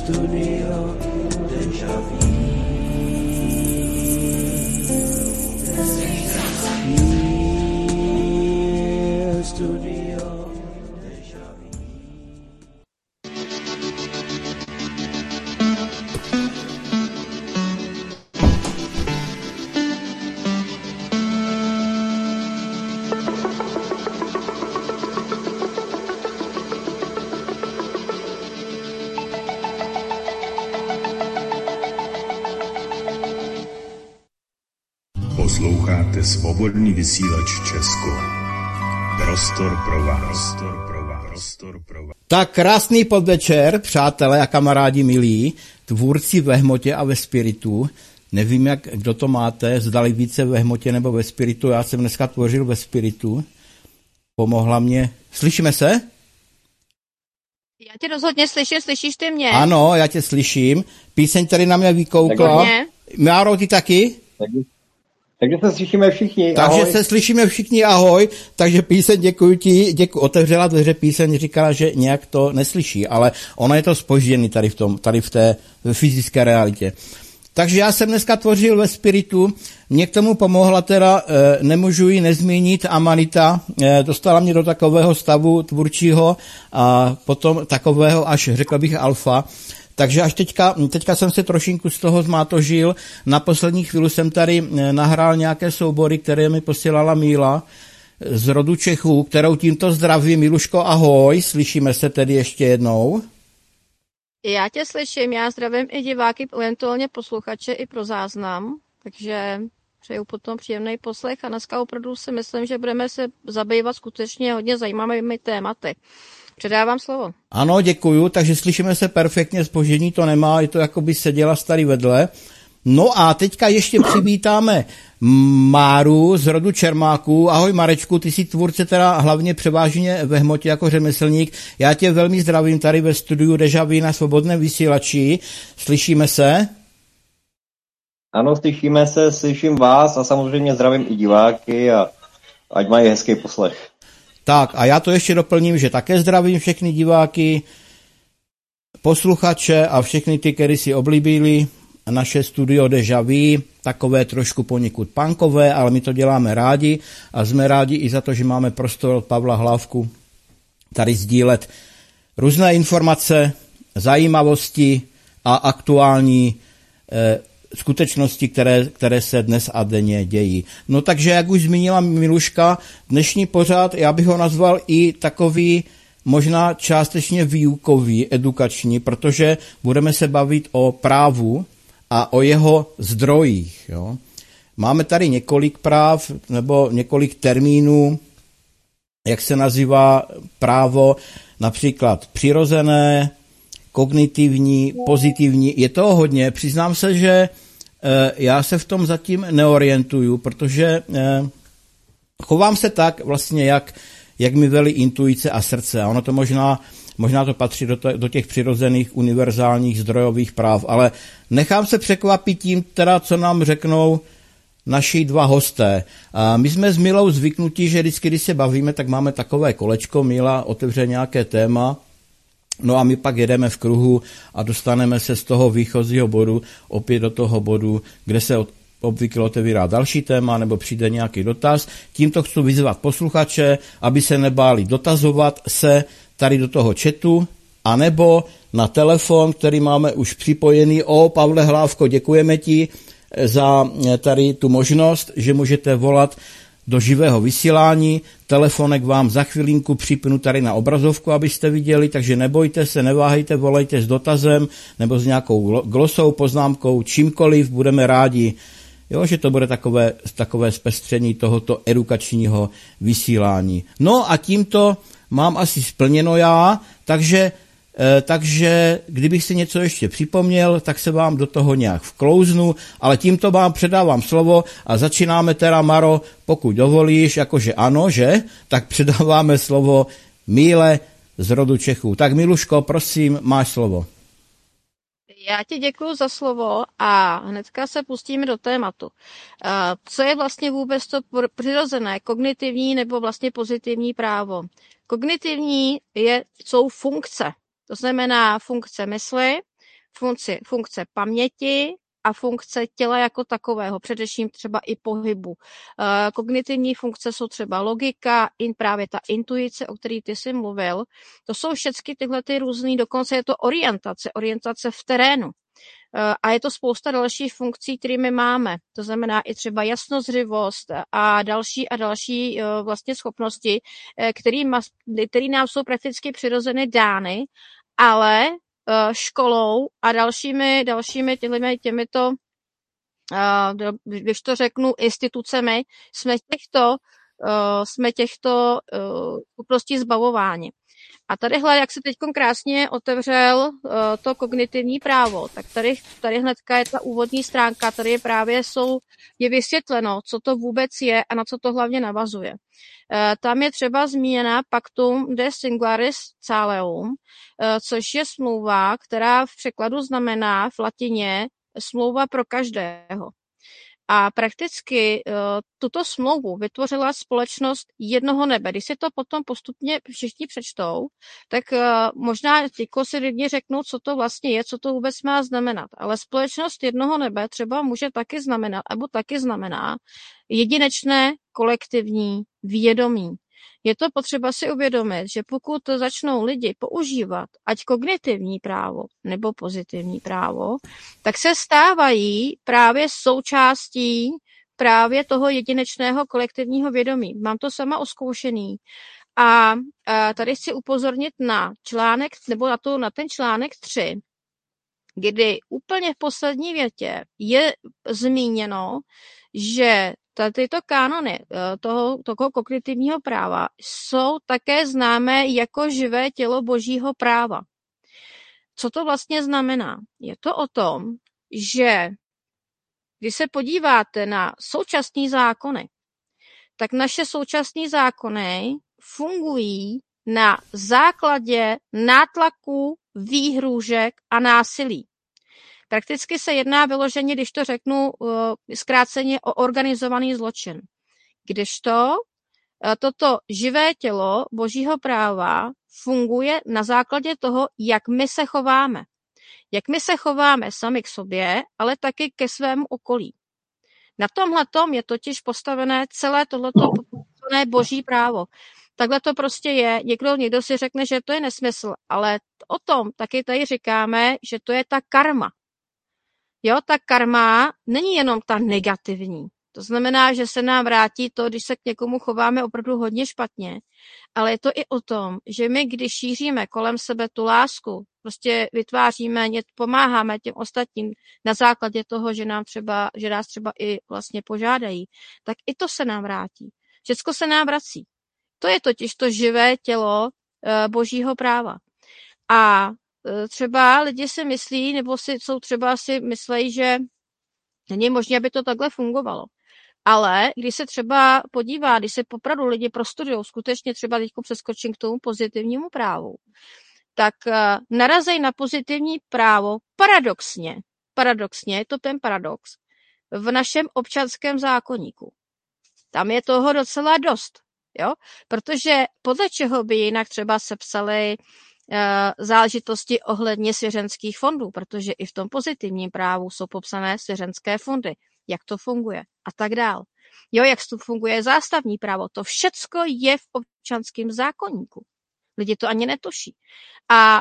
Studio Deja Vu. Studio Deja Vu. Posloucháte Svobodný vysílač Česko. Prostor pro vás. Tak krásný podvečer, přátelé a kamarádi milí, tvůrci ve hmotě a ve spiritu. Nevím, kdo to máte, zdali více ve hmotě nebo ve spiritu. Já jsem dneska tvořil ve spiritu. Pomohla mě. Slyšíme se? Já tě rozhodně slyším, slyšíš ty mě? Ano, já tě slyším. Píseň tady na mě vykoukla. Máro, ty taky? Takže se slyšíme všichni, ahoj. Takže se slyšíme všichni, ahoj. Takže píseň, děkuji ti, otevřela dveře píseň, říkala, že nějak to neslyší, ale ono je to zpožděný tady v té fyzické realitě. Takže já jsem dneska tvořil ve spiritu, mě k tomu pomohla teda, nemůžu ji nezmínit, Amanita, dostala mě do takového stavu tvůrčího a potom takového až, řekl bych, alfa. Takže až teďka jsem se trošinku z toho zmátožil. Na poslední chvíli jsem tady nahrál nějaké soubory, které mi posílala Míla z rodu Čechů, kterou tímto zdravím. Miluško, ahoj, slyšíme se tedy ještě jednou. Já tě slyším, já zdravím i diváky, eventuálně posluchače i pro záznam, takže přeju potom příjemný poslech a dneska opravdu si myslím, že budeme se zabývat skutečně hodně zajímavými tématy. Předávám slovo. Ano, děkuju, takže slyšíme se perfektně, zpoždění to nemá, je to jako by seděla tady vedle. No a teďka ještě přivítáme Máru z rodu Čermáků. Ahoj Marečku, ty jsi tvůrce teda hlavně převážně ve hmotě jako řemeslník. Já tě velmi zdravím tady ve studiu Deja Vu na Svobodném vysílači. Slyšíme se? Ano, slyšíme se, slyším vás a samozřejmě zdravím i diváky a ať mají hezký poslech. Tak a já to ještě doplním, že také zdravím všechny diváky, posluchače a všechny ty, kteří si oblíbili naše studio Deja Vu, takové trošku poněkud punkové, ale my to děláme rádi a jsme rádi i za to, že máme prostor od Pavla Hlávku tady sdílet různé informace, zajímavosti a aktuální skutečnosti, které se dnes a denně dějí. No takže, jak už zmínila Miluška, dnešní pořad, já bych ho nazval i takový možná částečně výukový, edukační, protože budeme se bavit o právu a o jeho zdrojích. Jo. Máme tady několik práv nebo několik termínů, jak se nazývá právo, například přirozené, kognitivní, pozitivní, je toho hodně. Přiznám se, že já se v tom zatím neorientuju, protože chovám se tak vlastně, jak mi velí intuice a srdce. A ono to možná to patří do těch přirozených univerzálních zdrojových práv, ale nechám se překvapit tím, teda, co nám řeknou naši dva hosté. A my jsme s Milou zvyknutí, že vždycky, když se bavíme, tak máme takové kolečko, Mila otevře nějaké téma, no a my pak jedeme v kruhu a dostaneme se z toho výchozího bodu opět do toho bodu, kde se obvykle otevírá další téma nebo přijde nějaký dotaz. Tímto chci vyzvat posluchače, aby se nebáli dotazovat se tady do toho chatu, anebo na telefon, který máme už připojený. Pavle Hlávko, děkujeme ti za tady tu možnost, že můžete volat do živého vysílání. Telefonek vám za chvilinku připnu tady na obrazovku, abyste viděli, takže nebojte se, neváhejte, volejte s dotazem nebo s nějakou glosou, poznámkou, čímkoliv, budeme rádi, jo, že to bude takové zpestření tohoto edukačního vysílání. No a tímto mám asi splněno já, takže kdybych si něco ještě připomněl, tak se vám do toho nějak vklouznu, ale tímto vám předávám slovo a začínáme teda, Maro, pokud dovolíš, jakože ano, že? Tak předáváme slovo Míle z rodu Čechů. Tak Miluško, prosím, máš slovo. Já ti děkuju za slovo a hnedka se pustíme do tématu. Co je vlastně vůbec to přirozené, kognitivní nebo vlastně pozitivní právo? Kognitivní jsou funkce. To znamená funkce mysli, funkce paměti a funkce těla jako takového, především třeba i pohybu. Kognitivní funkce jsou třeba logika, právě ta intuice, o který ty jsi mluvil. To jsou všechny tyhle ty různý, dokonce je to orientace v terénu. A je to spousta dalších funkcí, kterými máme. To znamená i třeba jasnozřivost a další vlastně schopnosti, které nám jsou prakticky přirozeně dány, ale školou a dalšími těmito, když to řeknu, institucemi, jsme těchto schopností zbavováni. A tadyhle, jak se teď krásně otevřel to kognitivní právo, tak tady hnedka je ta úvodní stránka, tady je vysvětleno, co to vůbec je a na co to hlavně navazuje. Tam je třeba zmíněna Pactum de Singularis Caleum, což je smlouva, která v překladu znamená v latině smlouva pro každého. A prakticky tuto smlouvu vytvořila společnost jednoho nebe. Když si to potom postupně všichni přečtou, tak možná těko si lidi řeknou, co to vlastně je, co to vůbec má znamenat. Ale společnost jednoho nebe třeba může taky znamenat, nebo taky znamená jedinečné kolektivní vědomí. Je to potřeba si uvědomit, že pokud začnou lidi používat ať kognitivní právo nebo pozitivní právo, tak se stávají právě součástí právě toho jedinečného kolektivního vědomí. Mám to sama oskoušený. A tady chci upozornit na článek, nebo na ten článek 3, kdy úplně v poslední větě je zmíněno, že tyto kánony toho kognitivního práva jsou také známé jako živé tělo božího práva. Co to vlastně znamená? Je to o tom, že když se podíváte na současné zákony, tak naše současné zákony fungují na základě nátlaku, výhrůžek a násilí. Prakticky se jedná vyloženě, když to řeknu zkráceně, o organizovaný zločin. Kdežto toto živé tělo božího práva funguje na základě toho, jak my se chováme. Jak my se chováme sami k sobě, ale taky ke svému okolí. Na tomhletom je totiž postavené celé tohleto boží právo. Takhle to prostě je. Někdo si řekne, že to je nesmysl, ale o tom taky tady říkáme, že to je ta karma. Jo, ta karma není jenom ta negativní. To znamená, že se nám vrátí to, když se k někomu chováme opravdu hodně špatně, ale je to i o tom, že my, když šíříme kolem sebe tu lásku, prostě vytváříme, pomáháme těm ostatním na základě toho, že nás třeba i vlastně požádají, tak i to se nám vrátí. Všecko se nám vrací. To je totiž to živé tělo božího práva. A třeba lidi si myslí, nebo si myslejí, že není možné, aby to takhle fungovalo. Ale když se třeba když se popravdu lidi prostudujou, skutečně třeba teď přeskočím k tomu pozitivnímu právu, tak narazí na pozitivní právo paradoxně, je to ten paradox, v našem občanském zákoníku. Tam je toho docela dost, jo? Protože podle čeho by jinak třeba sepsali záležitosti ohledně svěřenských fondů, protože i v tom pozitivním právu jsou popsané svěřenské fondy, jak to funguje a tak dál. Jo, jak to funguje zástavní právo, to všecko je v občanském zákoníku. Lidi to ani netuší. A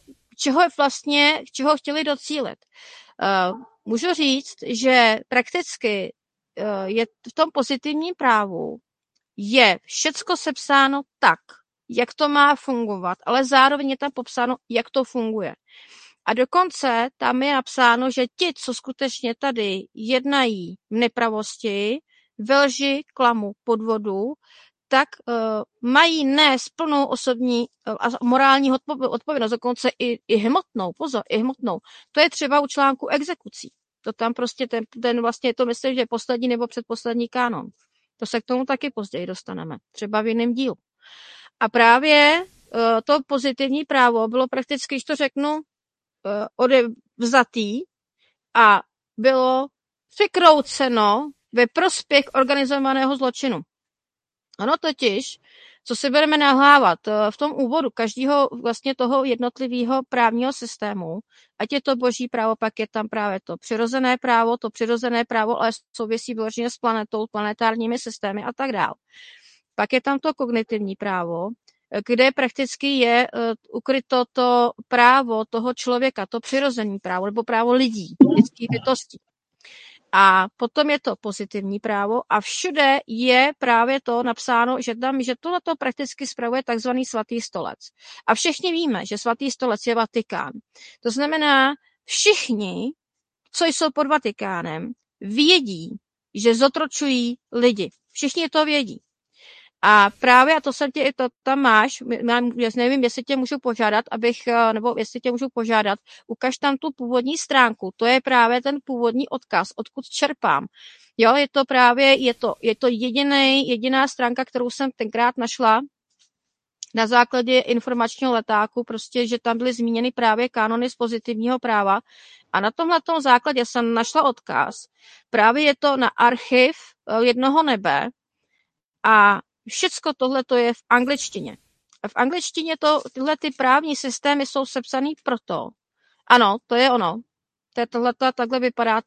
čeho chtěli docílit? Můžu říct, že prakticky je v tom pozitivním právu je všecko sepsáno tak, jak to má fungovat, ale zároveň je tam popsáno, jak to funguje. A dokonce tam je napsáno, že ti, co skutečně tady jednají v nepravosti, ve lži, klamu, podvodu, tak mají nést plnou osobní a morální odpovědnost, dokonce i hmotnou, pozor, i hmotnou. To je třeba u článku exekucí. To tam prostě ten vlastně, to myslím, že je poslední nebo předposlední kánon. To se k tomu taky později dostaneme, třeba v jiném dílu. A právě to pozitivní právo bylo prakticky, když to řeknu, odevzatý a bylo překrouceno ve prospěch organizovaného zločinu. Ono totiž, Co si budeme nahlávat? V tom úvodu každého vlastně toho jednotlivého právního systému, ať je to boží právo, pak je tam právě to přirozené právo, ale souvisí vyloženě s planetou, planetárními systémy a tak dále. Pak je tam to kognitivní právo, kde prakticky je ukryto to právo toho člověka, to přirozené právo, nebo právo lidí, lidských bytostí. A potom je to pozitivní právo a všude je právě to napsáno, že tohleto prakticky spravuje takzvaný svatý stolec. A všichni víme, že svatý stolec je Vatikán. To znamená, všichni, co jsou pod Vatikánem, vědí, že zotročují lidi. Všichni to vědí. A právě, a to jsem tě i to tam máš, nevím, jestli tě můžu požádat, ukaž tam tu původní stránku, to je právě ten původní odkaz, odkud čerpám. Jo, je to právě, je to jediná stránka, kterou jsem tenkrát našla na základě informačního letáku, prostě, že tam byly zmíněny právě kánony z pozitivního práva a na tomhletom základě jsem našla odkaz. Právě je to na archiv Jednoho nebe a všecko tohleto je v angličtině. A v angličtině tyhle ty právní systémy jsou sepsaný proto. Ano, to je ono. Takhle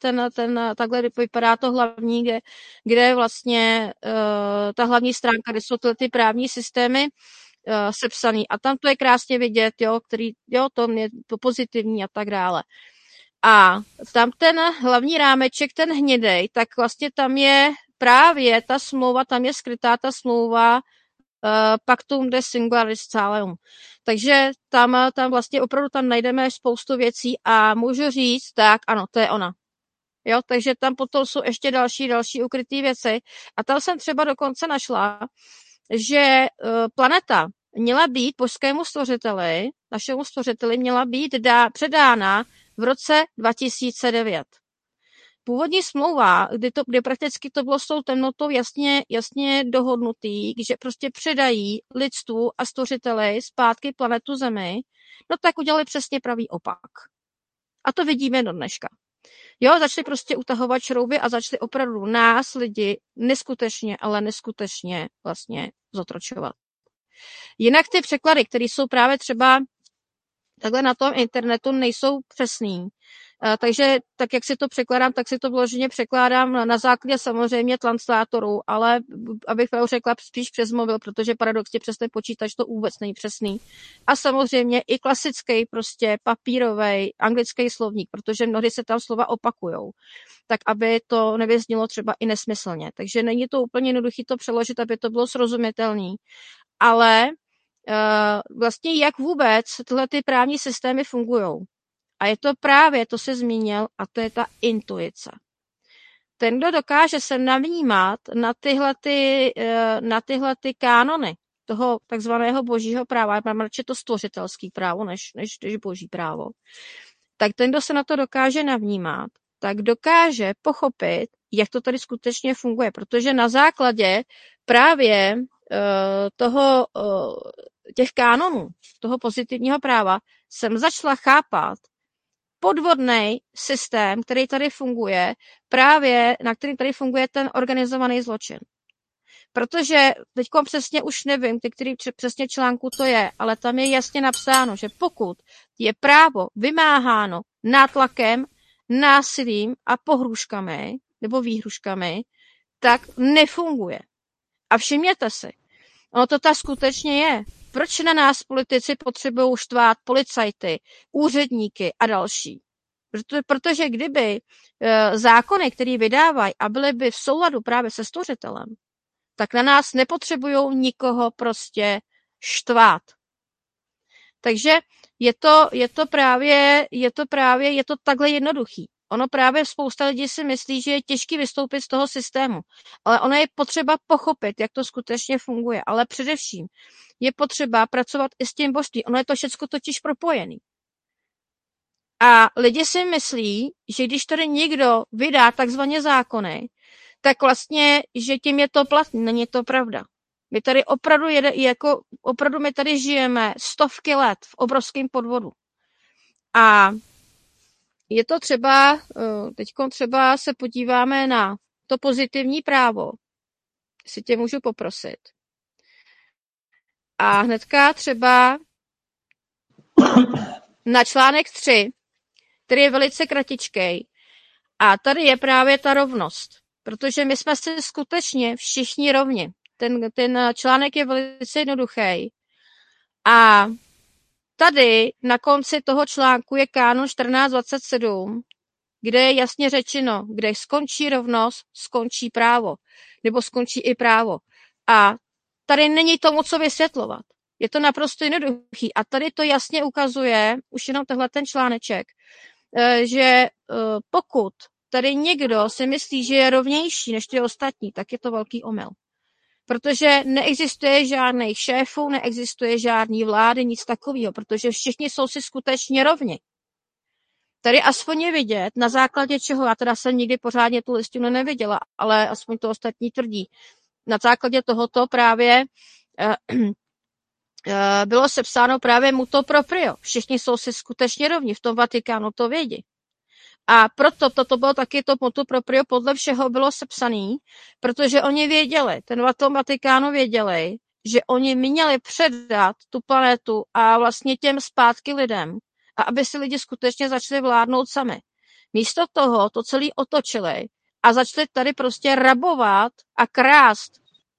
vypadá to hlavní, kde vlastně ta hlavní stránka, kde jsou tyhle ty právní systémy sepsaný. A tam to je krásně vidět, to je to pozitivní a tak dále. A tam ten hlavní rámeček, ten hnědej, tak vlastně tam je právě ta smlouva, tam je skrytá ta smlouva Pactum de Singularis Salium. Takže tam vlastně opravdu tam najdeme spoustu věcí a můžu říct, tak ano, to je ona. Jo, takže tam potom jsou ještě další ukryté věci. A tam jsem třeba dokonce našla, že planeta měla být božskému stvořiteli, našemu stvořiteli měla být předána v roce 2009. Původní smlouva, kdy prakticky to bylo s tou temnotou jasně dohodnutý, že prostě předají lidstvu a stvořiteli zpátky planetu Zemi, no tak udělali přesně pravý opak. A to vidíme do dneška. Jo, začali prostě utahovat šrouby a začali opravdu nás, lidi, neskutečně vlastně zotročovat. Jinak ty překlady, které jsou právě třeba takhle na tom internetu, nejsou přesný. Takže tak, jak si to překládám, tak si to vloženě překládám na základě samozřejmě translátorů, ale abych řekla spíš přes mobil, protože paradoxně přes ten počítač to vůbec není přesný. A samozřejmě i klasický prostě papírový anglický slovník, protože mnohdy se tam slova opakujou, tak aby to nevyznělo třeba i nesmyslně. Takže není to úplně jednoduché to přeložit, aby to bylo srozumitelné. Ale vlastně jak vůbec tyhle ty právní systémy fungujou. A je to právě, to se zmínil, a to je ta intuice. Ten, kdo dokáže se navnímat na tyhle ty kánony toho takzvaného božího práva, já mám radši to stvořitelský právo, než boží právo, tak ten, kdo se na to dokáže navnímat, tak dokáže pochopit, jak to tady skutečně funguje, protože na základě právě těch kánonů, toho pozitivního práva, jsem začala chápat podvodný systém, který tady funguje, právě na kterým tady funguje ten organizovaný zločin. Protože teďko přesně už nevím, který přesně článku to je, ale tam je jasně napsáno, že pokud je právo vymáháno nátlakem, násilím a pohrůžkami nebo výhruškami, tak nefunguje. A všimněte si, ono to tak skutečně je. Proč na nás politici potřebují štvát policajty, úředníky a další? Protože kdyby zákony, které vydávají a byly by v souladu právě se stvořitelem, tak na nás nepotřebují nikoho prostě štvát. Takže je to takhle jednoduchý. Ono právě spousta lidí si myslí, že je těžký vystoupit z toho systému. Ale ono je potřeba pochopit, jak to skutečně funguje. Ale především je potřeba pracovat i s tím božstvím. Ono je to všechno totiž propojený. A lidi si myslí, že když tady někdo vydá takzvaně zákony, tak vlastně, že tím je to platný. Není to pravda. My tady opravdu my tady žijeme stovky let v obrovském podvodu. A je to třeba, teďko třeba se podíváme na to pozitivní právo, jestli tě můžu poprosit. A hnedka třeba na článek 3, který je velice kratičkej. A tady je právě ta rovnost. Protože my jsme si skutečně všichni rovni. Ten článek je velice jednoduchý. A tady na konci toho článku je kánon 1427, kde je jasně řečeno, kde skončí rovnost, skončí právo. Nebo skončí i právo. A tady není tomu, co vysvětlovat. Je to naprosto jednoduchý. A tady to jasně ukazuje, už jenom tohle ten článeček, že pokud tady někdo si myslí, že je rovnější než ty ostatní, tak je to velký omyl. Protože neexistuje žádných šéfů, neexistuje žádný vlády, nic takového, protože všichni jsou si skutečně rovni. Tady aspoň je vidět, na základě čeho, já teda jsem nikdy pořádně tu listinu neviděla, ale aspoň to ostatní tvrdí. Na základě tohoto právě bylo sepsáno právě mutuo proprio. Všichni jsou si skutečně rovni, v tom Vatikánu to vědí. A proto toto bylo taky to mutuo proprio podle všeho bylo sepsaný, protože oni věděli, ten Vatikánu věděli, že oni měli předat tu planetu a vlastně těm zpátky lidem, a aby si lidi skutečně začali vládnout sami. Místo toho to celý otočili a začali tady prostě rabovat a krást,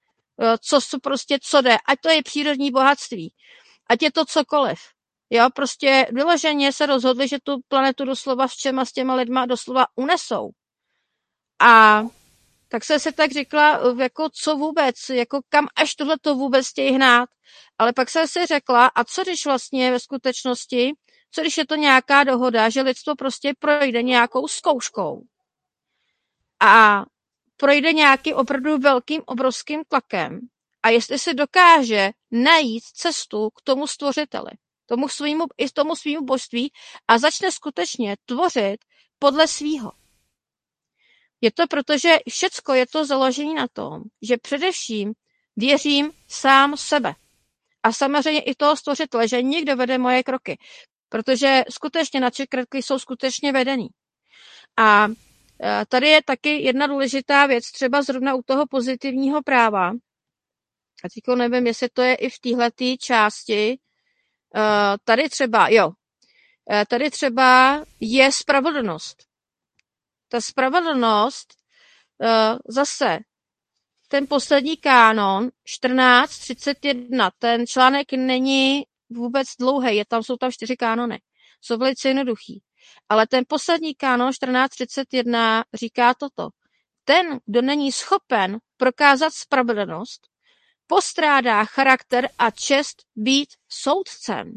co jde, ať to je přírodní bohatství, ať je to cokoliv. Jo, prostě vyloženě se rozhodli, že tu planetu doslova s těma lidma doslova unesou. A tak se tak řekla, jako co vůbec, jako kam až tohle to vůbec chtějí hnát. Ale pak se si řekla, a co když vlastně ve skutečnosti, co když je to nějaká dohoda, že lidstvo prostě projde nějakou zkouškou a projde nějakým opravdu velkým, obrovským tlakem a jestli se dokáže najít cestu k tomu stvořiteli, tomu svýmu božství a začne skutečně tvořit podle svýho. Je to proto, že všecko je to založené na tom, že především věřím sám sebe. A samozřejmě i toho stvořitele, že někdo vede moje kroky. Protože skutečně naše kroky jsou skutečně vedený. A tady je taky jedna důležitá věc, třeba zrovna u toho pozitivního práva. A teď nevím, jestli to je i v téhleté části. Tady třeba je spravedlnost. Ta spravedlnost zase ten poslední kánon 1431, ten článek není vůbec dlouhý, jsou tam 4 kánony. Jsou velice jednoduchý. Ale ten poslední kánon 1431 říká toto. Ten, kdo není schopen prokázat spravedlnost, postrádá charakter a čest být soudcem.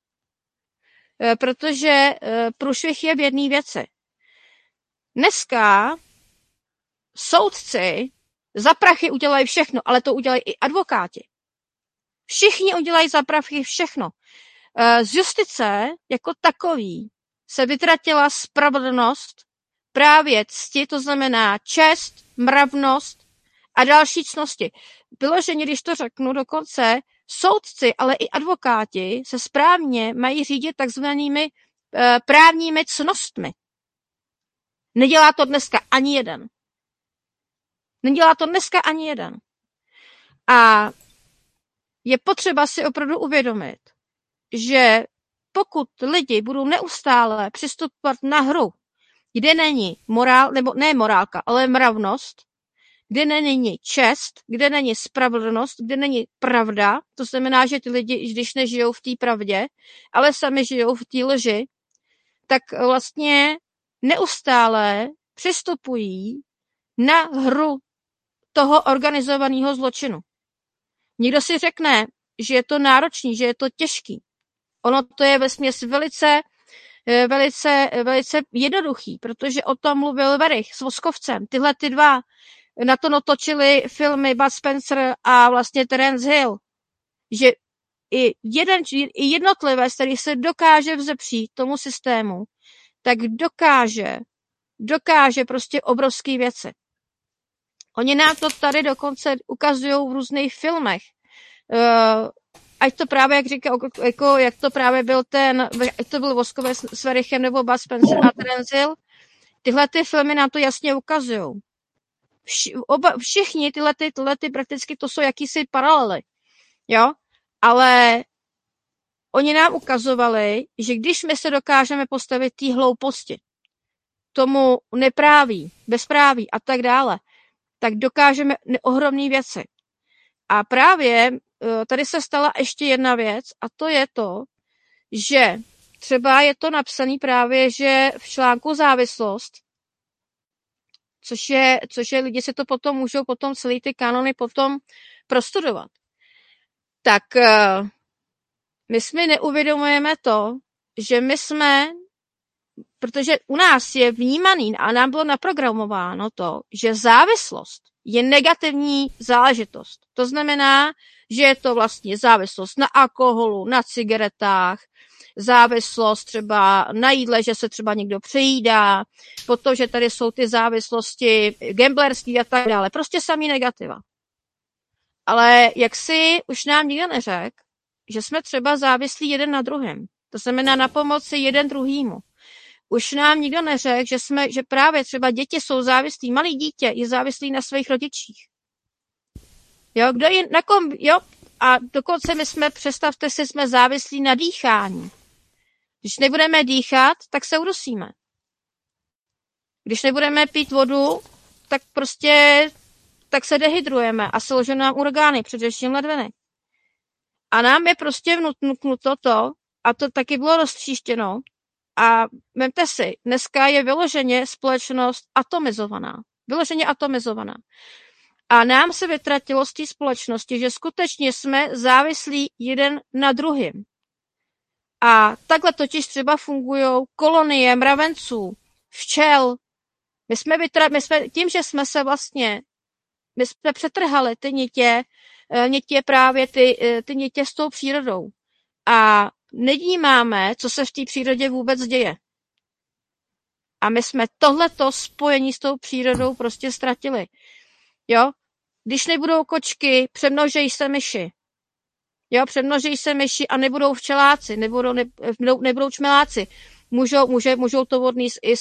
Protože průšvih je v jedné věci. Dneska soudci za prachy udělají všechno, ale to udělají i advokáti. Všichni udělají za prachy všechno. Z justice jako takový se vytratila spravedlnost, právě cti, to znamená čest, mravnost a další ctnosti. Vyloženě, když to řeknu, dokonce soudci, ale i advokáti se správně mají řídit takzvanými právními ctnostmi. Nedělá to dneska ani jeden. A je potřeba si opravdu uvědomit, že pokud lidi budou neustále přistupovat na hru, kde není morálka, ale mravnost, kde není čest, kde není spravedlnost, kde není pravda, to znamená, že ty lidi, když nežijou v té pravdě, ale sami žijou v té lži, tak vlastně neustále přistupují na hru toho organizovaného zločinu. Někdo si řekne, že je to náročný, že je to těžký. Ono to je vesměs velice jednoduchý, protože o tom mluvil Werich s Voskovcem. Tyhle ty dva na to natočili filmy Bud Spencer a vlastně Terence Hill, že i jednotlivec, který se dokáže vzepřít tomu systému, tak dokáže prostě obrovské věci. Oni nám to tady dokonce ukazují v různých filmech. Ať to právě, jak to právě byl ať to byl Voskovec s Werichem nebo Bud Spencer a Terence Hill, tyhle ty filmy nám to jasně ukazují. Všichni tyhle prakticky to jsou jakýsi paralely. Jo? Ale oni nám ukazovali, že když my se dokážeme postavit té hlouposti, tomu nepráví, bezpráví a tak dále, tak dokážeme ohromné věci. A právě tady se stala ještě jedna věc a to je to, že třeba je to napsané právě, že v článku závislost, což je lidi si to potom můžou potom celý ty kanony potom prostudovat. Tak my si neuvědomujeme to, že my jsme, protože u nás je vnímaný a nám bylo naprogramováno to, že závislost je negativní záležitost. To znamená, že je to vlastně závislost na alkoholu, na cigaretách, závislost třeba na jídle, že se třeba někdo přejídá, potom, že tady jsou ty závislosti gamblerský a tak dále. Prostě samý negativa. Ale jak si už nám nikdo neřekl, že jsme třeba závislí jeden na druhém. To znamená na pomoci jeden druhýmu. Už nám nikdo neřekl, že právě třeba děti jsou závislí, malý dítě je závislý na svých rodičích. Jo, kdo je, na kom, jo, a dokonce představte si, jsme závislí na dýchání. Když nebudeme dýchat, tak se udusíme. Když nebudeme pít vodu, tak se dehydrujeme a selžou nám orgány, především ledviny. A nám je prostě vnuknuto to, a to taky bylo roztříštěno. A vemte si, dneska je vyloženě společnost atomizovaná. Vyloženě atomizovaná. A nám se vytratilo z té společnosti, že skutečně jsme závislí jeden na druhým. A takhle totiž třeba fungují kolonie mravenců, včel. My jsme tím, že jsme se vlastně, my jsme přetrhali ty nitě právě ty nitě s tou přírodou. A nevnímáme, co se v té přírodě vůbec děje. A my jsme tohleto spojení s tou přírodou prostě ztratili. Jo? Když nebudou kočky, přemnožejí se myši. Jo, přemnožejí se myši a nebudou včeláci, nebudou čmeláci. Můžou to odníst i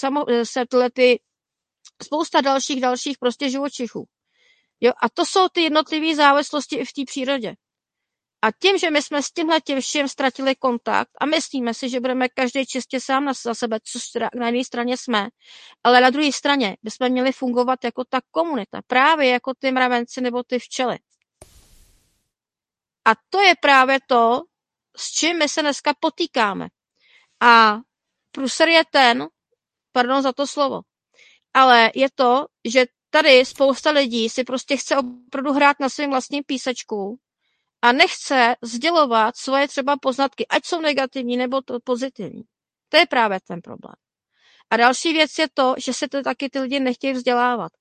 spousta dalších prostě živočichů. Jo, a to jsou ty jednotlivé závislosti i v té přírodě. A tím, že my jsme s tímhletím všem ztratili kontakt a myslíme si, že budeme každý čistě sám za sebe, což na jedné straně jsme, ale na druhé straně bychom měli fungovat jako ta komunita, právě jako ty mravenci nebo ty včely. A to je právě to, s čím my se dneska potýkáme. A průser je pardon za to slovo, ale je to, že tady spousta lidí si prostě chce opravdu hrát na svým vlastním písečku a nechce sdělovat svoje třeba poznatky, ať jsou negativní nebo pozitivní. To je právě ten problém. A další věc je to, že se to taky ty lidi nechtějí vzdělávat.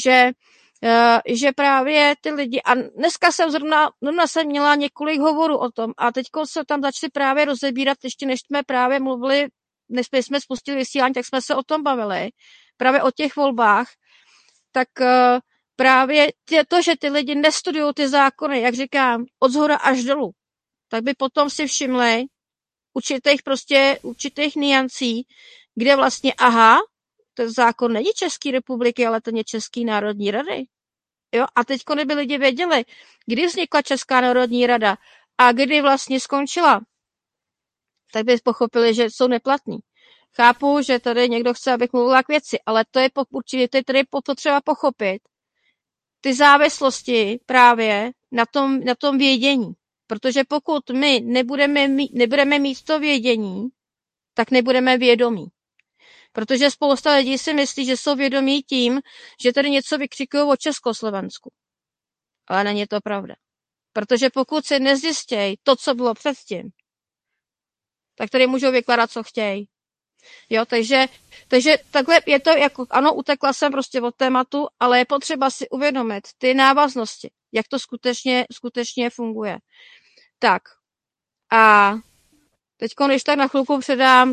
Že právě ty lidi, a dneska jsem zrovna jsem měla několik hovorů o tom a teď se tam začali právě rozebírat, ještě než jsme právě mluvili, než jsme spustili vysílání, tak jsme se o tom bavili, právě o těch volbách, tak právě to, že ty lidi nestudují ty zákony, jak říkám, od zhora až dolů, tak by potom si všimli určitých niancí, kde vlastně, ten zákon není České republiky, ale ten je České národní rady. Jo? A teďko by lidi věděli, kdy vznikla Česká národní rada a kdy vlastně skončila, tak by pochopili, že jsou neplatní. Chápu, že tady někdo chce, abych mluvila k věci, ale to je určitě tady potřeba pochopit ty závislosti právě na tom vědění. Protože pokud my nebudeme mít to vědění, tak nebudeme vědomí. Protože spousta lidí si myslí, že jsou vědomí tím, že tady něco vykřikují o Československu. Ale není to pravda. Protože pokud si nezjistějí to, co bylo předtím, tak tady můžou vykládat, co chtějí. Jo, takže takhle je to jako, ano, utekla jsem prostě od tématu, ale je potřeba si uvědomit ty návaznosti, jak to skutečně funguje. Tak. A teďko, když tak na chvilku předám,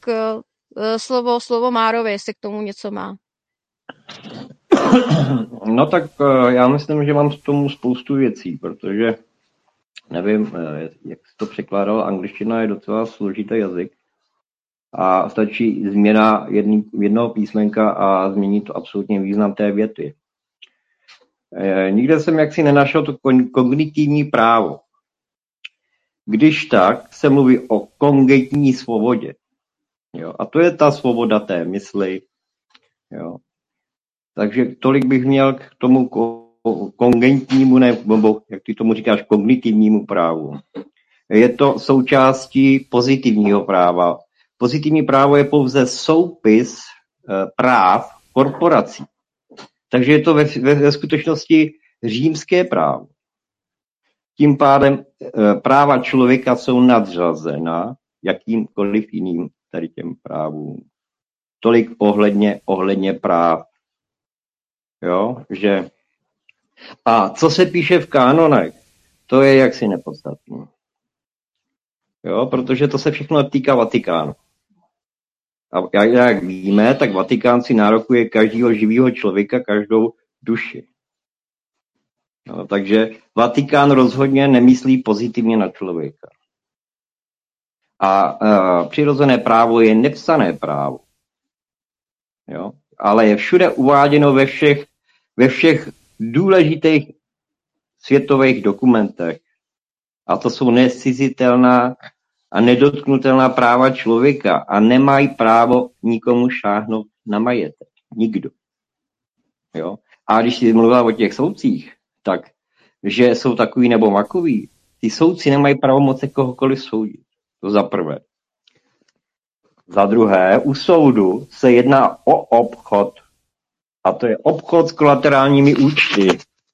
slovo Márovi, jestli k tomu něco má. No tak já myslím, že mám k tomu spoustu věcí, protože nevím, jak se to překládalo, angličtina je docela složitý jazyk a stačí změna jednoho písmenka a změní to absolutně význam té věty. Nikde jsem jaksi nenašel to kognitivní právo. Když tak se mluví o kongentní svobodě. Jo? A to je ta svoboda té mysli. Jo? Takže tolik bych měl k tomu kongentnímu, nebo jak ty tomu říkáš, kognitivnímu právu. Je to součástí pozitivního práva. Pozitivní právo je pouze soupis práv korporací. Takže je to ve skutečnosti římské právo. Tím pádem práva člověka jsou nadřazena jakýmkoliv jiným tady těm právům. Tolik ohledně práv. Jo, že... A co se píše v kánonech, to je jaksi nepodstatné. Jo, protože to se všechno týká Vatikánu. A jak víme, tak Vatikán si nárokuje každého živého člověka, každou duši. No, takže Vatikán rozhodně nemyslí pozitivně na člověka. A přirozené právo je nepsané právo. Jo? Ale je všude uváděno ve všech důležitých světových dokumentech. A to jsou nezcizitelná a nedotknutelná práva člověka a nemají právo nikomu šáhnout na majetek. Nikdo. Jo? A když jsi mluvila o těch soudcích, tak, že jsou takový nebo makový, ty soudci nemají pravomoce kohokoliv soudit. To za prvé. Za druhé, u soudu se jedná o obchod. A to je obchod s kolaterálními účty.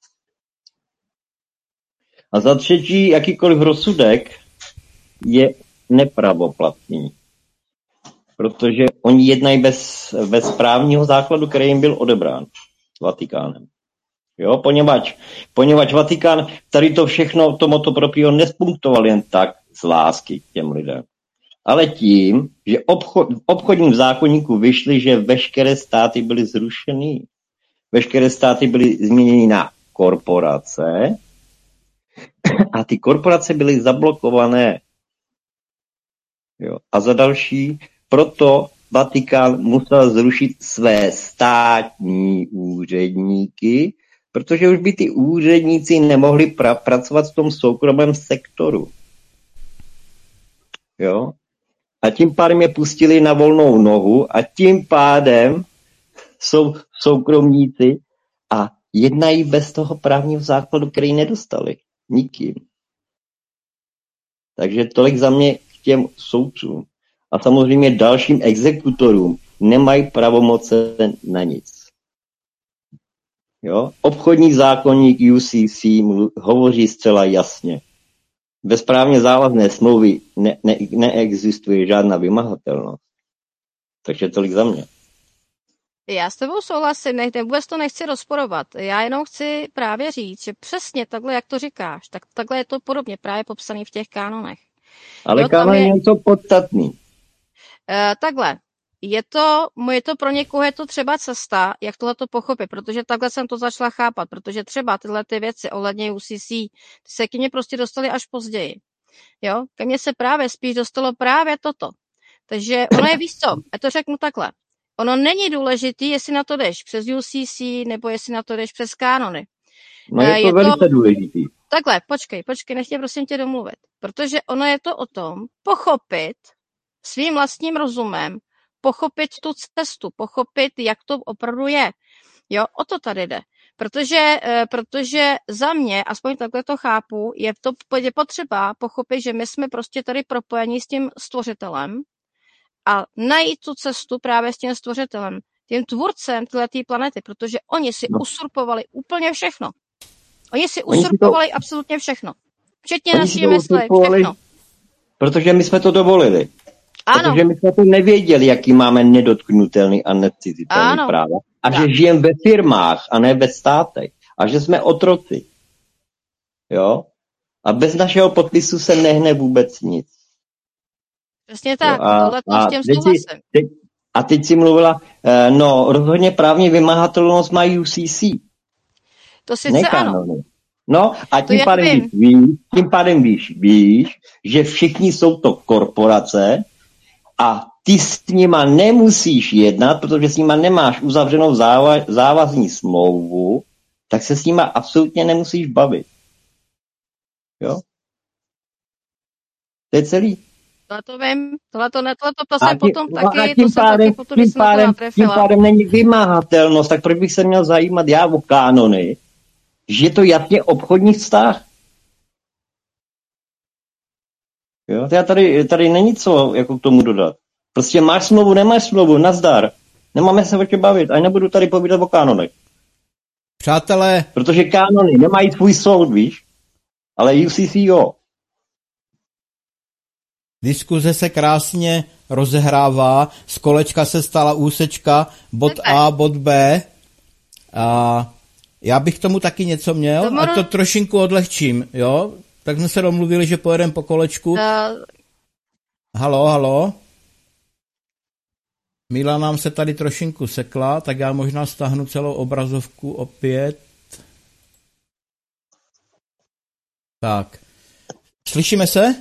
A za třetí, jakýkoliv rozsudek je nepravoplatný. Protože oni jednají bez právního základu, který jim byl odebrán Vatikánem. Jo, poněvadž Vatikán tady to všechno tomuto propího nespunktoval jen tak z lásky k těm lidem. Ale tím, že v obchodním zákoníku vyšly, že veškeré státy byly zrušeny. Veškeré státy byly změněny na korporace a ty korporace byly zablokované. Jo. A za další, proto Vatikán musel zrušit své státní úředníky, protože už by ty úředníci nemohli pracovat v tom soukromém sektoru. Jo? A tím pádem je pustili na volnou nohu a tím pádem jsou soukromníci a jednají bez toho právního základu, který nedostali nikým. Takže tolik za mě k těm soudcům. A samozřejmě dalším exekutorům nemají pravomoce na nic. Jo? Obchodní zákoník UCC hovoří zcela jasně. Bez právně závazné smlouvy neexistuje žádná vymahatelnost. Takže tolik za mě. Já s tebou souhlasím, vůbec to nechci rozporovat. Já jenom chci právě říct, že přesně takhle, jak to říkáš, tak takhle je to podobně právě popsané v těch kánonech. Ale kánon je něco podstatný. Takhle. Je to pro někoho je to třeba cesta, jak tohleto pochopit, protože takhle jsem to začala chápat, protože třeba tyhle ty věci ohledně UCC, ty se ke mně prostě dostaly až později. Jo? Ke mně se právě spíš dostalo právě toto. Takže ono je, víš co, já to řeknu takhle. Ono není důležitý, jestli na to jdeš přes UCC, nebo jestli na to jdeš přes kánony. No je to velice důležitý. Takhle, počkej, nech mě prosím tě domluvit. Protože ono je to o tom pochopit svým vlastním rozumem, pochopit tu cestu, pochopit, jak to opravdu je. Jo, o to tady jde. Protože za mě, aspoň takhle to chápu, je potřeba pochopit, že my jsme prostě tady propojení s tím stvořitelem a najít tu cestu právě s tím stvořitelem, tím tvůrcem této planety, protože oni si usurpovali úplně všechno. Oni si usurpovali absolutně všechno. Včetně naší mysli, všechno. Protože my jsme to dovolili. Ano. Protože my jsme to nevěděli, jaký máme nedotknutelný a necizitelný práva. A že žijeme ve firmách a ne ve státech. A že jsme otroci. Jo? A bez našeho podpisu se nehne vůbec nic. Přesně tak. Tohle to s tím souhlasím. A teď si mluvila, rozhodně právně vymahatelnost má UCC. To sice ano. No a tím pádem víš, že všichni jsou to korporace a ty s nima nemusíš jednat, protože s nima nemáš uzavřenou závazní smlouvu, tak se s nima absolutně nemusíš bavit. Jo? To je celý. To vím, to jsem potom No taky, to jsem taky potom, když jsem na to tím natrefila. pádem není vymahatelnost, tak proč bych se měl zajímat já o kánony, že je to jasně obchodní vztah. Jo? Tady není co jako k tomu dodat. Prostě máš smlouvu, nemáš smlouvu, nazdar. Nemáme se o čem bavit, a nebudu tady povídat o kánonech. Přátelé, Protože kánony nemají svůj soud, víš? Ale UCC jo. diskuze se krásně rozehrává, z kolečka se stala úsečka, bod A, bod B. A já bych tomu taky něco měl, a to trošinku odlehčím, jo? Tak jsme se domluvili, že pojedeme po kolečku. Halo. Míla nám se tady trošinku sekla, tak já možná stáhnu celou obrazovku opět. Tak. Slyšíme se?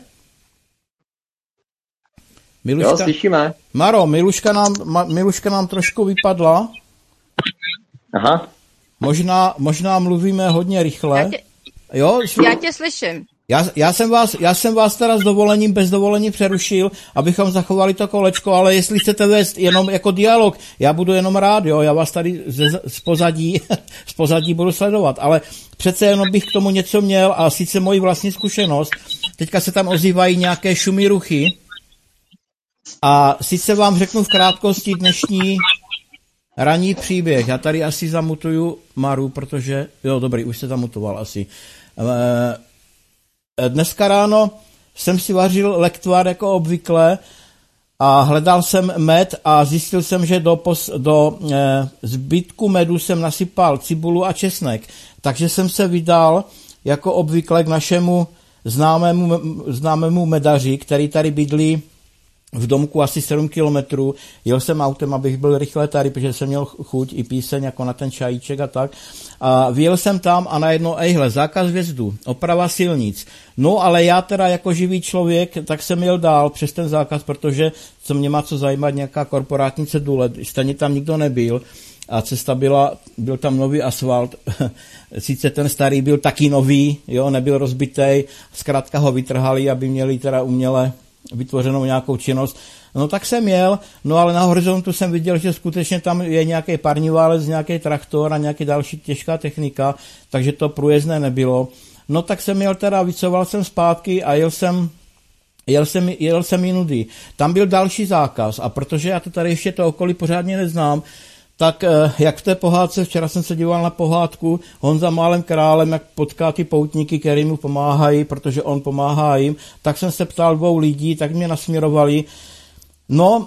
Miluška? Jo, slyšíme. Maro, Miluška nám trošku vypadla. Aha. Možná mluvíme hodně rychle. Já tě slyším. Já jsem vás teda s dovolením, bez dovolení přerušil, abychom zachovali to kolečko, ale jestli chcete vést jenom jako dialog, já budu jenom rád, jo, já vás tady z pozadí budu sledovat, ale přece jenom bych k tomu něco měl, a sice moji vlastní zkušenost. Teďka se tam ozývají nějaké šumy, ruchy, a sice vám řeknu v krátkosti dnešní ranní příběh. Já tady asi zamutuju Maru, protože, jo, dobrý, už se zamutoval asi. Dneska ráno jsem si vařil lektvar jako obvykle a hledal jsem med a zjistil jsem, že do zbytku medu jsem nasypal cibulu a česnek. Takže jsem se vydal jako obvykle k našemu známému medaři, který tady bydlí v domku asi 7 kilometrů. Jel jsem autem, abych byl rychle tady, protože jsem měl chuť i píseň jako na ten čajíček a tak. A vyjel jsem tam a najednou, zákaz vjezdu, oprava silnic. No ale já teda jako živý člověk, tak jsem jel dál přes ten zákaz, protože co mě má co zajímat nějaká korporátní cedule, stejně tam nikdo nebyl. A cesta byl tam nový asfalt, sice ten starý byl taky nový, jo, nebyl rozbitej, zkrátka ho vytrhali, aby měli teda uměle vytvořenou nějakou činnost. No tak jsem jel, no ale na horizontu jsem viděl, že skutečně tam je nějaký parní válec, nějaký traktor a nějaký další těžká technika, takže to průjezdné nebylo. No tak jsem jel teda, vycoval jsem zpátky a jel jsem jinudy. Tam byl další zákaz, a protože já to tady ještě to okolí pořádně neznám, tak jak v té pohádce, včera jsem se díval na pohádku Honza Málem králem, jak potká ty poutníky, který mu pomáhají, protože on pomáhá jim, tak jsem se ptal 2 lidí, tak mě nasměrovali. No,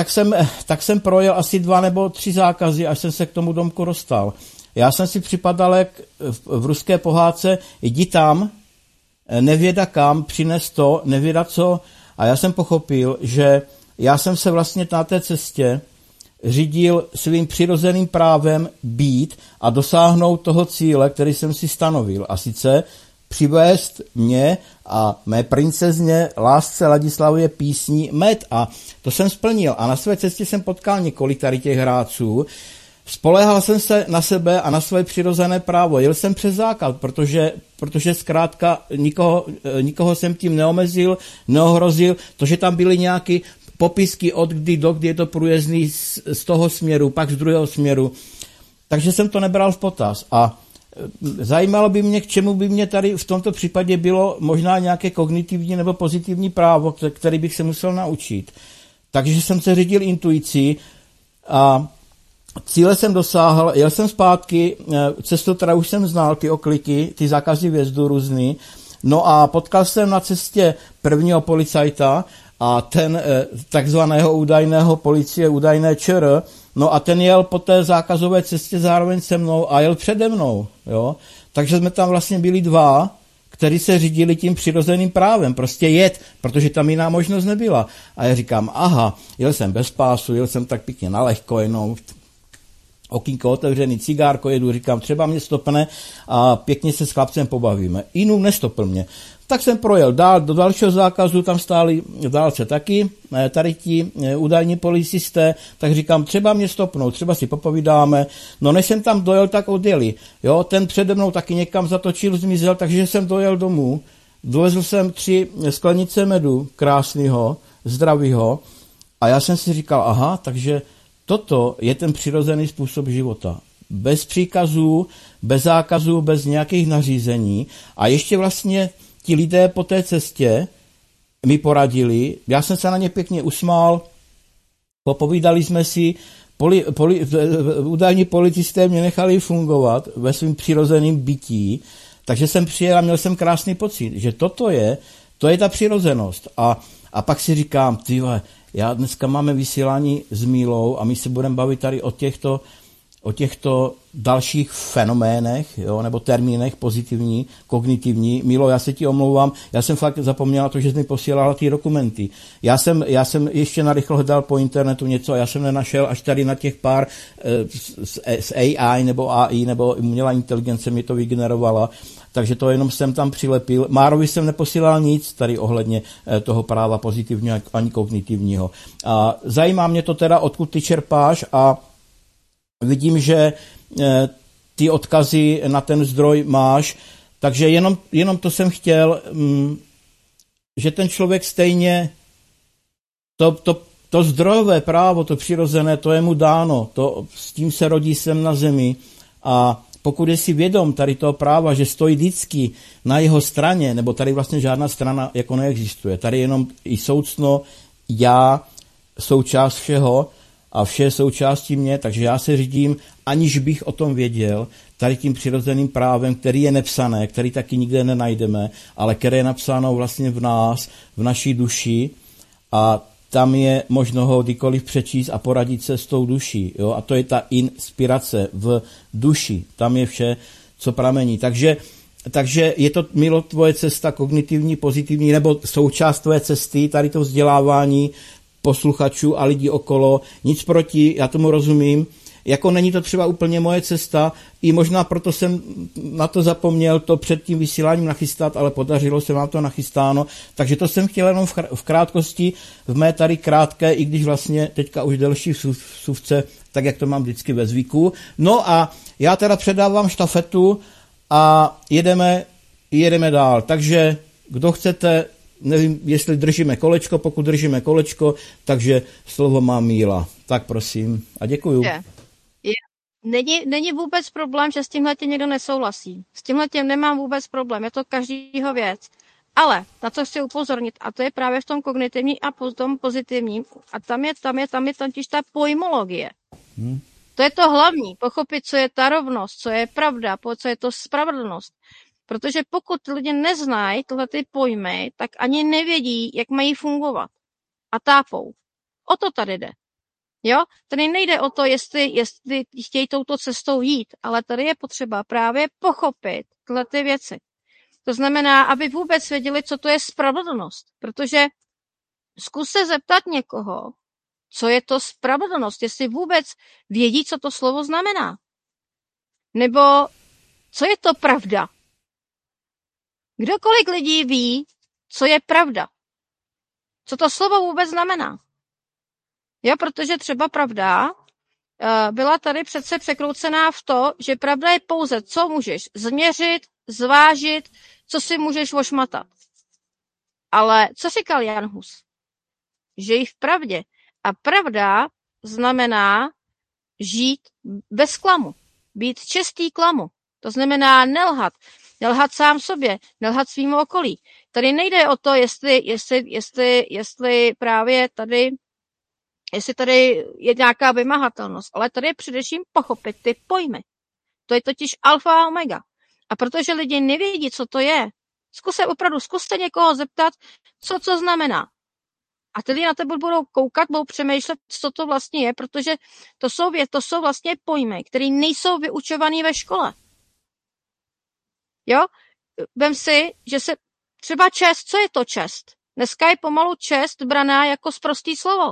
tak jsem projel asi 2 nebo 3 zákazy, až jsem se k tomu domku dostal. Já jsem si připadal jak v ruské pohádce, jdi tam, nevěda kam, přines to, nevěda co, a já jsem pochopil, že já jsem se vlastně na té cestě řídil svým přirozeným právem být a dosáhnout toho cíle, který jsem si stanovil. A sice přivést mě a mé princezně lásce Ladislavě písní med. A to jsem splnil. A na své cestě jsem potkal několik tady těch hráčů. Spoléhal jsem se na sebe a na své přirozené právo. Jel jsem přes zákaz, protože zkrátka nikoho jsem tím neomezil, neohrozil. To, že tam byly nějaké popisky od kdy do kdy je to průjezdný z toho směru, pak z druhého směru. Takže jsem to nebral v potaz. A zajímalo by mě, k čemu by mě tady v tomto případě bylo možná nějaké kognitivní nebo pozitivní právo, který bych se musel naučit. Takže jsem se řídil intuicí a cíle jsem dosáhl, jel jsem zpátky, cestu teda už jsem znal, ty okliky, ty zákazy vjezdu různý. No a potkal jsem na cestě prvního policajta, a ten takzvaného údajného policie, údajné ČR, no a ten jel po té zákazové cestě zároveň se mnou a jel přede mnou, jo. Takže jsme tam vlastně byli 2, kteří se řídili tím přirozeným právem, prostě jet, protože tam jiná možnost nebyla. A já říkám, jel jsem bez pásu, jel jsem tak pěkně na lehko, jenom okýnko otevřený, cigárko jedu, říkám, třeba mě stopne a pěkně se s chlapcem pobavíme. Inů nestopl mě. Tak jsem projel dál do dalšího zákazu, tam stáli v dálce taky tady ti údajní policisté, tak říkám, třeba mě stopnou, třeba si popovídáme. No než jsem tam dojel, tak odjeli. Jo, ten přede mnou taky někam zatočil, zmizel, takže jsem dojel domů dovezl jsem 3 sklenice medu, krásného, zdravého, a já jsem si říkal, aha, takže toto je ten přirozený způsob života. Bez příkazů, bez zákazů, bez nějakých nařízení. A ještě vlastně ti lidé po té cestě mi poradili, já jsem se na ně pěkně usmál, popovídali jsme si, údajní policisté mě nechali fungovat ve svým přirozeným bytí, takže jsem přijel a měl jsem krásný pocit, že to je ta přirozenost. A pak si říkám, tyhle, já dneska máme vysílání s Mílou a my se budeme bavit tady o těchto dalších fenoménech, jo, nebo termínech pozitivní, kognitivní. Mílo, já se ti omlouvám, já jsem fakt zapomněla to, že jsi mi posílala ty dokumenty. Já jsem ještě narychlo hledal po internetu něco a já jsem nenašel až tady na těch pár z AI nebo umělá inteligence mi to vygenerovala, takže to jenom jsem tam přilepil. Márovi jsem neposílal nic tady ohledně toho práva pozitivního ani kognitivního. A zajímá mě to teda, odkud ty čerpáš, a vidím, že ty odkazy na ten zdroj máš, takže jenom to jsem chtěl, že ten člověk stejně, to zdrojové právo, to přirozené, to je mu dáno, s tím se rodí sem na zemi, a pokud je si vědom tady toho práva, že stojí vždycky na jeho straně, nebo tady vlastně žádná strana jako neexistuje, tady jenom i soucno, já, součást všeho, a vše je součástí mě, takže já se řídím, aniž bych o tom věděl, tady tím přirozeným právem, který je nepsané, který taky nikde nenajdeme, ale které je napsáno vlastně v nás, v naší duši, a tam je možno ho kdykoliv přečíst a poradit se s tou duší. Jo? A to je ta inspirace v duši. Tam je vše, co pramení. Takže je to, Milo, tvoje cesta kognitivní, pozitivní, nebo součást tvoje cesty, tady to vzdělávání posluchačů a lidí okolo. Nic proti, já tomu rozumím. Jako není to třeba úplně moje cesta, i možná proto jsem na to zapomněl to před tím vysíláním nachystat, ale podařilo se vám to nachystáno. Takže to jsem chtěl jenom v krátkosti, v mé tady krátké, i když vlastně teďka už delší vsuvce, tak jak to mám vždycky ve zvyku. No a já teda předávám štafetu a jedeme dál. Takže kdo chcete, nevím, jestli držíme kolečko, pokud držíme kolečko, takže slovo má Míla. Tak prosím a děkuju. Není vůbec problém, že s tímhletím někdo nesouhlasí. S tímhletím nemám vůbec problém, je to každýho věc. Ale na co chci upozornit, a to je právě v tom kognitivním a v tom pozitivním, a tam je totiž ta pojmologie. To je to hlavní, pochopit, co je ta rovnost, co je pravda, co je to spravedlnost. Protože pokud lidi neznají tyhle ty pojmy, tak ani nevědí, jak mají fungovat. A tápou. O to tady jde. Jo? Tady nejde o to, jestli chtějí touto cestou jít, ale tady je potřeba právě pochopit tyhle ty věci. To znamená, aby vůbec věděli, co to je spravedlnost. Protože zkus se zeptat někoho, co je to spravedlnost, jestli vůbec vědí, co to slovo znamená. Nebo co je to pravda. Kdokoliv lidí ví, co je pravda. Co to slovo vůbec znamená. Jo, protože třeba pravda byla tady přece překroucená v to, že pravda je pouze, co můžeš změřit, zvážit, co si můžeš ošmatat. Ale co říkal Jan Hus? Žij v pravdě. A pravda znamená žít bez klamu. Být čestý klamu. To znamená nelhat. Nelhat sám sobě, nelhat svým okolí. Tady nejde o to, jestli právě tady je nějaká vymahatelnost, ale tady je především pochopit ty pojmy. To je totiž alfa a omega. A protože lidi nevědí, co to je, zkuste někoho zeptat, co znamená. A ty lidi na tebe budou koukat, budou přemýšlet, co to vlastně je, protože to jsou vlastně pojmy, které nejsou vyučované ve škole. Jo? Vem si, že se třeba čest, co je to čest? Dneska je pomalu čest braná jako sprostý slovo.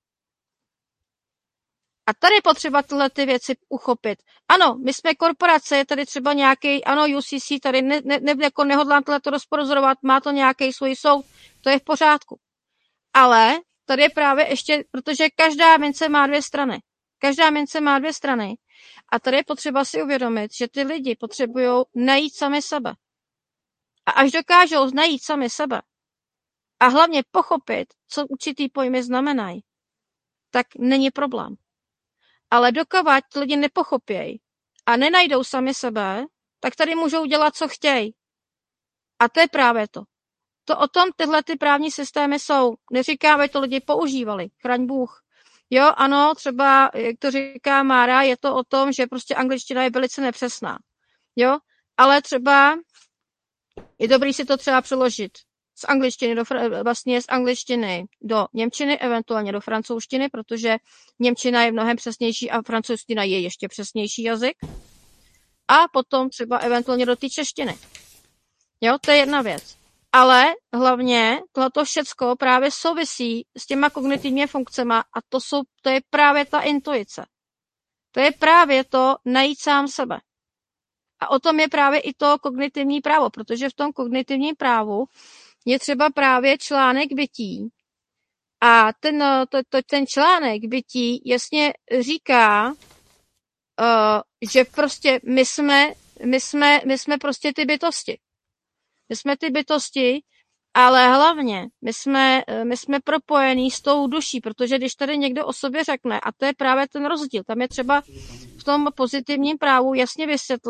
A tady je potřeba tyhle ty věci uchopit. Ano, my jsme korporace, je tady třeba nějaký, ano, UCC, tady jako nehodlám tohleto rozporozorovat, má to nějaký svůj soud, to je v pořádku. Ale tady je právě ještě, protože každá mince má dvě strany. Každá mince má dvě strany. A tady je potřeba si uvědomit, že ty lidi potřebují najít sami sebe. A až dokážou najít sami sebe a hlavně pochopit, co určitý pojmy znamenají, tak není problém. Ale dokavať lidi nepochopějí a nenajdou sami sebe, tak tady můžou dělat, co chtějí. A to je právě to. To o tom tyhle ty právní systémy jsou. Neříkám, aby to lidi používali. Chraň Bůh. Jo, ano, třeba, jak to říká Mára, je to o tom, že prostě angličtina je velice nepřesná. Jo, ale třeba je dobrý si to třeba přeložit z angličtiny z angličtiny do němčiny, eventuálně do francouzštiny, protože němčina je mnohem přesnější a francouzština je ještě přesnější jazyk. A potom třeba eventuálně do té češtiny. Jo, to je jedna věc. Ale hlavně tohleto všecko právě souvisí s těma kognitivními funkcemi a to je právě ta intuice. To je právě to najít sám sebe. A o tom je právě i to kognitivní právo, protože v tom kognitivním právu je třeba právě článek bytí. A ten článek bytí jasně říká, že prostě my jsme prostě ty bytosti. My jsme ty bytosti, ale hlavně my jsme propojení s tou duší, protože když tady někdo o sobě řekne, a to je právě ten rozdíl, tam je třeba v tom pozitivním právu jasně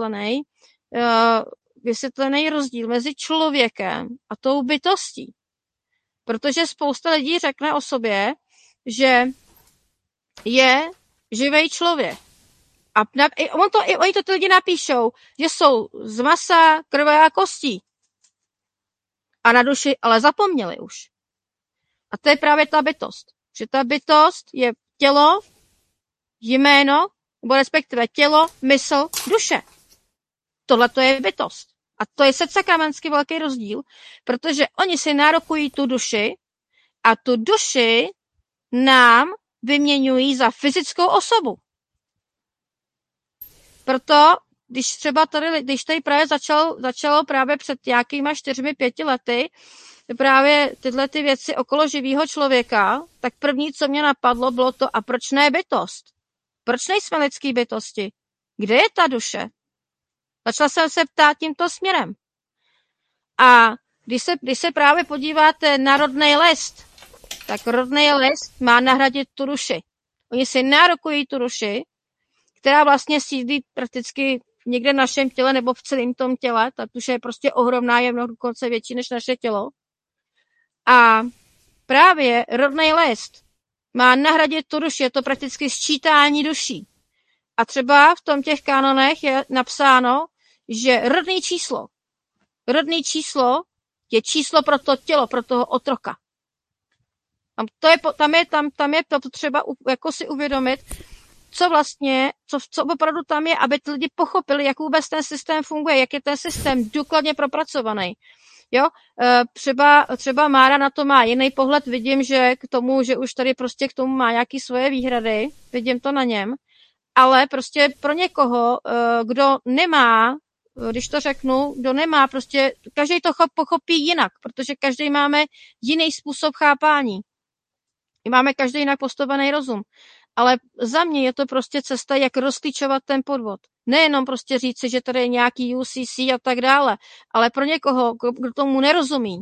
vysvětlený rozdíl mezi člověkem a tou bytostí. Protože spousta lidí řekne o sobě, že je živý člověk. A oni to ty lidi napíšou, že jsou z masa, krve a kostí. A na duši ale zapomněli už. A to je právě ta bytost. Že ta bytost je tělo, jméno, nebo respektive tělo, mysl, duše. Tohle to je bytost. A to je secakramentsky velký rozdíl, protože oni si nárokují tu duši a tu duši nám vyměňují za fyzickou osobu. Proto, když tady právě začalo právě před nějakýma 4-5 lety právě tyhle ty věci okolo živýho člověka, tak první, co mě napadlo, bylo to, a proč ne bytost? Proč nejsme lidský bytosti? Kde je ta duše? Začala jsem se ptát tímto směrem. A když se právě podíváte na rodný list, tak rodný list má nahradit tu duši. Oni si nárokují tu duši, která vlastně sídlí prakticky někde v našem těle nebo v celém tom těle. Ta duše je prostě ohromná, je mnoho dokonce větší než naše tělo. A právě rodný list má nahradit tu duši, je to prakticky sčítání duší. A třeba v těch kanonech je napsáno, že rodný číslo je číslo pro to tělo, pro toho otroka. Tam je potřeba jako si uvědomit, co opravdu tam je, aby ty lidi pochopili, jak vůbec ten systém funguje, jak je ten systém důkladně propracovaný. Jo, třeba Mára na to má jiný pohled, vidím, že k tomu, že už tady prostě k tomu má nějaký svoje výhrady, vidím to na něm, ale prostě pro někoho, kdo nemá, když to řeknu, kdo nemá, prostě každý to pochopí jinak, protože každý máme jiný způsob chápání. Máme každý jinak postavený rozum. Ale za mě je to prostě cesta, jak rozklíčovat ten podvod. Nejenom prostě říci, že tady je nějaký UCC a tak dále, ale pro někoho, kdo tomu nerozumí,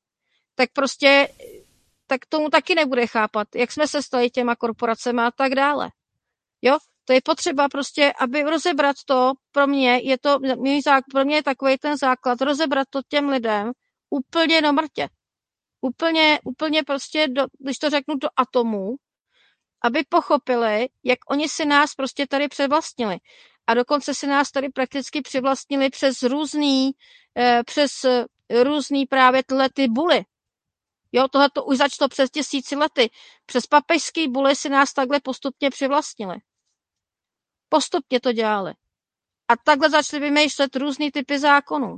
tak tomu taky nebude chápat, jak jsme se stali těma korporacemi a tak dále. Jo? To je potřeba prostě, aby rozebrat to, pro mě je takový ten základ, rozebrat to těm lidem úplně do mrtě. Úplně prostě, když to řeknu, do atomů, aby pochopili, jak oni si nás prostě tady převlastnili. A dokonce si nás tady prakticky přivlastnili přes různý právě tyhle ty buly. Jo, tohle to už začalo přes 1000 lety. Přes papežský buly si nás takhle postupně přivlastnili. Postupně to dělali. A takhle začali vymýšlet různý typy zákonů.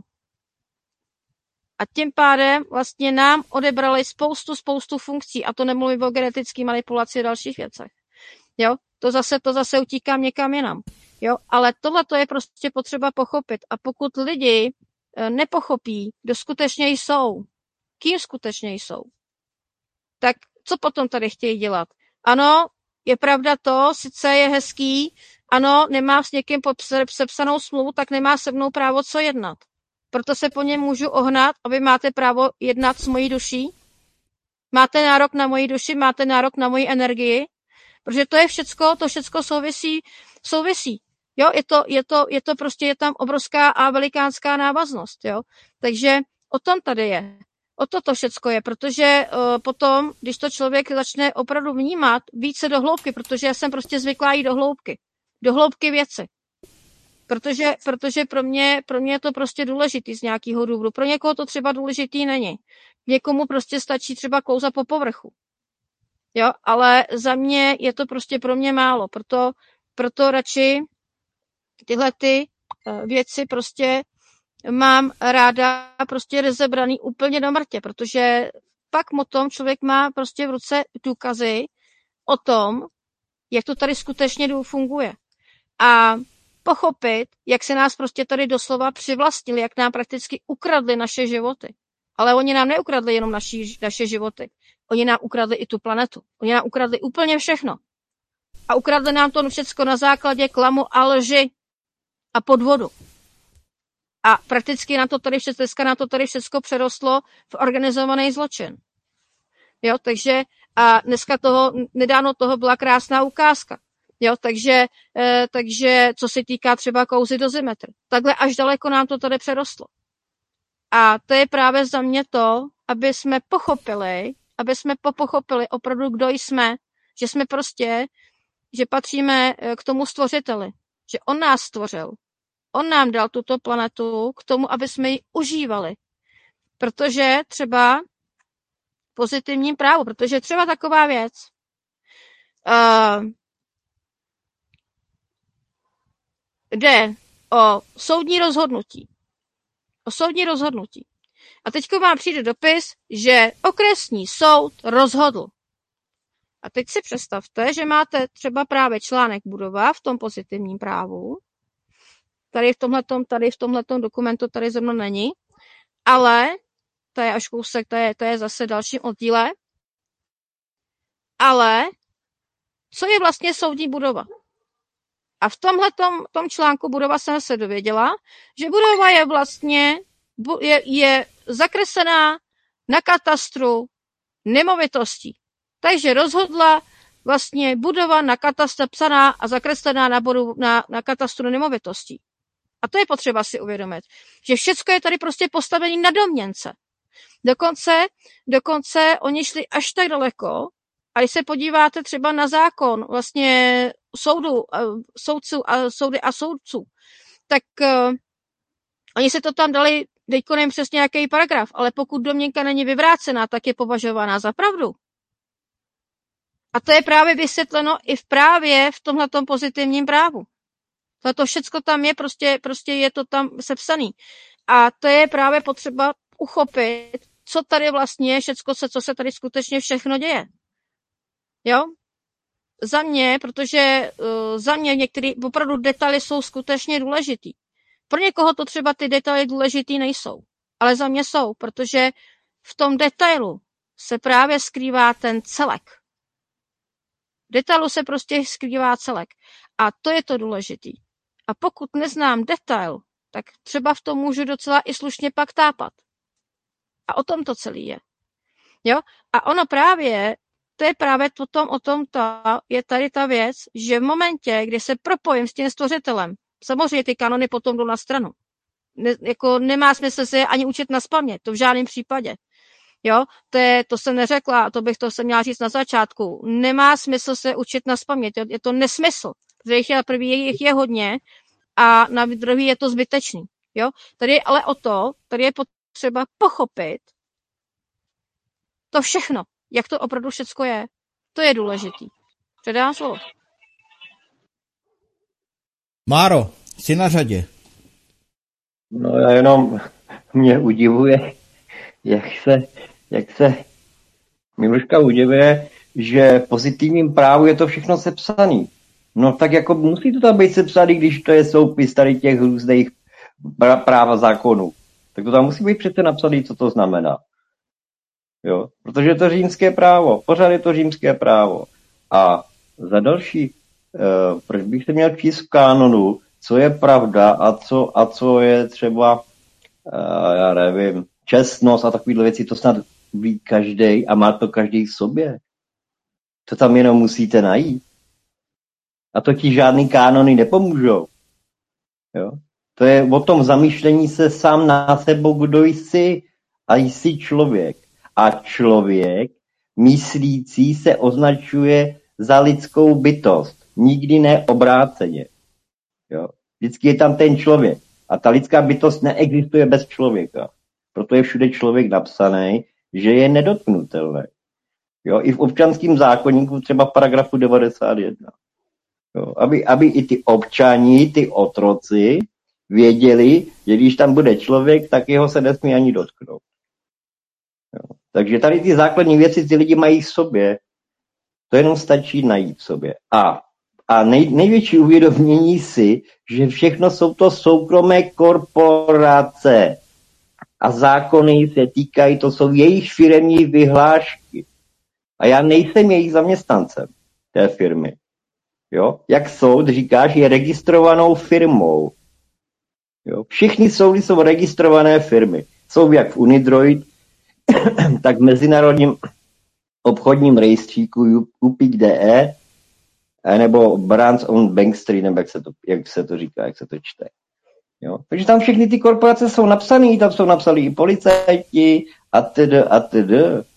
A tím pádem vlastně nám odebrali spoustu funkcí. A to nemluvím o genetické manipulaci a dalších věcech. Jo, to zase utíkám někam jinam. Jo, ale tohle to je prostě potřeba pochopit. A pokud lidi nepochopí, kdo skutečně jsou, kým skutečně jsou, tak co potom tady chtějí dělat? Ano, je pravda to, sice je hezký, ano, nemá s někým sepsanou smlouvu, tak nemá se mnou právo co jednat. proto se po něm můžu ohnat a vy máte právo jednat s mojí duší. Máte nárok na moji duši, máte nárok na moji energii, protože to všecko souvisí. Jo, je to prostě, je tam obrovská a velikánská návaznost, jo. Takže o tom tady je. O to všecko je, protože potom, když to člověk začne opravdu vnímat více do hloubky, protože já jsem prostě zvyklá jít do hloubky věci. Protože pro mě je to prostě důležitý z nějakého důvodu. Pro někoho to třeba důležitý není. Někomu prostě stačí třeba klouzat po povrchu. Jo, ale za mě je to prostě pro mě málo. Proto radši tyhle ty věci prostě mám ráda prostě rozebraný úplně do mrtě, protože pak potom člověk má prostě v ruce důkazy o tom, jak to tady skutečně funguje. A pochopit, jak se nás prostě tady doslova přivlastnili, jak nám prakticky ukradli naše životy. Ale oni nám neukradli jenom naše životy. Oni nám ukradli i tu planetu. Oni nám ukradli úplně všechno. A ukradli nám to všechno na základě klamu a lži a podvodu. A prakticky nám to tady všechno přerostlo v organizovaný zločin. Jo, takže a nedávno toho byla krásná ukázka. Jo, takže co se týká třeba kouzy dozimetr. Takhle až daleko nám to tady přerostlo. A to je právě za mě to, aby jsme pochopili opravdu, kdo jsme, že jsme prostě, že patříme k tomu stvořiteli, že on nás stvořil. On nám dal tuto planetu k tomu, aby jsme ji užívali. Protože třeba pozitivním právu, protože třeba taková věc, jde o soudní rozhodnutí. A teďko vám přijde dopis, že okresní soud rozhodl. A teď si představte, že máte třeba právě článek budova v tom pozitivním právu. Tady v tomhletom dokumentu tady ze mnou není. Ale to je až kousek, to je zase dalším oddíle. Ale co je vlastně soudní budova? A v tom článku budova jsem se dověděla, že budova je vlastně je zakreslená na katastru nemovitostí. Takže rozhodla vlastně budova na katastru psaná a zakreslená na katastru nemovitostí. A to je potřeba si uvědomit, že všecko je tady prostě postavené na domněnce. Dokonce oni šli až tak daleko, a když se podíváte třeba na zákon vlastně soudy a soudců, tak oni se to tam dali, teďko nevím přesně jaký paragraf, ale pokud domněnka není vyvrácená, tak je považována za pravdu. A to je právě vysvětleno i v tomhletom pozitivním právu. To všecko tam je, prostě je to tam sepsaný. A to je právě potřeba uchopit, co tady vlastně všecko co se tady skutečně všechno děje. Jo? Za mě některé opravdu detaily jsou skutečně důležitý. Pro někoho to třeba ty detaily důležitý nejsou, ale za mě jsou, protože v tom detailu se právě skrývá ten celek. V detailu se prostě skrývá celek. A to je to důležitý. A pokud neznám detail, tak třeba v tom můžu docela i slušně pak tápat. A o tom to celý je. Jo? A ono právě, to je právě o tom je tady ta věc, že v momentě, kdy se propojím s tím stvořitelem, samozřejmě ty kanony potom jdou na stranu. Nemá smysl se je ani učit nazpaměť, to v žádném případě. Jo, to jsem neřekla, to jsem měla říct na začátku. Nemá smysl se učit nazpaměť, je to nesmysl, protože jich je hodně a na druhý je to zbytečný. Jo, tady je ale tady je potřeba pochopit to všechno, jak to opravdu všecko je. To je důležitý. Předám slovo. Máro, jsi na řadě. No já jenom mě udivuje, jak se Miluška udivuje, že v pozitivním právu je to všechno sepsaný. No tak jako musí to tam být sepsaný, když to je soupis tady těch různých práva zákonů. Tak to tam musí být přece napsaný, co to znamená. Jo? Protože je to římské právo. Pořád je to římské právo. A za další, proč bych se měl číst v kánonu, co je pravda a co je třeba já nevím, čestnost a takovýhle věci, to snad ví každý a má to každý v sobě. To tam jenom musíte najít. A to ti žádný kánony nepomůžou. Jo? To je o tom zamýšlení se sám na sebou, kdo jsi a jsi člověk. A člověk myslící se označuje za lidskou bytost. Nikdy ne obráceně. Jo? Vždycky je tam ten člověk. A ta lidská bytost neexistuje bez člověka. Proto je všude člověk napsaný, že je nedotknutelný. Jo? I v občanském zákoníku, třeba v paragrafu 91. Jo? Aby i ty občani, ty otroci věděli, že když tam bude člověk, tak jeho se nesmí ani dotknout. Jo? Takže tady ty základní věci ty lidi mají v sobě. To jenom stačí najít v sobě. A největší uvědomění si, že všechno jsou to soukromé korporace. A zákony se týkají, to jsou jejich firemní vyhlášky. A já nejsem jejich zaměstnancem té firmy. Jo? Jak soud říká, že je registrovanou firmou. Jo? Všichni soudy jsou registrované firmy. Jsou jak v Unidroid, tak v mezinárodním obchodním rejstříku UPIC.de nebo Brands on Bank Street, nebo jak se to říká, jak se to čte. Jo? Takže tam všechny ty korporace jsou napsané, tam jsou napsané i policajti atd.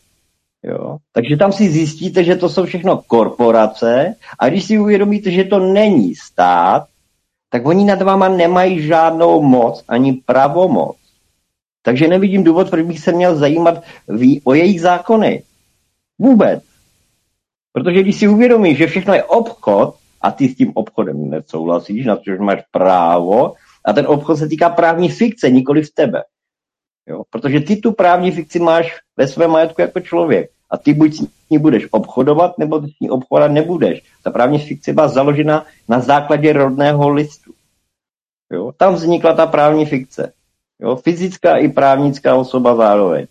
Jo? Takže tam si zjistíte, že to jsou všechno korporace a když si uvědomíte, že to není stát, tak oni nad váma nemají žádnou moc ani pravomoc. Takže nevidím důvod, proč bych se měl zajímat o jejich zákony. Vůbec. Protože když si uvědomíš, že všechno je obchod a ty s tím obchodem nesouhlasíš, na to, že máš právo, a ten obchod se týká právní fikce, nikoli v tebe. Jo? Protože ty tu právní fikci máš ve svém majetku jako člověk. A ty buď s ní budeš obchodovat, nebo s ní obchodovat nebudeš. Ta právní fikce byla založena na základě rodného listu. Jo? Tam vznikla ta právní fikce. Jo? Fyzická i právnická osoba zároveň.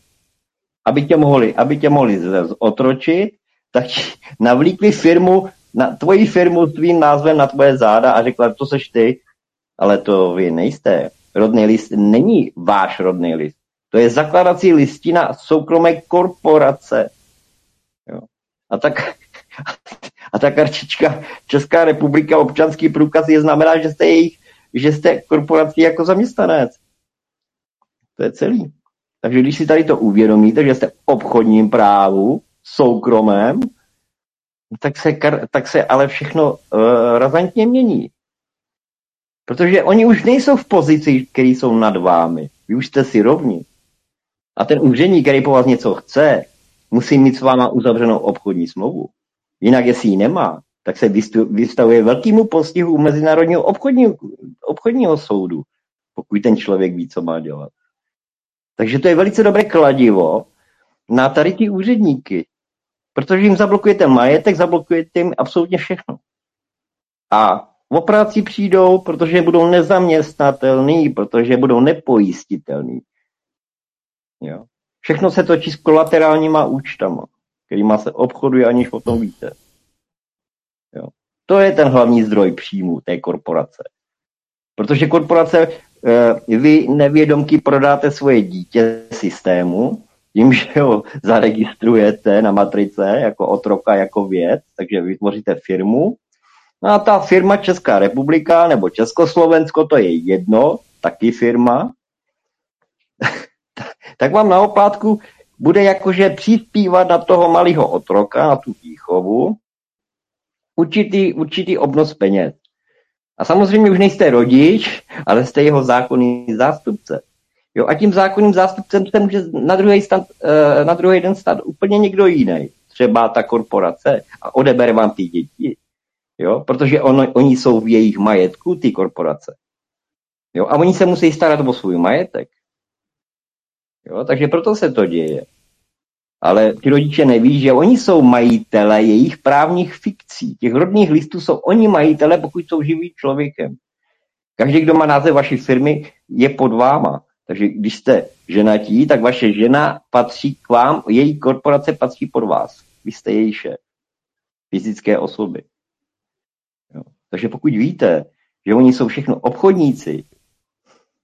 Aby tě mohli otročit, tak navlíkli tvoji firmu s tvým názvem na tvoje záda a řekla, to seš ty, ale to vy nejste. Rodný list není váš rodný list. To je zakládací listina soukromé korporace. Jo. A ta kartička Česká republika, občanský průkaz je znamená, že jste korporací jako zaměstnanec. To je celý. Takže když si tady to uvědomíte, že jste v obchodním právu, soukromém, tak se ale všechno razantně mění. Protože oni už nejsou v pozici, který jsou nad vámi. Vy už jste si rovni. A ten úředník, který po vás něco chce, musí mít s váma uzavřenou obchodní smlouvu. Jinak, jestli ji nemá, tak se vystavuje velkému postihu Mezinárodního obchodního soudu, pokud ten člověk ví, co má dělat. Takže to je velice dobré kladivo na tady ty úředníky. Protože jim zablokujete majetek, zablokujete jim absolutně všechno. A o práci přijdou, protože budou nezaměstnatelný, protože budou nepojistitelný. Jo. Všechno se točí s kolaterálníma účtama, kterýma se obchoduje, aniž o tom víte. Jo. To je ten hlavní zdroj příjmu té korporace. Protože korporace, vy nevědomky prodáte svoje dítě systému, tím, že ho zaregistrujete na matrice jako otroka, jako věc, takže vytvoříte firmu. No a ta firma Česká republika nebo Československo, to je jedno, taky firma, tak vám na oplátku bude jakože přispívat na toho malého otroka, na tu výchovu, určitý obnos peněz. A samozřejmě už nejste rodič, ale jste jeho zákonný zástupce. Jo, a tím zákonným zástupcem se může na druhý den stát úplně někdo jiný. Třeba ta korporace a odebere vám ty děti. Jo, protože oni jsou v jejich majetku, ty korporace. Jo, a oni se musí starat o svůj majetek. Jo, takže proto se to děje. Ale ty rodiče neví, že oni jsou majitele jejich právních fikcí. Těch rodných listů jsou oni majitele, pokud jsou živý člověkem. Každý, kdo má název vaší firmy, je pod váma. Takže když jste ženatí, tak vaše žena patří k vám, její korporace patří pod vás. Vy jste její šéf. Fyzické osoby. Jo. Takže pokud víte, že oni jsou všechno obchodníci,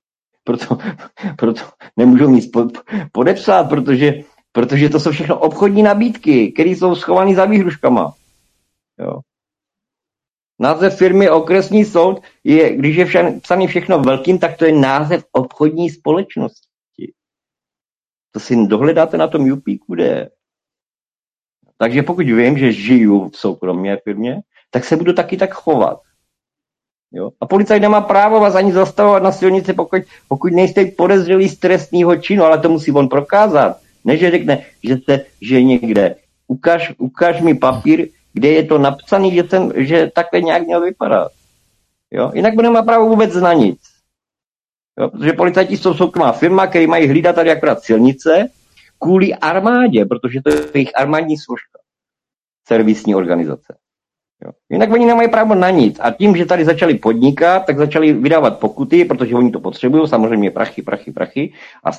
proto nemůžou nic podepsat, protože to jsou všechno obchodní nabídky, které jsou schované za výhruškama. Jo. Název firmy Okresní soud je, když je psaný všechno velkým, tak to je název obchodní společnosti. To si dohledáte na tom Jupíku, kde je. Takže pokud vím, že žiju v soukromé firmě, tak se budu taky tak chovat. Jo? A policajt nemá právo vás ani zastavovat na silnici, pokud nejste podezřelí z trestního činu, ale to musí on prokázat. Ne, že řekne, že někde. Ukaž mi papír, kde je to napsané, že takhle nějak měl vypadat. Jo? Jinak nemá právo vůbec na nic. Jo? Protože policajti jsou soukromá firma, který mají hlídat tady akorát silnice kvůli armádě, protože to je jejich armádní složka. Servisní organizace. Jo? Jinak oni nemají právo na nic. A tím, že tady začali podnikat, tak začali vydávat pokuty, protože oni to potřebují, samozřejmě prachy. A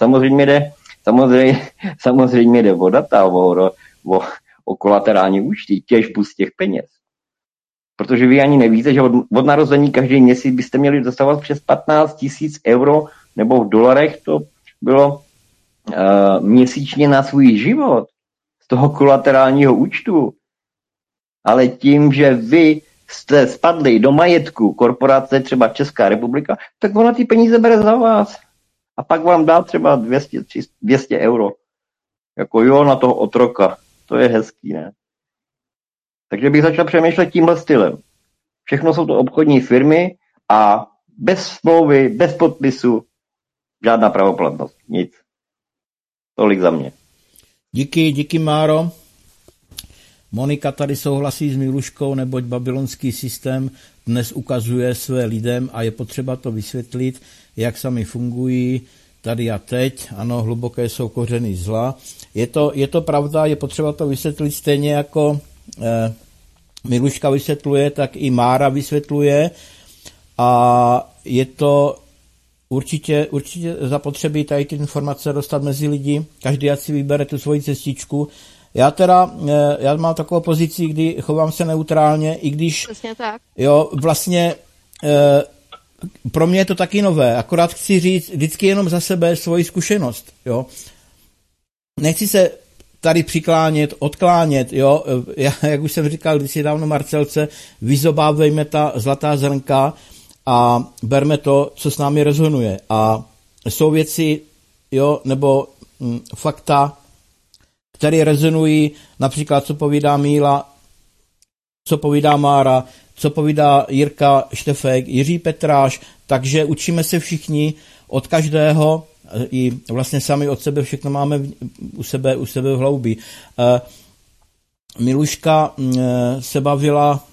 samozřejmě jde o kolaterální účty, těžbu z těch peněz. Protože vy ani nevíte, že od narození každý měsíc byste měli dostávat přes 15 000 euro, nebo v dolarech to bylo měsíčně na svůj život z toho kolaterálního účtu. Ale tím, že vy jste spadli do majetku korporace, třeba Česká republika, tak ona ty peníze bere za vás. A pak vám dá třeba 200 euro. Jako jo, na toho otroka. To je hezký, ne? Takže bych začal přemýšlet tímhle stylem. Všechno jsou to obchodní firmy a bez smlouvy, bez podpisu, žádná pravoplatnost. Nic. Tolik za mě. Díky Máro. Monika tady souhlasí s Miluškou, neboť babylonský systém dnes ukazuje své lidem a je potřeba to vysvětlit, jak sami fungují tady a teď. Ano, hluboké jsou kořeny zla. Je to pravda, je potřeba to vysvětlit stejně jako Miluška vysvětluje, tak i Mára vysvětluje a je to určitě zapotřebí tady ty informace dostat mezi lidi, každý ať si vybere tu svoji cestičku. Já mám takovou pozici, kdy chovám se neutrálně, i když tak. Jo, vlastně pro mě je to taky nové, akorát chci říct vždycky jenom za sebe svoji zkušenost, jo. Nechci se tady odklánět, jo, jak už jsem říkal kdysi dávno Marcelce, vyzobávejme ta zlatá zrnka a berme to, co s námi rezonuje. A jsou věci, jo, nebo fakta, které rezonují, například co povídá Míla, co povídá Mára, co povídá Jirka Štefek, Jiří Petráš, takže učíme se všichni od každého, i vlastně sami od sebe všechno máme u sebe v hloubi. Miluška se bavila,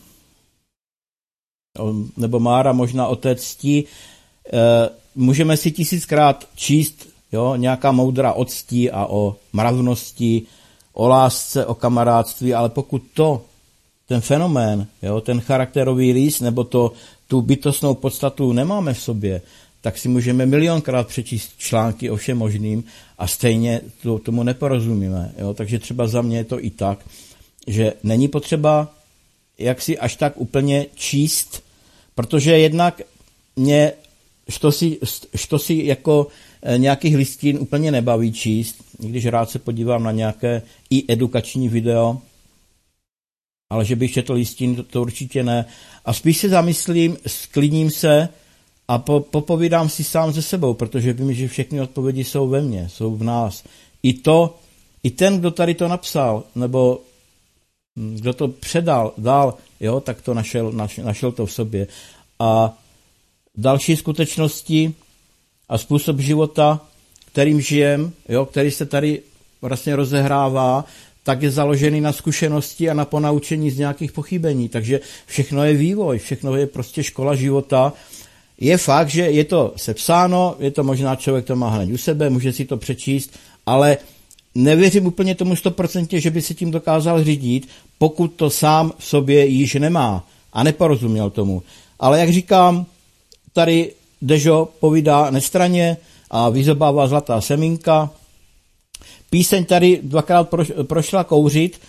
nebo Mára možná o té cti, můžeme si 1000krát číst, jo, nějaká moudra o cti a o mravnosti, o lásce, o kamarádství, ale pokud ten fenomén, jo, ten charakterový rys, nebo tu bytostnou podstatu nemáme v sobě, tak si můžeme milionkrát přečíst články o všem možným a stejně tomu neporozumíme. Jo. Takže třeba za mě je to i tak, že není potřeba jak si až tak úplně číst, protože jednak mě što si jako nějakých listin úplně nebaví číst, když rád se podívám na nějaké i edukační video, ale že bych četl listin, to určitě ne. A spíš se zamyslím, sklidním se a popovídám si sám se sebou, protože vím, že všechny odpovědi jsou ve mně, jsou v nás. I ten, kdo tady to napsal, nebo kdo to předal, dal, jo, tak to našel to v sobě. A další skutečnosti a způsob života, kterým žijem, jo, který se tady vlastně rozehrává, tak je založený na zkušenosti a na ponaučení z nějakých pochybení. Takže všechno je vývoj, všechno je prostě škola života. Je fakt, že je to sepsáno, je to možná člověk to má hned u sebe, může si to přečíst, ale nevěřím úplně tomu 100%, že by se tím dokázal řídit, pokud to sám v sobě již nemá a neporozuměl tomu. Ale jak říkám, tady Dežo povídá nestranně a vyzobává zlatá semínka. Píseň tady 2krát prošla kouřit.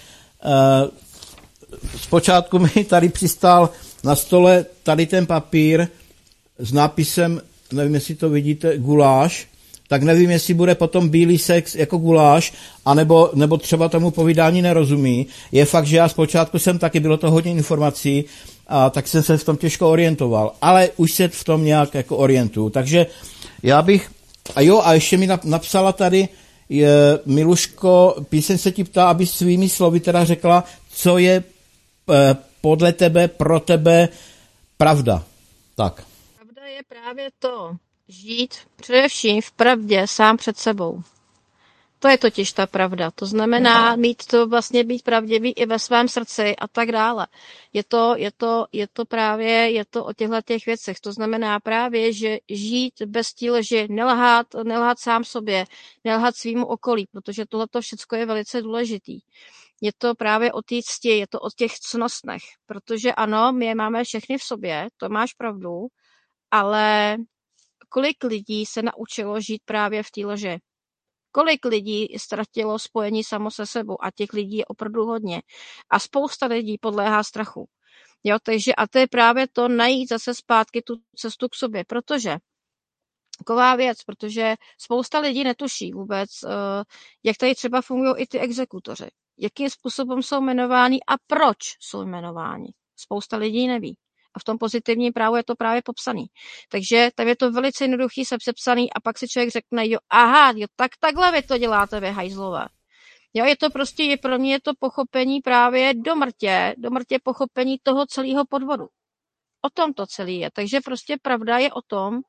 Zpočátku mi tady přistál na stole tady ten papír s nápisem nevím, jestli to vidíte, guláš, tak nevím, jestli bude potom bílý sex jako guláš, nebo třeba tomu povídání nerozumí. Je fakt, že já zpočátku jsem taky, bylo to hodně informací, a tak jsem se v tom těžko orientoval, ale už se v tom nějak jako orientuju. Takže já bych, a ještě mi napsala tady Miluško, píseň se ti ptá, aby svými slovy teda řekla, co je podle tebe, pro tebe pravda. Tak. Pravda je právě to, žít především v pravdě sám před sebou. To je totiž ta pravda. To znamená mít to vlastně být pravdivý i ve svém srdci a tak dále. Je to právě o těch věcech. To znamená právě, že žít bez té lži, nelhat sám sobě, nelhat svýmu okolí, protože tohleto všecko je velice důležitý. Je to právě o té cti, je to o těch ctnostech, protože ano, my je máme všechny v sobě, to máš pravdu, ale kolik lidí se naučilo žít právě v té lži? Kolik lidí ztratilo spojení samo se sebou a těch lidí je opravdu hodně. A spousta lidí podléhá strachu. Jo, takže a to je právě to najít zase zpátky tu cestu k sobě, protože taková věc, protože spousta lidí netuší vůbec, jak tady třeba fungují i ty exekutoři. Jakým způsobem jsou jmenováni a proč jsou jmenováni. Spousta lidí neví. A v tom pozitivním právu je to právě popsaný. Takže tam je to velice jednoduchý sepsaný a pak si člověk řekne, takhle vy to děláte, vy hajzlové. Jo, je to prostě, pro mě je to pochopení právě do mrtě pochopení toho celého podvodu. O tom to celé je. Takže prostě pravda je o tom,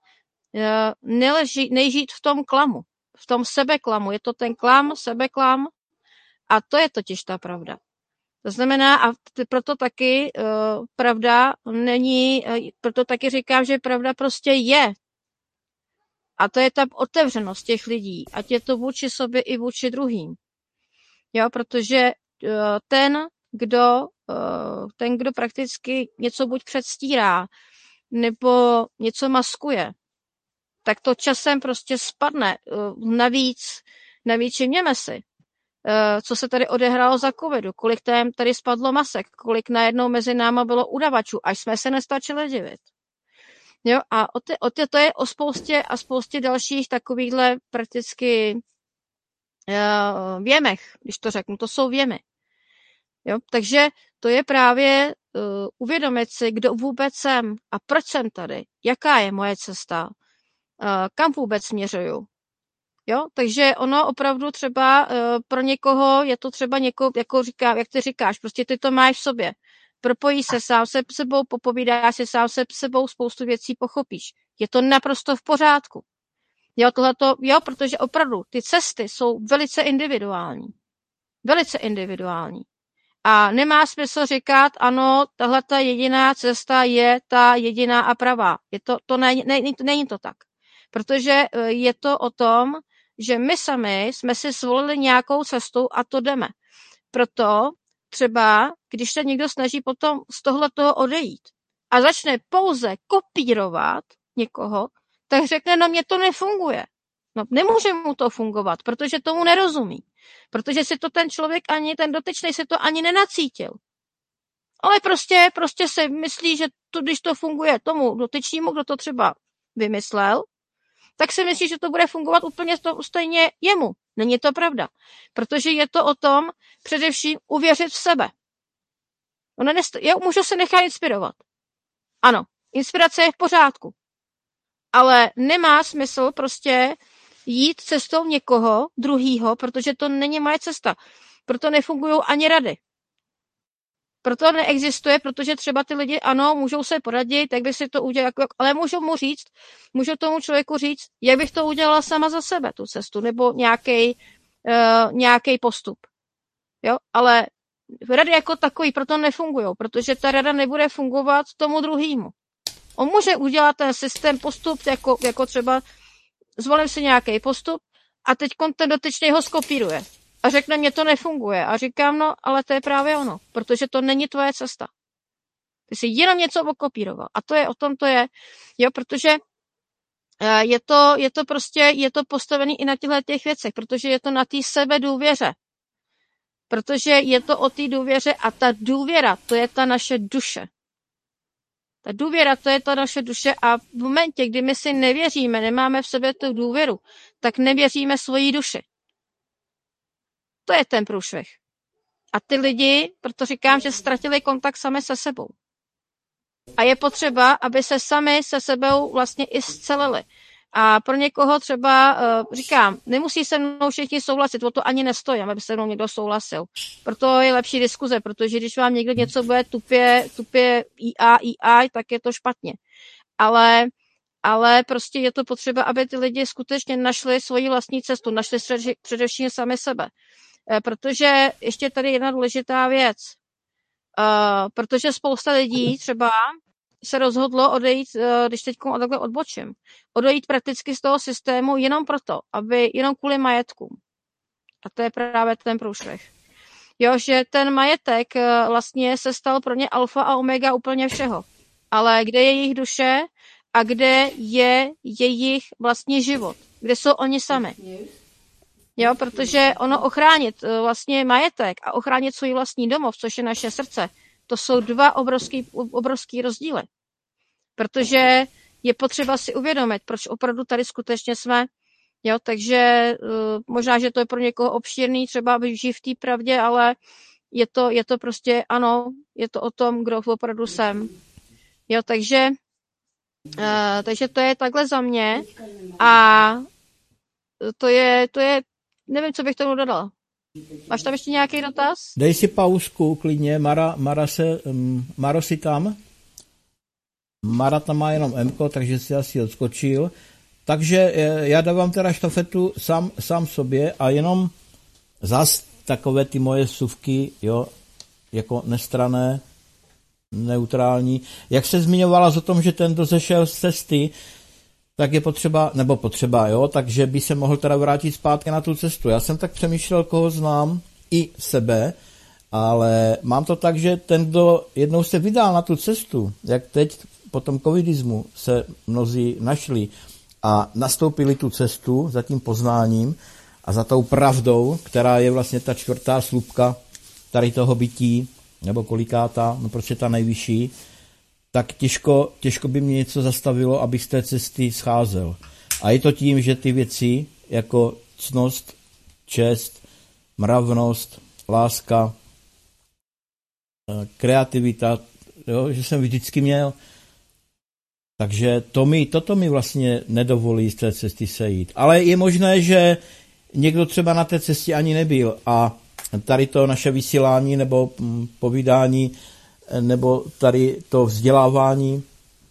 nežít v tom klamu, v tom sebeklamu. Je to ten klam, sebeklam a to je totiž ta pravda. To znamená, a proto taky pravda není, proto taky říkám, že pravda prostě je. A to je ta otevřenost těch lidí, ať je to vůči sobě i vůči druhým. Jo, protože ten, kdo prakticky něco buď předstírá, nebo něco maskuje, tak to časem prostě spadne. Navíc všimněme si, co se tady odehrálo za covidu, kolik tady spadlo masek, kolik najednou mezi náma bylo udavačů, až jsme se nestačili divit. Jo, a to je o spoustě dalších takovýchhle prakticky věmech, když to řeknu, to jsou věmy. Jo, takže to je právě uvědomit si, kdo vůbec jsem a proč jsem tady, jaká je moje cesta, kam vůbec směřuju. Jo, takže ono opravdu třeba pro někoho je to třeba jako říká, jak ty říkáš, prostě ty to máš v sobě. Propojí se sám se sebou, popovídáš si sám se sebou, spoustu věcí pochopíš. Je to naprosto v pořádku. Jo, protože opravdu ty cesty jsou velice individuální. Velice individuální. A nemá smysl říkat, ano, tahle ta jediná cesta je ta jediná a pravá. Není to tak. Protože je to o tom, že my sami jsme si zvolili nějakou cestu a to jdeme. Proto třeba, když se někdo snaží potom z tohletoho odejít a začne pouze kopírovat někoho, tak řekne, no mně to nefunguje. No nemůže mu to fungovat, protože tomu nerozumí. Protože si to ten člověk ten dotyčný si to ani nenacítil. Ale prostě si myslí, že když to funguje tomu dotyčnému, kdo to třeba vymyslel, tak si myslí, že to bude fungovat úplně stejně jemu. Není to pravda. Protože je to o tom především uvěřit v sebe. Můžu se nechat inspirovat. Ano, inspirace je v pořádku. Ale nemá smysl prostě jít cestou někoho druhýho, protože to není moje cesta. Proto nefungují ani rady. Proto neexistuje, protože třeba ty lidi, ano, můžou se poradit, jak by si to udělal, ale můžu tomu člověku říct, jak bych to udělala sama za sebe, tu cestu, nebo nějaký postup. Jo, ale rady jako takový proto nefungují, protože ta rada nebude fungovat tomu druhýmu. On může udělat ten systém postup, jako třeba zvolím si nějaký postup a teď ten dotyčný ho skopíruje. A řekne, mně to nefunguje. A říkám, no, ale to je právě ono, protože to není tvoje cesta. Ty jsi jenom něco okopíroval. A o tom to je, jo, protože je to postavené i na těch věcech, protože je to na té sebedůvěře. Protože je to o té důvěře a ta důvěra, to je ta naše duše. Ta důvěra, to je ta naše duše a v momentě, kdy my si nevěříme, nemáme v sobě tu důvěru, tak nevěříme svojí duši. To je ten průšvih. A ty lidi, proto říkám, že ztratili kontakt sami se sebou. A je potřeba, aby se sami se sebou vlastně i scelili. A pro někoho třeba, říkám, nemusí se mnou všichni souhlasit, o to ani nestojím, aby se mnou někdo souhlasil. Proto je lepší diskuze, protože když vám někdo něco bude tupě IA, tak je to špatně. Ale prostě je to potřeba, aby ty lidi skutečně našli svoji vlastní cestu, našli především sami sebe. Protože ještě tady jedna důležitá věc. Protože spousta lidí třeba se rozhodlo odejít, když teď takhle odbočím, odejít prakticky z toho systému jenom proto, jenom kvůli majetkům. A to je právě ten průšvih. Jo, že ten majetek vlastně se stal pro ně alfa a omega úplně všeho. Ale kde je jejich duše a kde je jejich vlastně život? Kde jsou oni sami? Jo, protože ono ochránit vlastně majetek a ochránit svůj vlastní domov, což je naše srdce, to jsou dva obrovský rozdíly. Protože je potřeba si uvědomit, proč opravdu tady skutečně jsme. Jo, takže možná, že to je pro někoho obšírný, třeba žít v té pravdě, ale je to prostě, ano, je to o tom, kdo opravdu jsem. Jo, takže to je takhle za mě a to je, nevím, co bych tomu dodala. Máš tam ještě nějaký dotaz? Dej si pauzku klidně, Maro si tam? Mara tam má jenom Mko, takže si asi odskočil. Takže já dávám teda štafetu sám sobě a jenom zas takové ty moje vsuvky, jo, jako nestranné, neutrální. Jak se zmiňovala o tom, že ten, kdo zešel z cesty, tak je potřeba, jo, takže by se mohl teda vrátit zpátky na tu cestu. Já jsem tak přemýšlel, koho znám, i sebe, ale mám to tak, že ten, kdo jednou se vydal na tu cestu, jak teď po tom covidismu se mnozí našli a nastoupili tu cestu za tím poznáním a za tou pravdou, která je vlastně ta čtvrtá slupka tady toho bytí, nebo kolikátá, no prostě ta nejvyšší, tak těžko by mě něco zastavilo, abych z té cesty scházel. A je to tím, že ty věci jako ctnost, čest, mravnost, láska, kreativita, jo, že jsem vždycky měl. Takže toto mi vlastně nedovolí z té cesty sejít. Ale je možné, že někdo třeba na té cestě ani nebyl a tady to naše vysílání nebo povídání nebo tady to vzdělávání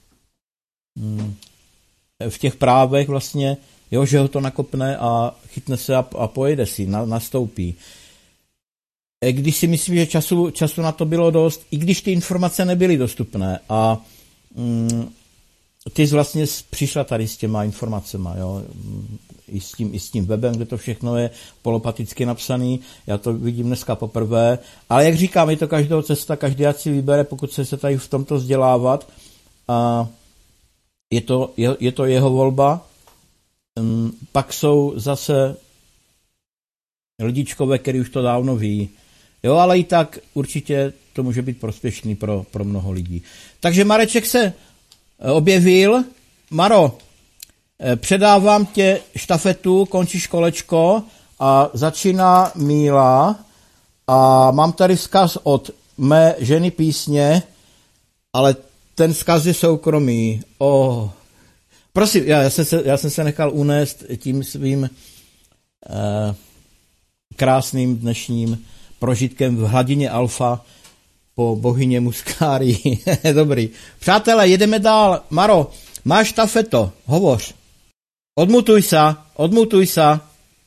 v těch právech vlastně, jo, že ho to nakopne a chytne se a pojede si, nastoupí. Když si myslím, že času na to bylo dost, i když ty informace nebyly dostupné a ty jsi vlastně přišla tady s těma informacema, jo, i s tím webem, kde to všechno je polopaticky napsaný, já to vidím dneska poprvé, ale jak říkám, je to každého cesta, každý ať si vybere, pokud se tady v tomto vzdělávat a je to jeho volba. Pak jsou zase lidičkové, který už to dávno ví, jo, ale i tak určitě to může být prospěšný pro mnoho lidí. Takže Mareček se objevil. Maro, předávám tě štafetu, končíš kolečko a začíná Míla a mám tady vzkaz od mé ženy písně, ale ten vzkaz je soukromý. Prosím, já jsem se nechal unést tím svým krásným dnešním prožitkem v hladině Alfa po bohyně Muskárii. Dobrý. Přátelé, jedeme dál. Maro, máš štafeto, hovoř. Odmutuj sa.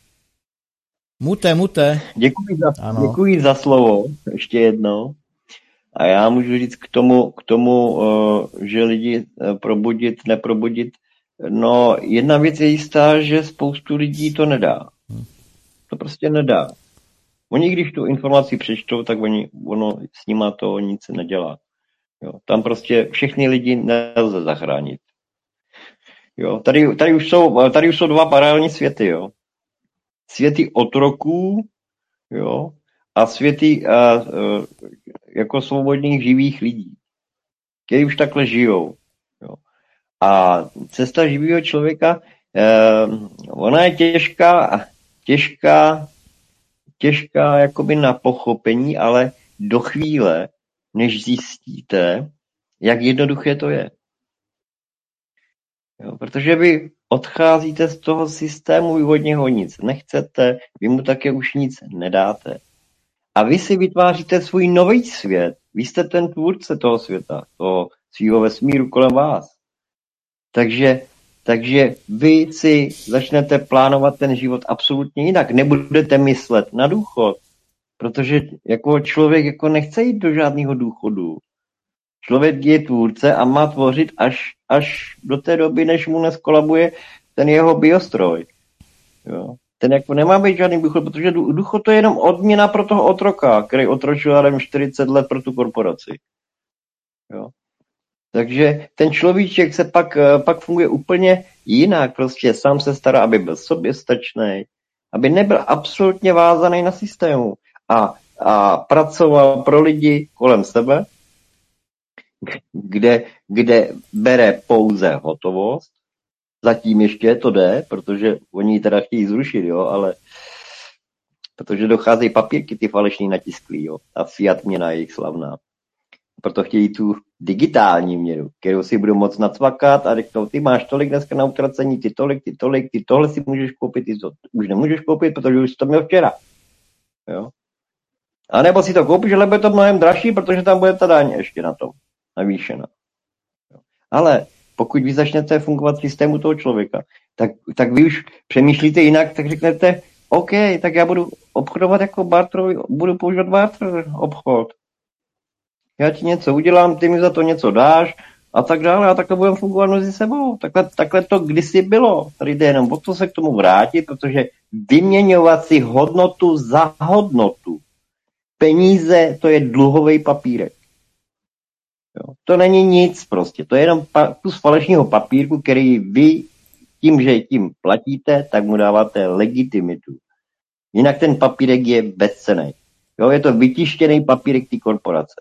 Mute. Děkuji za slovo, ještě jednou. A já můžu říct k tomu, že lidi probudit, neprobudit. No, jedna věc je jistá, že spoustu lidí to nedá. To prostě nedá. Oni, když tu informaci přečtou, tak ono s nima to nic nedělá. Jo. Tam prostě všechny lidi nelze zachránit. Jo. Tady už jsou dva paralelní světy. Jo. Světy otroků, jo, a světy jako svobodných živých lidí. kteří už takhle žijou. Jo. A cesta živého člověka, ona je těžká jakoby na pochopení, ale do chvíle, než zjistíte, jak jednoduché to je. Jo, protože vy odcházíte z toho systému, vy od něho nic nechcete, vy mu také už nic nedáte. A vy si vytváříte svůj nový svět. Vy jste ten tvůrce toho světa, toho svýho vesmíru kolem vás. Takže vy si začnete plánovat ten život absolutně jinak. Nebudete myslet na důchod, protože jako člověk jako nechce jít do žádného důchodu. Člověk je tvůrce a má tvořit až do té doby, než mu neskolabuje ten jeho biostroj. Jo. Ten jako nemá být žádný důchod, protože důchod to je jenom odměna pro toho otroka, který otročil 40 let pro tu korporaci. Jo. Takže ten človíček se pak funguje úplně jinak. Prostě sám se stará, aby byl soběstačný, aby nebyl absolutně vázaný na systému a pracoval pro lidi kolem sebe, kde bere pouze hotovost. Zatím ještě to jde, protože oni ji teda chtějí zrušit, jo, ale protože docházejí papírky ty falešný natisklý, jo, a fiat měna je jejich slavná. Proto chtějí tu digitální měnu, kterou si budou moc nacvakat a řeknou, ty máš tolik dneska na utracení, ty tohle si můžeš koupit, ty to už nemůžeš koupit, protože už jsi to měl včera. Jo. A nebo si to koupíš, ale bude to mnohem dražší, protože tam bude ta daň ještě na tom navýšena. Jo. Ale pokud vy začnete fungovat v systému toho člověka, tak vy už přemýšlíte jinak, tak řeknete, OK, tak já budu obchodovat jako barterový, budu používat barter obchod. Já ti něco udělám, ty mi za to něco dáš a tak dále a takhle budeme fungovat mezi sebou. Takhle to kdysi bylo. Tady jde jenom o to se k tomu vrátit, protože vyměňovat si hodnotu za hodnotu. Peníze, to je dluhový papírek. Jo. To není nic prostě. To je jenom kus falešného papírku, který vy tím, že tím platíte, tak mu dáváte legitimitu. Jinak ten papírek je bezcenný. Jo, je to vytištěný papírek té korporace.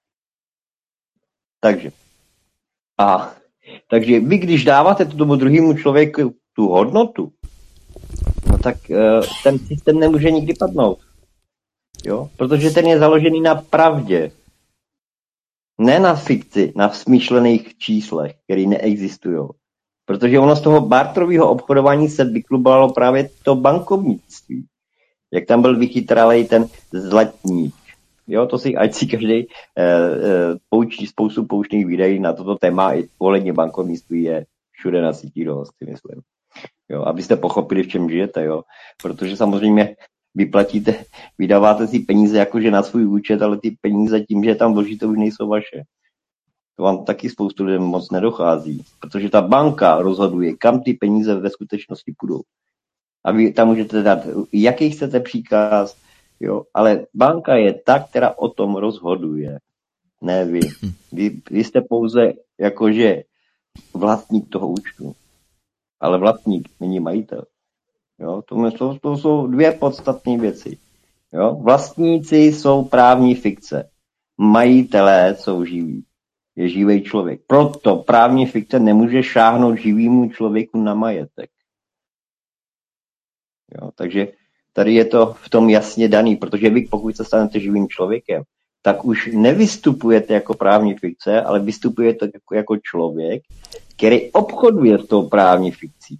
Takže vy, když dáváte tomu druhému člověku tu hodnotu, no tak ten systém nemůže nikdy padnout. Jo? Protože ten je založený na pravdě. Ne na fikci, na smýšlených číslech, které neexistují. Protože ono z toho barterového obchodování se vyklubalo právě to bankovnictví. Jak tam byl vychytralej ten zlatník. Jo, to si, ať si každý poučí spoustu poučných videí na toto téma, i ohledně bankovnictví je všude na síti dost, si myslím. Jo, abyste pochopili, v čem žijete, jo. Protože samozřejmě vydáváte si peníze jakože na svůj účet, ale ty peníze tím, že je tam vložíte, už nejsou vaše. To vám taky spoustu lidem moc nedochází, protože ta banka rozhoduje, kam ty peníze ve skutečnosti půjdou. A vy tam můžete dát, jaký chcete příkaz, jo, ale banka je ta, která o tom rozhoduje. Ne vy. Vy jste pouze jakože vlastník toho účtu. Ale vlastník není majitel. Jo, to jsou dvě podstatné věci. Jo, vlastníci jsou právní fikce. Majitelé jsou živí. Je živý člověk. Proto právní fikce nemůže šáhnout živému člověku na majetek. Jo, takže tady je to v tom jasně daný, protože vy, pokud se stanete živým člověkem, tak už nevystupujete jako právní fikce, ale vystupujete jako člověk, který obchoduje s tou právní fikcí.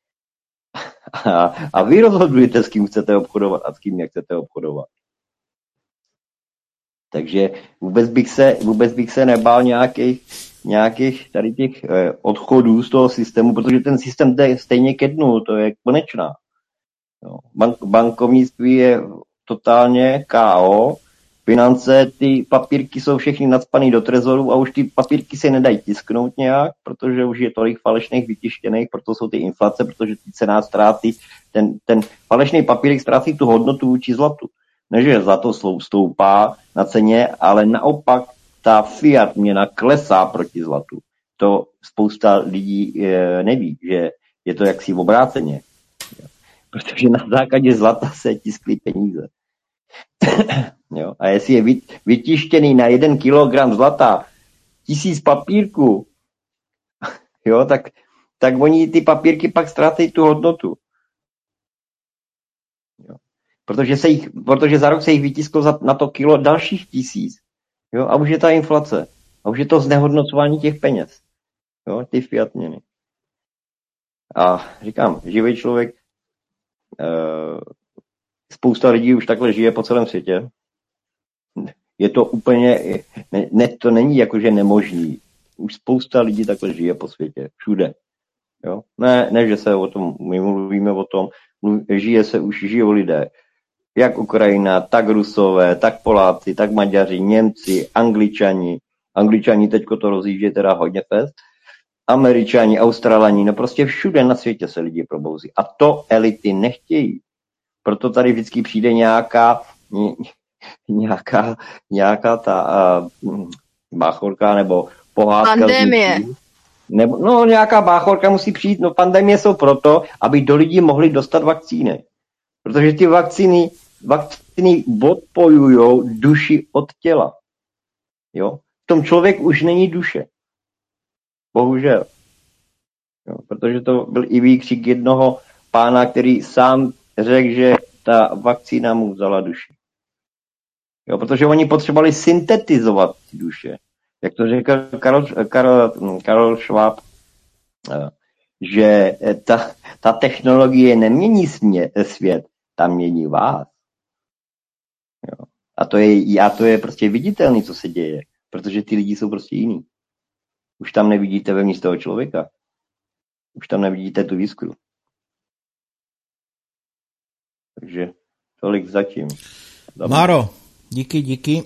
A vy rozhodujete, s kým chcete obchodovat a s kým nechcete obchodovat. Takže vůbec bych se nebál nějakých tady těch odchodů z toho systému, protože ten systém jde stejně ke dnu, to je konečná. Jo. Bankovnictví je totálně KO, finance, ty papírky jsou všechny nacpaný do trezoru a už ty papírky se nedají tisknout nějak, protože už je tolik falešných vytištěných, proto jsou ty inflace, protože ty cena ztrácí, ten falešný papírek ztrácí tu hodnotu vůči zlatu. Ne, že zlato stoupá na ceně, ale naopak ta fiat měna klesá proti zlatu. To spousta lidí neví, že je to jaksi obráceně. Protože na základě zlata se tisklí peníze. Jo? A jestli je vytištěný na 1 kilogram zlata 1000 papírků, jo, tak oni ty papírky pak ztratí tu hodnotu. Jo. Protože za rok se jich vytisklo na to kilo dalších 1000. Jo, a už je ta inflace. A už je to znehodnocování těch peněz. Jo, ty fiat měny. A říkám, živý člověk, spousta lidí už takhle žije po celém světě. Je to úplně, to není jakože nemožný. Už spousta lidí takhle žije po světě, všude. Jo? Ne, že se o tom, my mluvíme o tom, žijou lidé. Jak Ukrajina, tak Rusové, tak Poláci, tak Maďaři, Němci, Angličani. Angličani teďko to rozjíždí teda hodně fest. Američani, Australani, no prostě všude na světě se lidi probouzí. A to elity nechtějí. Proto tady vždycky přijde nějaká ta báchorka nebo pohádka. Pandemie. Nebo, nějaká báchorka musí přijít. No pandemie jsou proto, aby do lidí mohli dostat vakcíny. Protože ty vakcíny odpojujou duši od těla. Jo? V tom člověk už není duše. Bohužel. Jo, protože to byl i výkřik jednoho pána, který sám řekl, že ta vakcína mu vzala duši. Jo, protože oni potřebovali syntetizovat ty duše. Jak to řekl Karel Schwab, že ta technologie nemění svět, ta mění vás. Jo. A to je prostě viditelný, co se děje, protože ty lidi jsou prostě jiný. Už tam nevidíte vevnitř toho člověka. Už tam nevidíte tu jiskru. Takže tolik zatím. Máro, díky.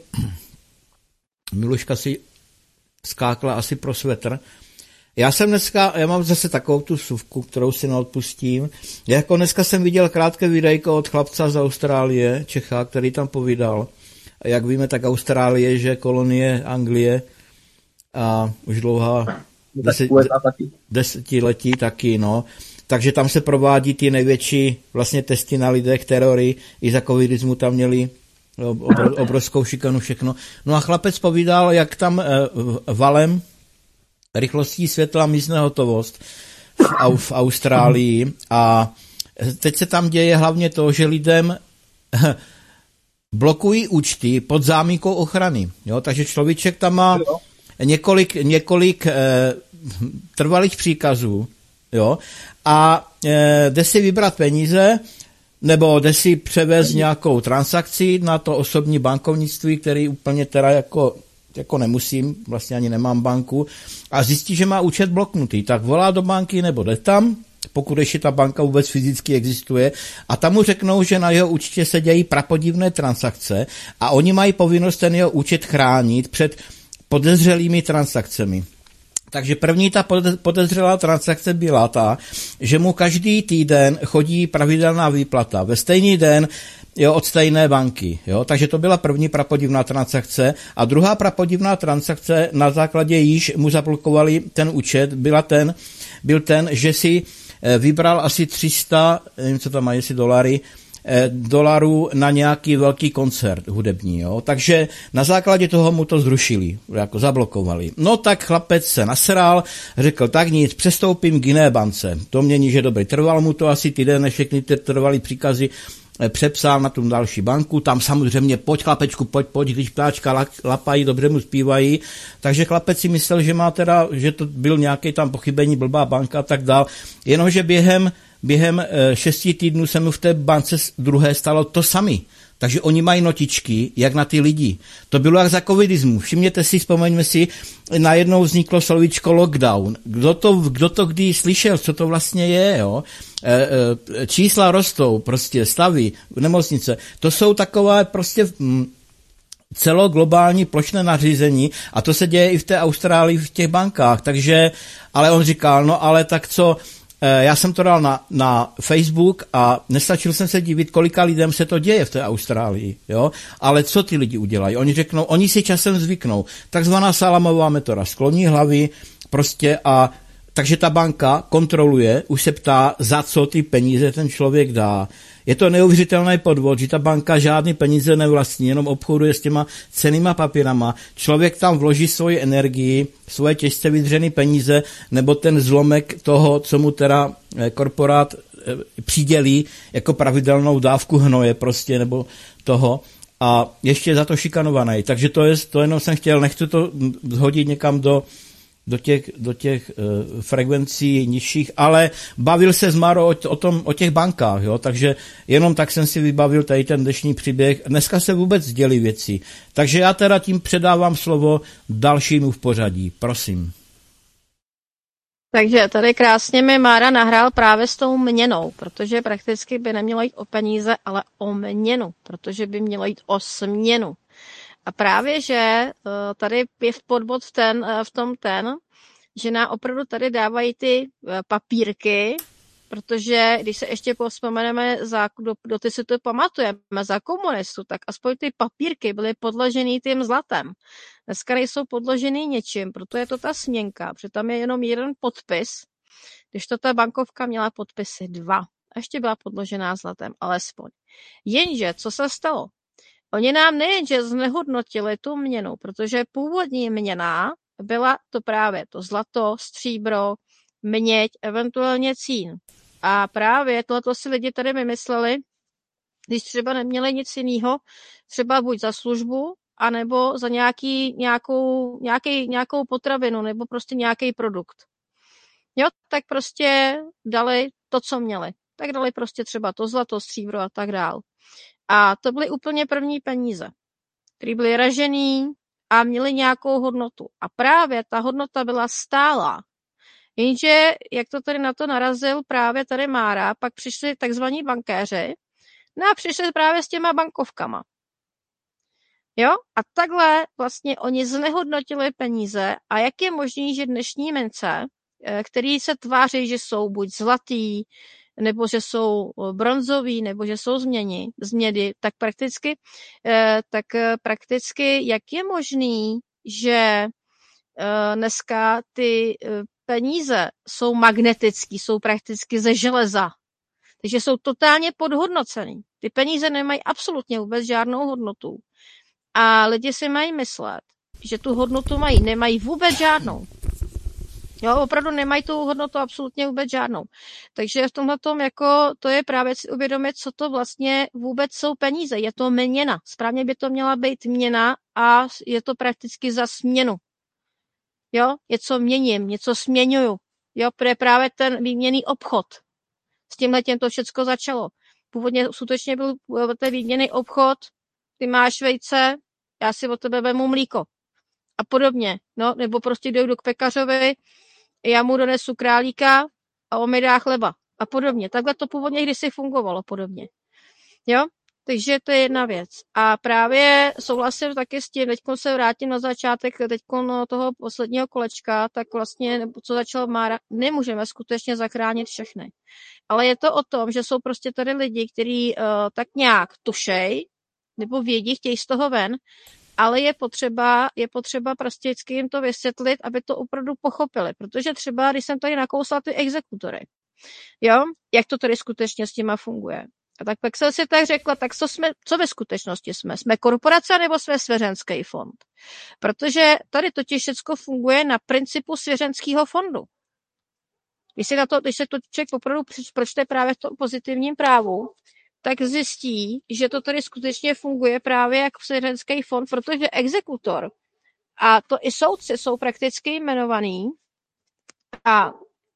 Miluška si skákla asi pro svetr. Já mám zase takovou tu suvku, kterou si neodpustím. Jako dneska jsem viděl krátké videjko od chlapca z Austrálie, Čecha, který tam povídal. Jak víme, tak Austrálie, že kolonie Anglie a už dlouhá desetiletí taky, no. Takže tam se provádí ty největší vlastně testy na lidech, terory, i za covidismu tam měli obrovskou šikanu, všechno. No a chlapec povídal, jak tam valem rychlostí světla mizne hotovost v Austrálii a teď se tam děje hlavně to, že lidem blokují účty pod záminkou ochrany. Jo? Takže človíček tam má několik trvalých příkazů, jo? A jde si vybrat peníze, nebo jde si převést nějakou transakci na to osobní bankovnictví, který úplně teda jako nemusím, vlastně ani nemám banku, a zjistí, že má účet bloknutý, tak volá do banky nebo jde tam, pokud ještě ta banka vůbec fyzicky existuje, a tam mu řeknou, že na jeho účtě se dějí prapodivné transakce a oni mají povinnost ten jeho účet chránit před podezřelými transakcemi. Takže první ta podezřelá transakce byla ta, že mu každý týden chodí pravidelná výplata ve stejný den, jo, od stejné banky. Jo. Takže to byla první prapodivná transakce a druhá prapodivná transakce, na základě již mu zablokovali ten účet, byl ten, že si vybral asi 300, nevím, co tam mají, jestli dolarů na nějaký velký koncert hudební. Jo. Takže na základě toho mu to zrušili, jako zablokovali. No tak chlapec se nasral, řekl, tak nic, přestoupím k jiné bance. To mění, že dobrý. Trval mu to asi týden, než všechny ty trvalý příkazy přepsal na tu další banku, tam samozřejmě pojď chlapečku, pojď, když ptáčka lapají, dobře mu zpívají, takže chlapec si myslel, že má teda, že to byl nějaký tam pochybení, blbá banka a tak dál, jenomže během 6 týdnů se mu v té bance druhé stalo to samé. Takže oni mají notičky, jak na ty lidi. To bylo jak za covidismu. Všimněte si, vzpomeňme si, najednou vzniklo slovíčko lockdown. Kdo to kdy slyšel, co to vlastně je, jo? Čísla rostou, prostě stavy, nemocnice. To jsou takové prostě celoglobální plošné nařízení a to se děje i v té Austrálii, v těch bankách. Takže, ale on říkal, no ale tak co, já jsem to dal na Facebook a nestačil jsem se divit, kolika lidem se to děje v té Austrálii, jo? Ale co ty lidi udělají? Oni řeknou, oni si časem zvyknou. Takzvaná salamová metoda, skloní hlavy prostě a takže ta banka kontroluje, už se ptá, za co ty peníze ten člověk dá. Je to neuvěřitelný podvod, že ta banka žádný peníze nevlastní, jenom obchoduje s těma cennýma papírama. Člověk tam vloží svoji energii, svoje těžce vydřený peníze, nebo ten zlomek toho, co mu teda korporát přidělí jako pravidelnou dávku hnoje prostě, nebo toho. A ještě za to šikanovaný. Takže to jenom jsem chtěl, nechci to zhodit někam do těch frekvencí nižších, ale bavil se s Márou o těch bankách, jo? Takže jenom tak jsem si vybavil tady ten dnešní příběh. Dneska se vůbec dělí věci. Takže já teda tím předávám slovo dalšímu v pořadí. Prosím. Takže tady krásně mi Mára nahrál právě s tou měnou, protože prakticky by nemělo jít o peníze, ale o měnu, protože by mělo jít o směnu. A právě, že tady je podvod v tom, že nám opravdu tady dávají ty papírky, protože když se ještě povzpomeneme, do ty si to pamatujeme, za komunistů, tak aspoň ty papírky byly podložený tím zlatem. Dneska nejsou podložený něčím, proto je to ta směnka, protože tam je jenom jeden podpis, když to ta bankovka měla podpisy 2. A ještě byla podložená zlatem, alespoň. Jenže, co se stalo? Oni nám nejenže znehodnotili tu měnu, protože původní měna byla to právě to zlato, stříbro, měď, eventuálně cín. A právě tohleto si lidi tady vymysleli, když třeba neměli nic jiného, třeba buď za službu, anebo za nějakou potravinu, nebo prostě nějaký produkt. Jo, tak prostě dali to, co měli. Tak dali prostě třeba to zlato, stříbro a tak dál. A to byly úplně první peníze, které byly ražený a měly nějakou hodnotu. A právě ta hodnota byla stálá. Jenže, jak to tady na to narazil právě tady Mára, pak přišli takzvaní bankéři, no a přišli právě s těma bankovkama. Jo? A takhle vlastně oni znehodnotili peníze a jak je možný, že dnešní mince, který se tváří, že jsou buď zlatý, nebo že jsou bronzový, nebo že jsou z mědy, tak prakticky jak je možný, že dneska ty peníze jsou magnetický, jsou prakticky ze železa. Takže jsou totálně podhodnocený. Ty peníze nemají absolutně vůbec žádnou hodnotu. A lidi si mají myslet, že tu hodnotu mají. Nemají vůbec žádnou. Jo, opravdu nemají tu hodnotu absolutně vůbec žádnou. Takže v tomhletom jako to je právě si uvědomit, co to vlastně vůbec jsou peníze. Je to měna. Správně by to měla být měna a je to prakticky za směnu. Jo, něco měním, něco směňuju. Jo, právě ten výměnný obchod. S tímhletěm to všecko začalo. Původně skutečně byl ten výměnný obchod, ty máš vejce, já si od tebe vemu mlíko. A podobně. No, nebo prostě dojdu k pekařovi, já mu donesu králíka a on mi dá chleba. A podobně. Takhle to původně kdysi fungovalo podobně. Jo? Takže to je jedna věc. A právě souhlasím taky s tím, teďko se vrátím na začátek toho posledního kolečka, tak vlastně, co začal Mára, nemůžeme skutečně zachránit všechny. Ale je to o tom, že jsou prostě tady lidi, kteří tak nějak tušej, nebo vědí, chtějí z toho ven, ale je potřeba prostě vždycky jim to vysvětlit, aby to opravdu pochopili. Protože třeba, když jsem tady nakousla ty exekutory, jo, jak to tady skutečně s těma funguje. A tak pak jsem si tak řekla, tak co ve skutečnosti jsme? Jsme korporace nebo jsme svěřenský fond? Protože tady totiž všechno funguje na principu svěřenského fondu. Když se to člověk opravdu pročte právě v tom pozitivním právu, tak zjistí, že to tady skutečně funguje právě jako svěřenský fond, protože exekutor a to i soudci jsou prakticky jmenovaný a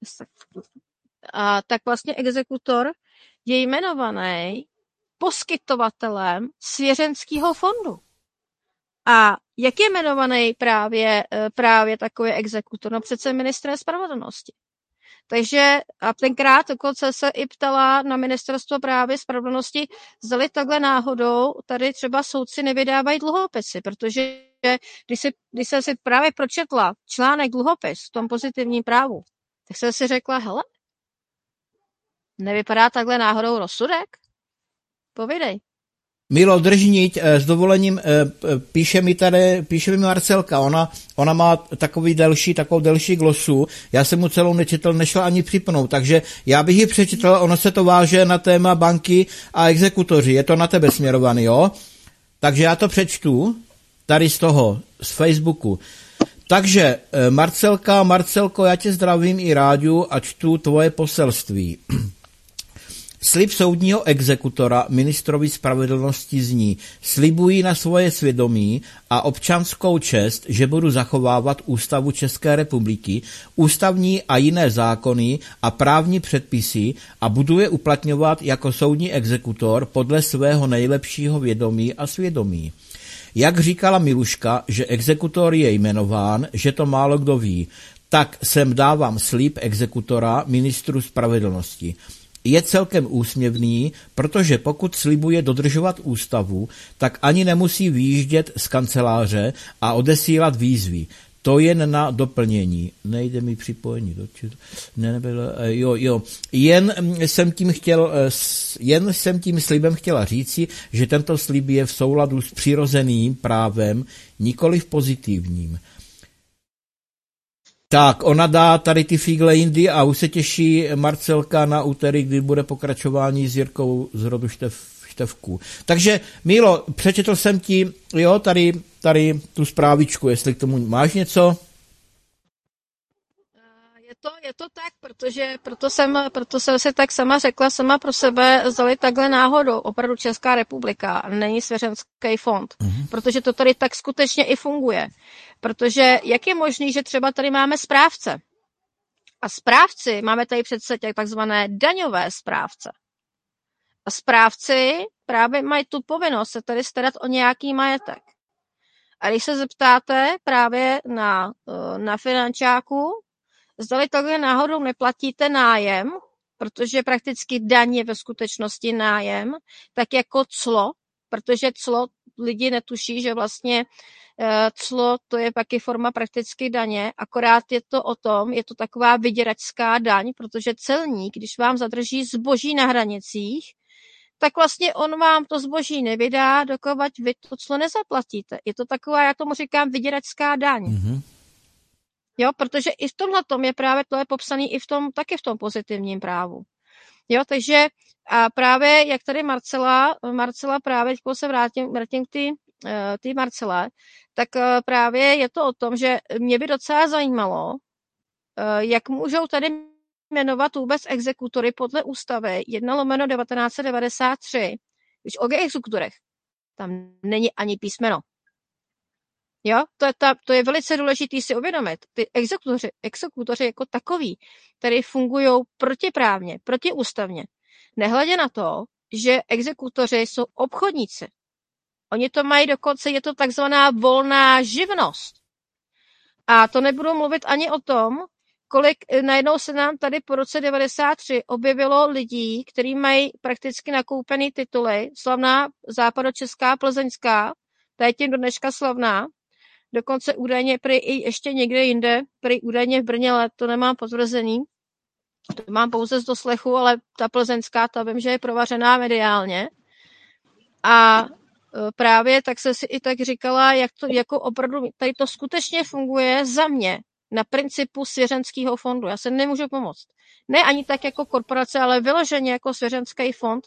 tak vlastně exekutor je jmenovaný poskytovatelem svěřenského fondu. A jak je jmenovaný právě takový exekutor? No přece ministrem spravedlnosti. Takže a tenkrát dokonce se i ptala na ministerstvo právě spravedlnosti, zdali takhle náhodou tady třeba soudci nevydávají dluhopisy, protože když jsem si právě pročetla článek dluhopis v tom pozitivním právu, tak jsem si řekla, hele, nevypadá takhle náhodou rozsudek? Povídej. Milo, držniť, s dovolením, píše mi Marcelka, ona má takovou delší glosu, já jsem mu celou nečetl, nešla ani připnout, takže já bych ji přečetl, ono se to váže na téma banky a exekutoři, je to na tebe směrovaný, jo? Takže já to přečtu, tady z Facebooku. Takže Marcelko, já tě zdravím i rádiu a čtu tvoje poselství. Slib soudního exekutora ministrovi spravedlnosti zní: slibuji na svoje svědomí a občanskou čest, že budu zachovávat Ústavu České republiky, ústavní a jiné zákony a právní předpisy a budu je uplatňovat jako soudní exekutor podle svého nejlepšího vědomí a svědomí. Jak říkala Miluška, že exekutor je jmenován, že to málo kdo ví, tak sem dávám slib exekutora ministru spravedlnosti. Je celkem úsměvný, protože pokud slibuje dodržovat ústavu, tak ani nemusí vyjíždět z kanceláře a odesílat výzvy. To jen na doplnění. Nejde mi připojení do četu. Jo. Jen jsem tím slibem chtěla říci, že tento slib je v souladu s přirozeným právem, nikoliv pozitivním. Tak, ona dá tady ty figle jindy a už se těší Marcelka na úterý, kdy bude pokračování s Jirkou z rodu Števků. Takže, Milo, přečetl jsem ti, jo, tady tu zprávičku, jestli k tomu máš něco? Je to tak, protože proto jsem si tak sama řekla pro sebe, zdali takhle náhodou opravdu Česká republika není svěřenský fond, protože to tady tak skutečně i funguje. Protože jak je možný, že třeba tady máme správce a správci, máme tady přece takzvané daňové správce. A správci právě mají tu povinnost se tady starat o nějaký majetek. A když se zeptáte právě na finančáku, zdali takhle náhodou neplatíte nájem, protože prakticky daň je ve skutečnosti nájem, tak jako clo, protože clo lidi netuší, že vlastně clo to je taky forma prakticky daně, akorát je to o tom, je to taková vyděračská daň, protože celník, když vám zadrží zboží na hranicích, tak vlastně on vám to zboží nevydá, dokud vy to clo nezaplatíte. Je to taková, já tomu říkám, vyděračská daň. Mm-hmm. Jo, protože i v tomhletom je právě to je popsané taky v tom pozitivním právu. Jo, takže a právě jak tady Marcela právě, když se vrátím k ty Marcele, tak právě je to o tom, že mě by docela zajímalo, jak můžou tady jmenovat vůbec exekutory podle ústavy 1/1993, když o exekutorech tam není ani písmeno. Jo, to je velice důležitý si uvědomit. Ty exekutoři jako takový, tady fungují protiprávně, protiústavně. Nehledě na to, že exekutoři jsou obchodníci. Oni to mají dokonce, je to takzvaná volná živnost. A to nebudu mluvit ani o tom, kolik najednou se nám tady po roce 93 objevilo lidí, kteří mají prakticky nakoupený tituly, slavná západočeská plzeňská, ta je tím do dneška slavná, dokonce údajně prý i ještě někde jinde, prý údajně v Brně, ale to nemám potvrzený, to mám pouze z doslechu, ale ta plzeňská, ta vím, že je provařená mediálně. A právě tak se si i tak říkala, jak to jako opravdu, tady to skutečně funguje za mě na principu svěřenského fondu. Já se nemůžu pomoct. Ne ani tak jako korporace, ale vyloženě jako svěřenský fond,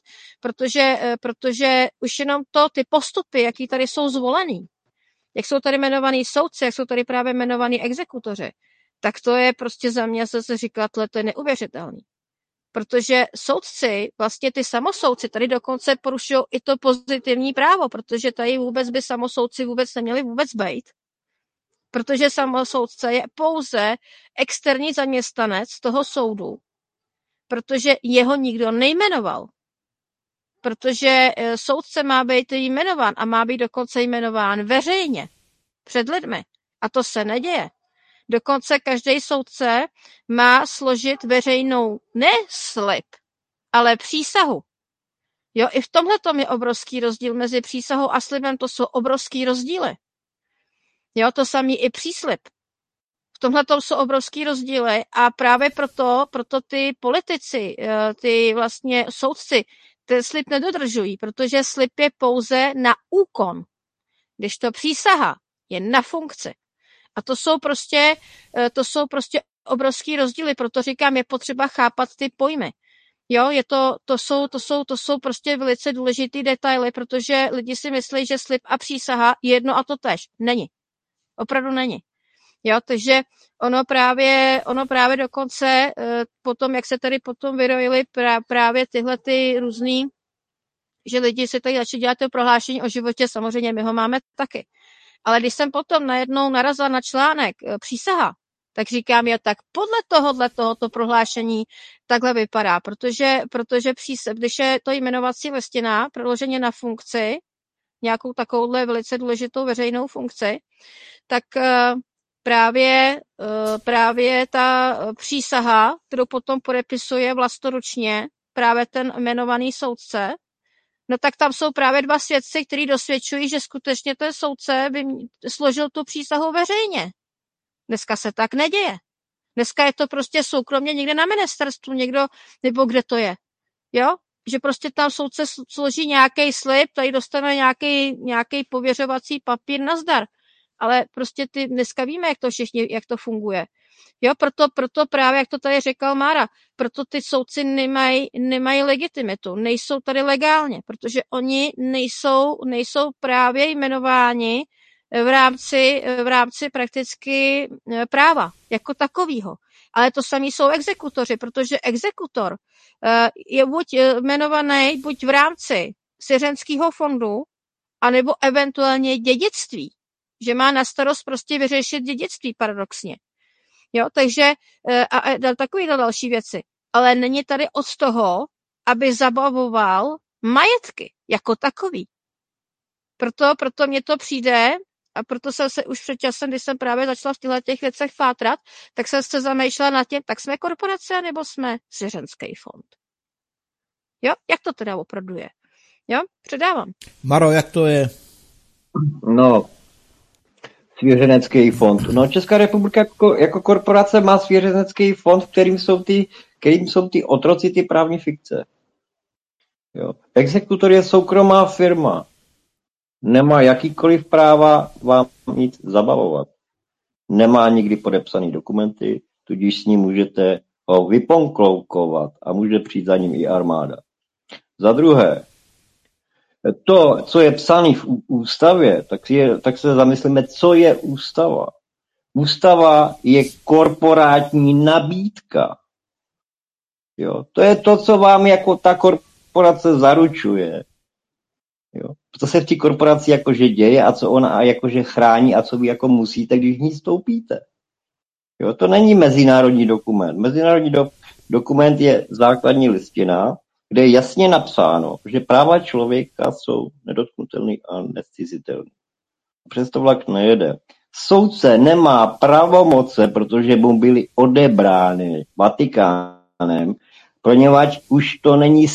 protože už jenom ty postupy, jaký tady jsou zvolený, jak jsou tady jmenovaný soudci, jak jsou tady právě jmenovaný exekutoři, tak to je prostě za mě se říkat, to je neuvěřitelný. Protože soudci, vlastně ty samosoudci, tady dokonce porušují i to pozitivní právo, protože tady vůbec by samosoudci vůbec neměli vůbec být. Protože samosoudce je pouze externí zaměstnanec toho soudu, protože jeho nikdo nejmenoval. Protože soudce má být jmenován a má být dokonce jmenován veřejně před lidmi. A to se neděje. Dokonce každý soudce má složit veřejnou ne slib, ale přísahu. Jo, i v tomhletom je obrovský rozdíl mezi přísahou a slibem, to jsou obrovský rozdíly. Jo, to samý i příslib. V tomhletom jsou obrovský rozdíly a právě proto ty politici, ty vlastně soudci, ten slib nedodržují, protože slib je pouze na úkon, když to přísaha je na funkci. A to jsou prostě obrovský rozdíly, proto říkám, je potřeba chápat ty pojmy. Jo, to jsou prostě velice důležitý detaily, protože lidi si myslí, že slib a přísaha je jedno a to též. Není. Opravdu není. Jo, takže ono právě dokonce potom, jak se tady potom vyrojily právě tyhle ty různý, že lidi si tady začali dělat to prohlášení o životě, samozřejmě my ho máme taky. Ale když jsem potom najednou narazila na článek přísaha, tak říkám, tak podle tohoto prohlášení takhle vypadá, protože když je to jmenovací listina proloženě na funkci, nějakou takovouhle velice důležitou veřejnou funkci, tak právě ta přísaha, kterou potom podepisuje vlastoručně právě ten jmenovaný soudce, no tak tam jsou právě dva svědci, kteří dosvědčují, že skutečně ten soudce by složil tu přísahu veřejně. Dneska se tak neděje. Dneska je to prostě soukromně někde na ministerstvu, někdo, nebo kde to je. Jo? Že prostě tam soudce složí nějaký slib, tady dostane nějaký pověřovací papír, nazdar. Ale prostě dneska víme, jak to funguje. Jo, proto právě, jak to tady řekl Mára, proto ty soudci nemají legitimitu, nejsou tady legálně, protože oni nejsou právě jmenováni v rámci prakticky práva, jako takovýho. Ale to samý jsou exekutoři, protože exekutor je buď jmenovaný buď v rámci svěřenského fondu, anebo eventuálně dědictví, že má na starost prostě vyřešit dědictví paradoxně. Jo, takže a takovýhle další věci. Ale není tady od toho, aby zabavoval majetky jako takový. Proto mně to přijde, a proto jsem se už před časem, když jsem právě začala v těch věcech fátrat, tak jsem se zamýšlela nad tím, tak jsme korporace, nebo jsme svěřenský fond. Jo, jak to teda opravdu je? Jo, předávám. Maro, jak to je? No, svěřenecký fond. No, Česká republika jako korporace má svěřenecký fond, kterým jsou ty otroci, ty právní fikce. Jo. Exekutor je soukromá firma. Nemá jakýkoliv práva vám nic zabavovat. Nemá nikdy podepsaný dokumenty, tudíž s ním můžete ho vyponkloukovat a může přijít za ním i armáda. Za druhé, to, co je psané v ústavě, tak se zamyslíme, co je ústava. Ústava je korporátní nabídka. Jo? To je to, co vám jako ta korporace zaručuje. Jo? To se v té korporaci jakože děje a co ona jakože chrání a co vy jako musíte, když v ní vstoupíte. Jo? To není mezinárodní dokument. Mezinárodní dokument je základní listina, kde je jasně napsáno, že práva člověka jsou nedotknutelný a nezcizitelný. Přesto vlak nejede. Soudce nemá pravomoce, protože mu byly odebrány Vatikánem, poněvadž už to není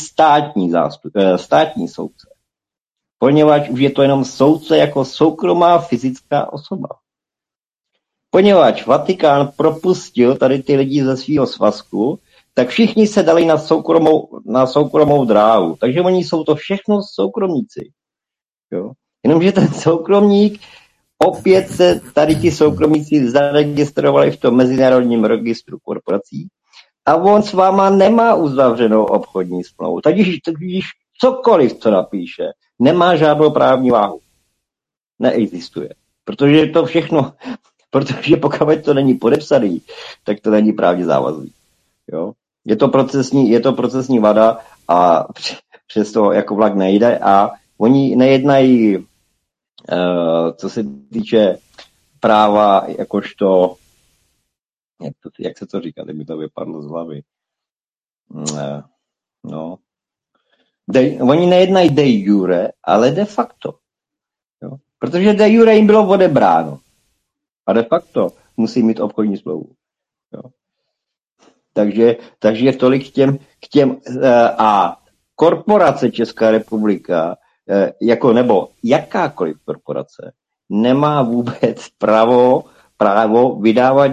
státní soudce. Poněvadž už je to jenom soudce jako soukromá fyzická osoba. Poněvadž Vatikán propustil tady ty lidi ze svého svazku, tak všichni se dali na soukromou dráhu. Takže oni jsou to všechno soukromníci. Jo? Jenomže ten soukromník, opět se tady ti soukromníci zaregistrovali v tom mezinárodním registru korporací a on s váma nemá uzavřenou obchodní smlouvu. Takže cokoliv, co napíše, nemá žádnou právní váhu. Neexistuje. Protože to všechno, protože pokud to není podepsaný, tak to není právně závazný. Jo? Je to procesní vada a přesto jako vlak nejde a oni nejednají, co se týče práva, jakožto, jak se to říká, mi to vypadlo z hlavy. No. Oni nejednají de jure, ale de facto. Jo? Protože de jure jim bylo odebráno. A de facto musí mít obchodní smlouvu. Jo? Takže tolik k těm a korporace Česká republika, nebo jakákoliv korporace, nemá vůbec právo vydávat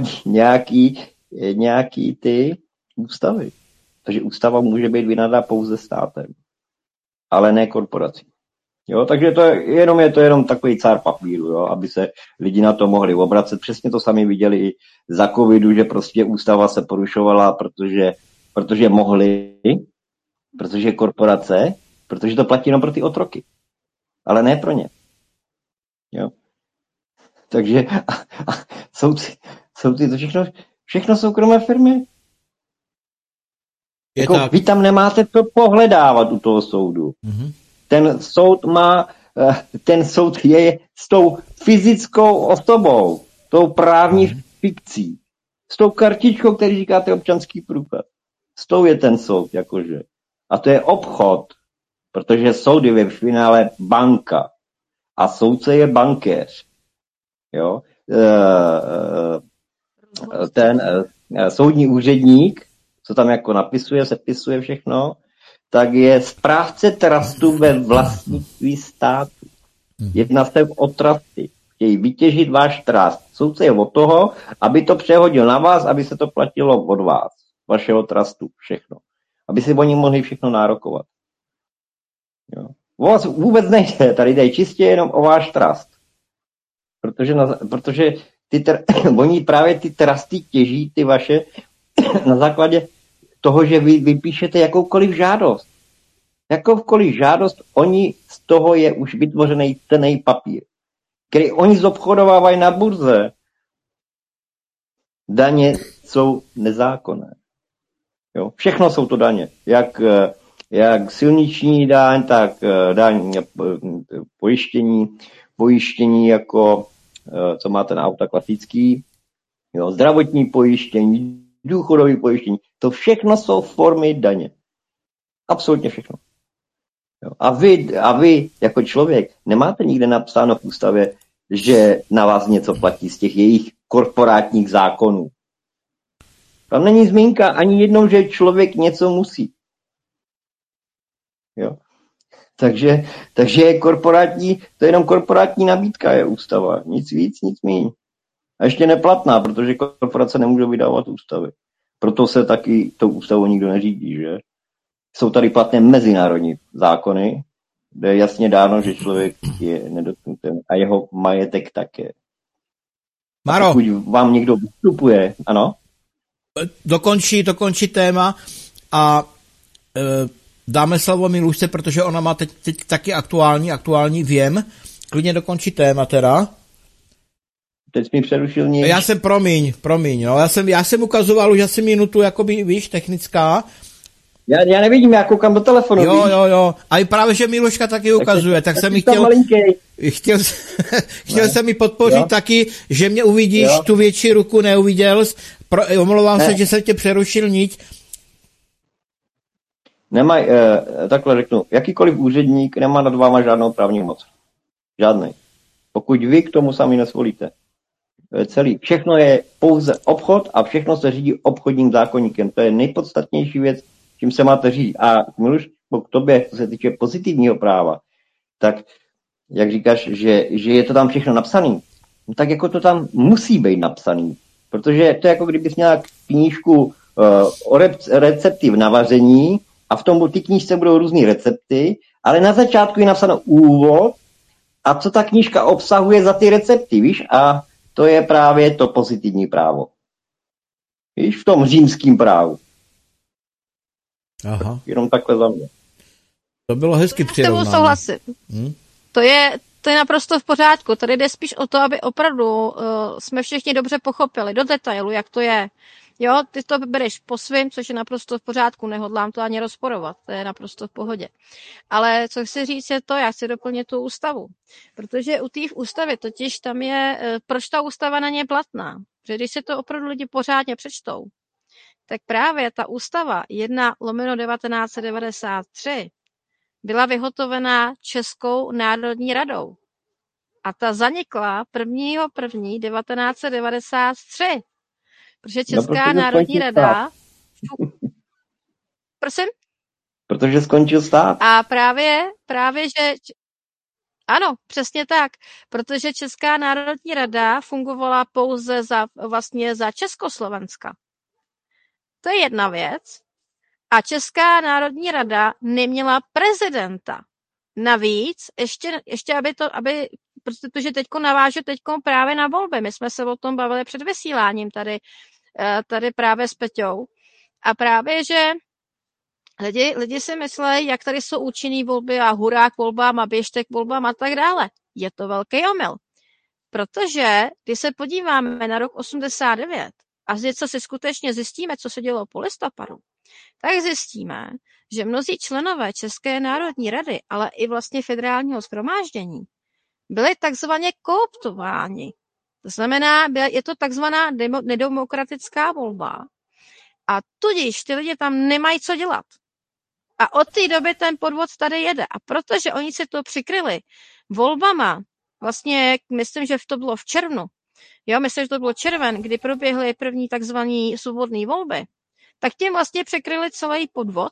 nějaký ty ústavy. Takže ústava může být vydána pouze státem. ale ne korporací. Jo, takže je to jenom takový cár papíru, jo, aby se lidi na to mohli obracet. Přesně to sami viděli i za covidu, že prostě ústava se porušovala, protože mohli, protože korporace, protože to platí jenom pro ty otroky, ale ne pro ně. Jo. Takže jsou ty to všechno soukromé firmy. Jako, vy tam nemáte co pohledávat u toho soudu. Mm-hmm. Ten soud je s tou fyzickou osobou, tou právní fikcí, s tou kartičkou, který říkáte občanský průkaz. S tou je ten soud, jakože. A to je obchod, protože soud je ve finále banka a soudce je bankéř. Jo? Ten soudní úředník, co tam jako napisuje, sepisuje všechno, tak je správce trustu ve vlastnictví státu. Jedná se o trusty. Chtějí vytěžit váš trust. Soudce je od toho, aby to přehodil na vás, aby se to platilo od vás. Vašeho trustu. Všechno. Aby si oni mohli všechno nárokovat. Jo. O vás vůbec nejde. Tady jde čistě jenom o váš trust. Protože oni právě ty trusty těží, ty vaše, na základě toho, že vy vypíšete jakoukoliv žádost. Jakoukoliv žádost, oni z toho je už vytvořený cenný papír, který oni zobchodovávají na burze. Daně jsou nezákonné. Jo? Všechno jsou to daně. Jak silniční daň, tak daň pojištění jako, co máte na auta klasický, jo? Zdravotní pojištění, důchodové pojištění. To všechno jsou formy daně. Absolutně všechno. Jo. A vy jako člověk nemáte nikde napsáno v ústavě, že na vás něco platí z těch jejich korporátních zákonů. Tam není zmínka ani jednou, že člověk něco musí. Jo. Takže je korporátní, to je jenom korporátní nabídka, je ústava. Nic víc, nic míň. A ještě neplatná, protože korporace nemůže vydávat ústavy. Proto se taky tou ústavou nikdo neřídí, že? Jsou tady platné mezinárodní zákony, kde je jasně dáno, že člověk je nedotknutelný a jeho majetek také. Maro. Pokud vám někdo vystupuje, ano? Dokončí téma a dáme slovo Milušce, protože ona má teď taky aktuální vím. Klidně dokončí téma teda. Teď jsi mi přerušil někdo. Já jsem, promiň, no. Já jsem ukazoval už asi minutu, jakoby, víš, technická. Já nevidím, já koukám do telefonu. Jo. A i právě, že Miluška taky ukazuje, tak jsem mi chtěl jsem mi podpořit taky, že mě uvidíš, tu větší ruku neuviděl. Omlouvám se, že jsem tě přerušil, niť. Takhle řeknu, jakýkoliv úředník nemá nad váma žádnou právní moc. Žádnej. Pokud vy k tomu sami nesvolíte. To je celý. Všechno je pouze obchod a všechno se řídí obchodním zákonníkem. To je nejpodstatnější věc, čím se máte řídit. A Miluš, k tobě, co se týče pozitivního práva, tak jak říkáš, že je to tam všechno napsaný, no tak jako to tam musí být napsaný. Protože to je jako kdybys měla knížku o recepty v navaření a v tom ty knížce budou různý recepty, ale na začátku je napsáno úvod a co ta knížka obsahuje za ty recepty, víš? A to je právě to pozitivní právo. Víš, v tom římském právu. Aha. Jenom takhle za mě. To bylo hezky přirovnáno. S tebou souhlasím. To je naprosto v pořádku. Tady jde spíš o to, aby opravdu jsme všichni dobře pochopili do detailu, jak to je. Jo, ty to bereš po svým, což je naprosto v pořádku, nehodlám to ani rozporovat, to je naprosto v pohodě. Ale co chci říct je to, já chci doplnit tu ústavu. Protože u té ústavy totiž tam je, proč ta ústava na ně je platná. Protože když se to opravdu lidi pořádně přečtou, tak právě ta ústava 1/1993 byla vyhotovená Českou národní radou. A ta zanikla 1.1.1993. Protože Česká národní rada... Prosím? Protože skončil stát. A právě, že... Ano, přesně tak. Protože Česká národní rada fungovala pouze za Československa. To je jedna věc. A Česká národní rada neměla prezidenta. Navíc, ještě protože teďko navážu právě na volby. My jsme se o tom bavili před vysíláním tady právě s Peťou. A právě, že lidi si myslí, jak tady jsou účinný volby a hurá k volbám a běžte k volbám a tak dále. Je to velký omyl. Protože, když se podíváme na rok 89 a něco si skutečně zjistíme, co se dělo po listopadu, tak zjistíme, že mnozí členové České národní rady, ale i vlastně federálního shromáždění, byli takzvaně kooptováni. To znamená, je to takzvaná nedemokratická volba. A tudíž ty lidi tam nemají co dělat. A od té doby ten podvod tady jede. A protože oni si to přikryli volbama, vlastně myslím, že to bylo v červnu, myslím, že to bylo červen, kdy proběhly první takzvané svobodné volby, tak tím vlastně překryli celý podvod.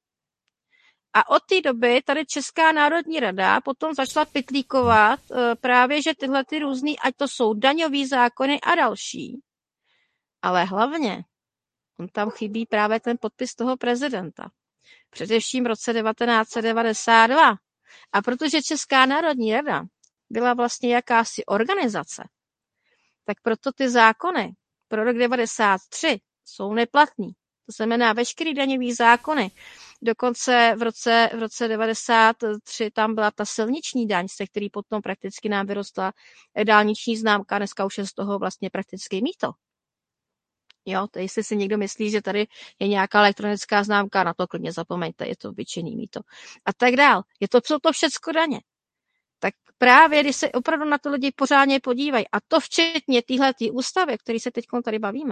A od té doby tady Česká národní rada potom začala pitlíkovat právě, že tyhle ty různý, ať to jsou daňový zákony a další. Ale hlavně, on tam chybí právě ten podpis toho prezidenta. Především v roce 1992. A protože Česká národní rada byla vlastně jakási organizace, tak proto ty zákony pro rok 1993 jsou neplatný. To znamená veškerý daňový zákony. Dokonce v roce 1993 tam byla ta silniční daň, se který potom prakticky nám vyrostla dálniční známka, dneska už je z toho vlastně prakticky mýto. Jo, to jestli si někdo myslí, že tady je nějaká elektronická známka, na to klidně zapomeňte, je to obyčejný mýto. A tak dál. Jsou to všecko daně. Tak právě, když se opravdu na to lidi pořádně podívají, a to včetně téhletý ústavy, který se teď tady bavíme,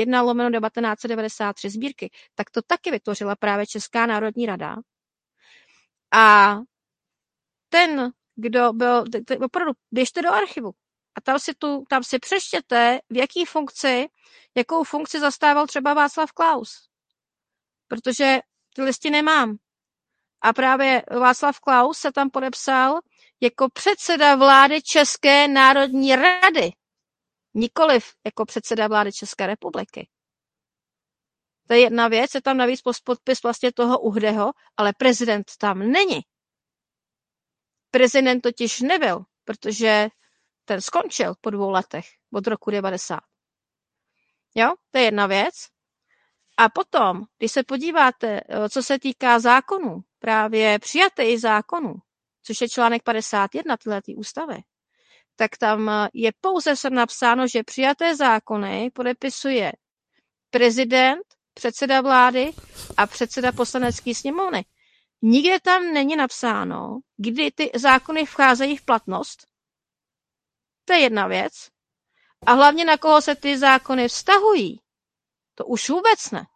1/1993 sbírky, tak to taky vytvořila právě Česká národní rada. A ten, kdo byl, opravdu běžte do archivu a tam si přečtěte, jakou funkci zastával třeba Václav Klaus. Protože ty listy nemám. A právě Václav Klaus se tam podepsal jako předseda vlády České národní rady. Nikoliv jako předseda vlády České republiky. To je jedna věc, je tam navíc podpis vlastně toho Uhdeho, ale prezident tam není. Prezident totiž nebyl, protože ten skončil po 2 letech od roku 90. Jo, to je jedna věc. A potom, když se podíváte, co se týká zákonů, právě přijatých zákonů, což je článek 51 této ústavy, tak tam je pouze napsáno, že přijaté zákony podepisuje prezident, předseda vlády a předseda poslanecké sněmovny. Nikde tam není napsáno, kdy ty zákony vcházejí v platnost. To je jedna věc. A hlavně na koho se ty zákony vztahují. To už vůbec ne.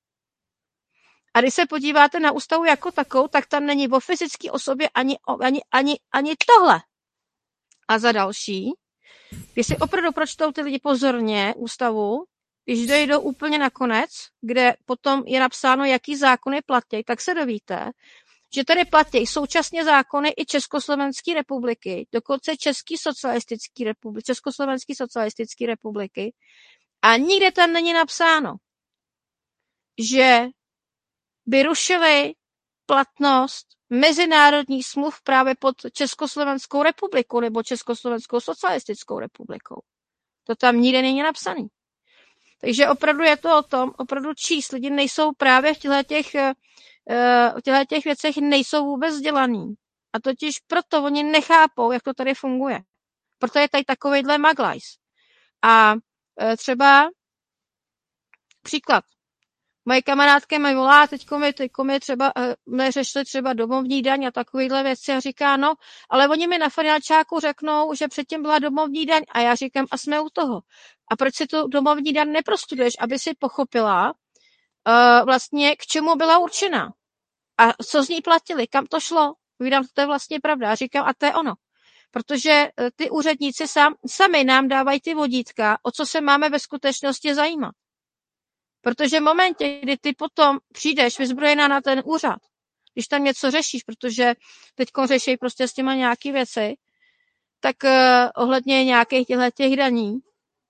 A když se podíváte na ústavu jako takovou, tak tam není o fyzické osobě ani tohle. A za další, když si opravdu pročtou ty lidi pozorně ústavu, když dojdou úplně na konec, kde potom je napsáno, jaký zákony platí, tak se dovíte, že tady platí současně zákony i Československé republiky, dokonce Československé socialistické republiky. A nikde tam není napsáno, že by rušili platnost mezinárodních smluv právě pod Československou republikou nebo Československou socialistickou republikou. To tam nikde není napsaný. Takže opravdu je to o tom, opravdu číst. Lidi nejsou právě v těchto věcech nejsou vůbec vzdělaný. A totiž proto oni nechápou, jak to tady funguje. Proto je tady takovejhle maglajs. A třeba příklad. Moje kamarádka mi volá, teďko mi třeba řešili třeba domovní daň a takovýhle věci a říká, no, ale oni mi na Fanialčáku řeknou, že předtím byla domovní daň a já říkám, a jsme u toho. A proč si tu domovní daň neprostuduješ, aby si pochopila vlastně, k čemu byla určena a co z ní platili, kam to šlo. Vídám, to je vlastně pravda. A říkám, a to je ono. Protože ty úředníci sami nám dávají ty vodítka, o co se máme ve skutečnosti zajímat. Protože v momentě, kdy ty potom přijdeš vyzbrojená na ten úřad, když tam něco řešíš, protože teďko řeší prostě s těma nějaký věci, tak ohledně nějakých těch daní,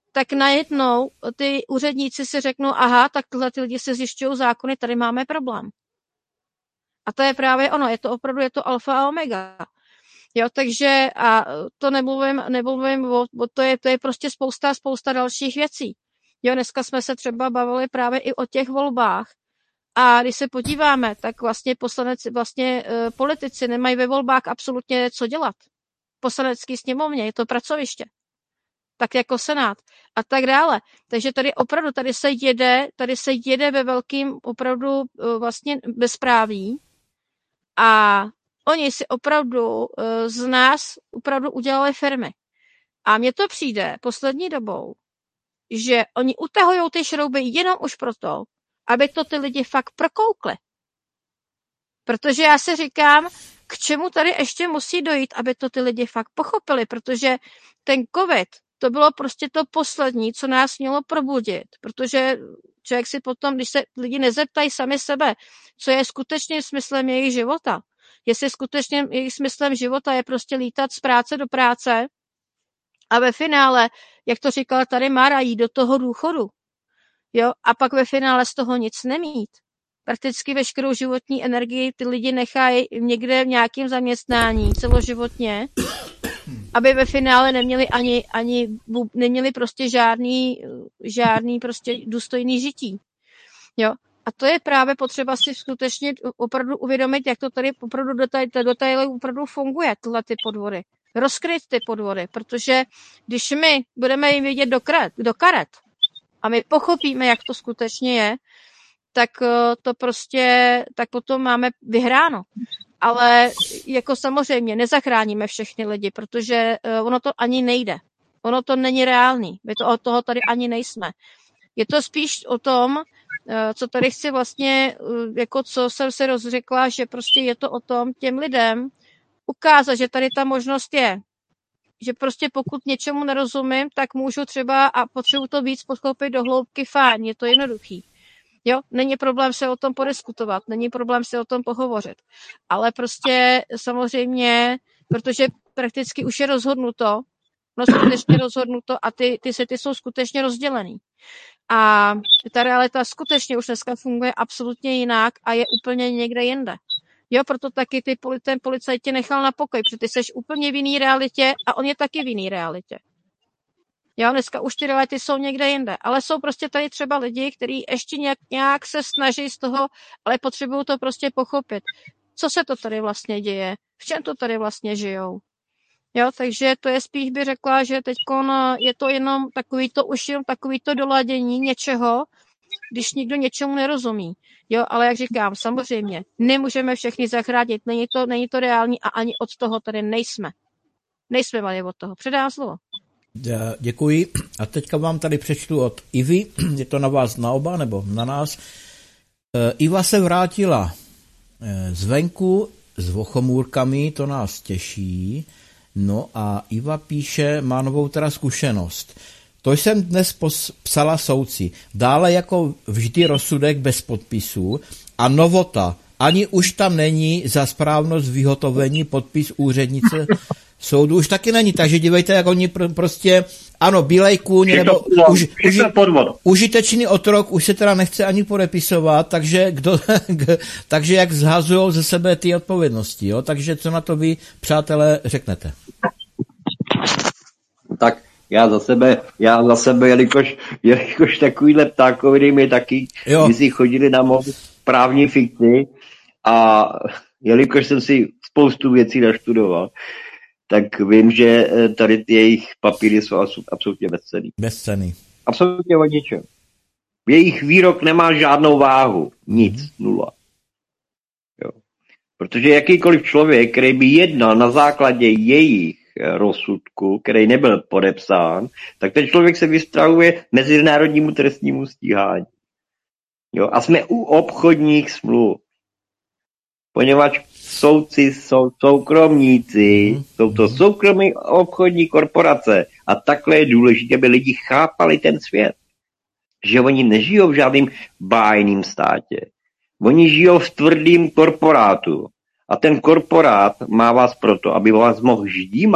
tak najednou ty úředníci si řeknou, aha, tak tyhle ty lidi si zjišťují zákony, tady máme problém. A to je právě ono, je to alfa a omega. Jo, takže a to nemluvím to je prostě spousta dalších věcí. Jo, dneska jsme se třeba bavili právě i o těch volbách. A když se podíváme, tak vlastně politici nemají ve volbách absolutně co dělat. Poslanecký sněmovně, je to pracoviště. Tak jako Senát a tak dále. Takže tady se jede ve velkým opravdu vlastně bezpráví a oni si opravdu z nás opravdu udělali firmy. A mně to přijde poslední dobou, že oni utahujou ty šrouby jenom už proto, aby to ty lidi fakt prokoukli. Protože já si říkám, k čemu tady ještě musí dojít, aby to ty lidi fakt pochopili, protože ten covid, to bylo prostě to poslední, co nás mělo probudit, protože člověk si potom, když se lidi nezeptají sami sebe, co je skutečným smyslem jejich života, jestli skutečně jejich smyslem života je prostě lítat z práce do práce a ve finále, jak to říkala tady Mára, jít do toho důchodu, jo, a pak ve finále z toho nic nemít. Prakticky veškerou životní energii ty lidi nechají někde v nějakém zaměstnání celoživotně, aby ve finále neměli prostě žádný prostě důstojný žití. Jo. A to je právě potřeba si skutečně opravdu uvědomit, jak to tady opravdu do detailu opravdu funguje, tyhle ty podvody. Rozkryt ty podvody, protože když my budeme jim vidět do karet a my pochopíme, jak to skutečně je, tak potom máme vyhráno. Ale jako samozřejmě nezachráníme všechny lidi, protože ono to ani nejde. Ono to není reálný. My to od toho tady ani nejsme. Je to spíš o tom, co tady chci vlastně, jako co jsem se rozřekla, že prostě je to o tom těm lidem ukázat, že tady ta možnost je. Že prostě pokud něčemu nerozumím, tak můžu třeba a potřebuji to víc pochopit do hloubky, fajn, je to jednoduchý. Jo, není problém se o tom podiskutovat, není problém se o tom pohovořit. Ale prostě samozřejmě, protože prakticky už je rozhodnuto, skutečně rozhodnuto a ty světy jsou skutečně rozdělený. A ta realita skutečně už dneska funguje absolutně jinak a je úplně někde jinde. Jo, proto taky ten policajt tě nechal na pokoj, protože ty seš úplně v jiný realitě a on je taky v jiný realitě. Jo, dneska už ty reality jsou někde jinde, ale jsou prostě tady třeba lidi, kteří ještě nějak se snaží z toho, ale potřebují to prostě pochopit. Co se to tady vlastně děje? V čem to tady vlastně žijou? Jo, takže to je spíš by řekla, že teďkon je to jenom takovýto doladění něčeho, když nikdo něčemu nerozumí. Jo, ale jak říkám, samozřejmě, nemůžeme všechny zachránit, není to reální a ani od toho tady nejsme. Nejsme mali od toho. Předám slovo. Děkuji. A teďka vám tady přečtu od Ivy, je to na vás na oba nebo na nás. Iva se vrátila zvenku s vochomůrkami, to nás těší. No a Iva píše, má novou teda zkušenost. To jsem dnes psala soudci. Dále jako vždy rozsudek bez podpisu a novota. Ani už tam není za správnost vyhotovení podpis úřednice soudu už taky není, takže dívejte, jak oni prostě, ano, bílej kůň, nebo užitečný otrok už se teda nechce ani podepisovat, takže jak zhazujou ze sebe ty odpovědnosti, jo? Takže co na to vy, přátelé, řeknete? Tak já za sebe, jelikož takovýhle ptákoviny mi taky, když si chodili na mou právní fikci a jelikož jsem si spoustu věcí naštudoval, tak vím, že tady ty jejich papíry jsou absolutně bezcenný. Bezcenný. Absolutně o ničem. Jejich výrok nemá žádnou váhu. Nic. Nula. Jo. Protože jakýkoliv člověk, který by jednal na základě jejich rozsudku, který nebyl podepsán, tak ten člověk se vystavuje mezinárodnímu trestnímu stíhání. Jo. A jsme u obchodních smluv. Poněvadž soudci jsou soukromníci, jsou to soukromí obchodní korporace a takhle je důležité, aby lidi chápali ten svět. Že oni nežijou v žádném bájným státě. Oni žijou v tvrdým korporátu. A ten korporát má vás proto, aby vás mohl ždímat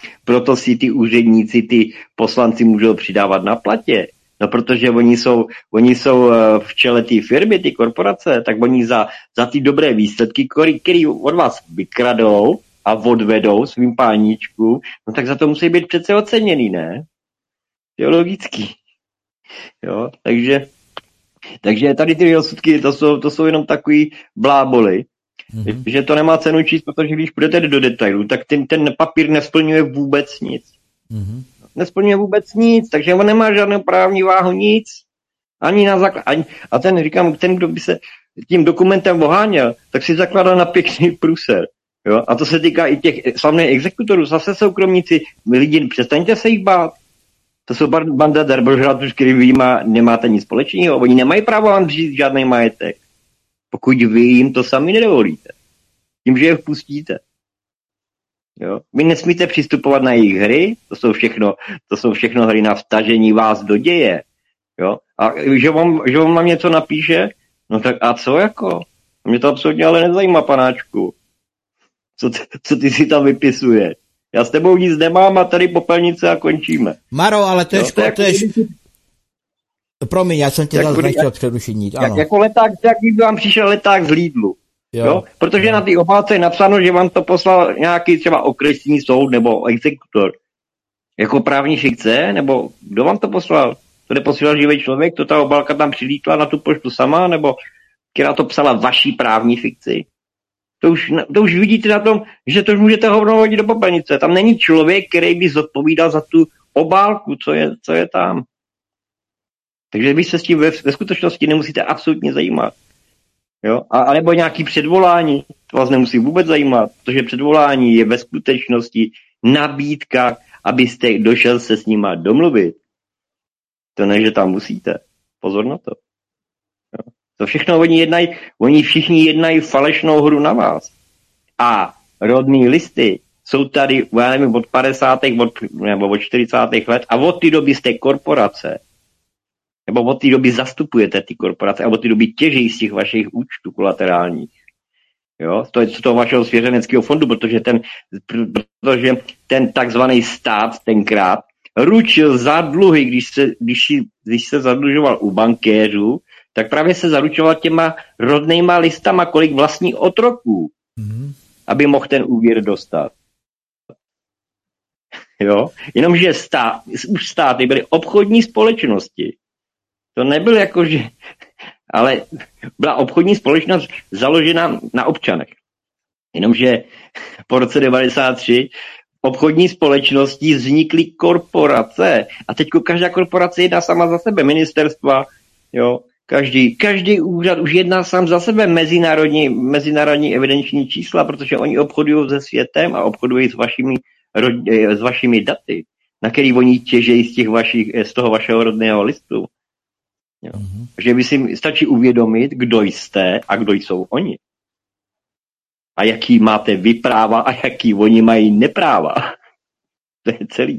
Proto si ty úředníci, ty poslanci můžou přidávat na platě. No protože oni jsou v čele té firmy, ty korporace, tak oni za ty dobré výsledky, který od vás vykradou a odvedou svým páníčku, no tak za to musí být přece oceněný, ne? Je logický. Jo, takže tady ty rozsudky, to jsou jenom takový bláboli, že to nemá cenu číst, protože když půjdete do detailu, tak ten papír nesplňuje vůbec nic. Nesplňuje vůbec nic, takže on nemá žádnou právní váhu, nic. Ani na základ. A ten, kdo by se tím dokumentem oháněl, tak si zakládá na pěkný průser. Jo? A to se týká i těch slavných exekutorů, zase soukromníci. Lidi, přestaňte se jich bát. To jsou banda darbožrátů, s kterými nemáte nic společného. Oni nemají právo vám říct žádný majetek. Pokud vy jim to sami nedovolíte. Tím, že je vpustíte. Jo? Vy nesmíte přistupovat na jejich hry, to jsou všechno hry na vtažení vás do děje. Jo? A že vám nám něco napíše, no tak a co jako? Mě to absolutně ale nezajímá, panáčku. Co ty si tam vypisuješ? Já s tebou nic nemám a tady popelnice a končíme. Maro, ale to je Promiň, já jsem tě zase nechtěl přerušit. Ano. Jako leták, jak by vám přišel leták z Lidlu. Jo? Protože na té obálce je napsáno, že vám to poslal nějaký třeba okresní soud nebo exekutor. Jako právní fikce? Nebo kdo vám to poslal? To neposílal živý člověk? To ta obálka tam přilítla na tu poštu sama? Nebo která to psala vaší právní fikci? To už vidíte na tom, že to už můžete hovno hodit do popelnice. Tam není člověk, který by zodpovídal za tu obálku, co je tam. Takže vy se s tím ve skutečnosti nemusíte absolutně zajímat. Jo? A nebo nějaký předvolání, to vás nemusí vůbec zajímat, protože předvolání je ve skutečnosti nabídka, abyste došel se s nima domluvit. To ne, že tam musíte. Pozor na to. Jo? To všechno oni všichni jednají falešnou hru na vás. A rodný listy jsou tady, já nevím, od 50. nebo od 40. let a od té doby jste korporace. Nebo od té doby zastupujete ty korporace a od té doby těží z těch vašich účtů kolaterálních. Jo? To je z toho vašeho svěřeneckého fondu, protože ten takzvaný stát tenkrát ručil za dluhy, když se zadlužoval u bankéřů, tak právě se zaručoval těma rodnejma listama, kolik vlastní otroků, aby mohl ten úvěr dostat. Jo? Jenomže už státy byly obchodní společnosti. To nebylo jako, že... Ale byla obchodní společnost založena na občanech. Jenomže po roce 1993 obchodní společnosti vznikly korporace. A teď každá korporace jedná sama za sebe. Ministerstva, jo, každý úřad už jedná sám za sebe mezinárodní evidenční čísla, protože oni obchodují se světem a obchodují s vašimi daty, na který oni těžejí z toho vašeho rodného listu. Takže by si stačí uvědomit, kdo jste a kdo jsou oni. A jaký máte vy práva a jaký oni mají nepráva. To je celý.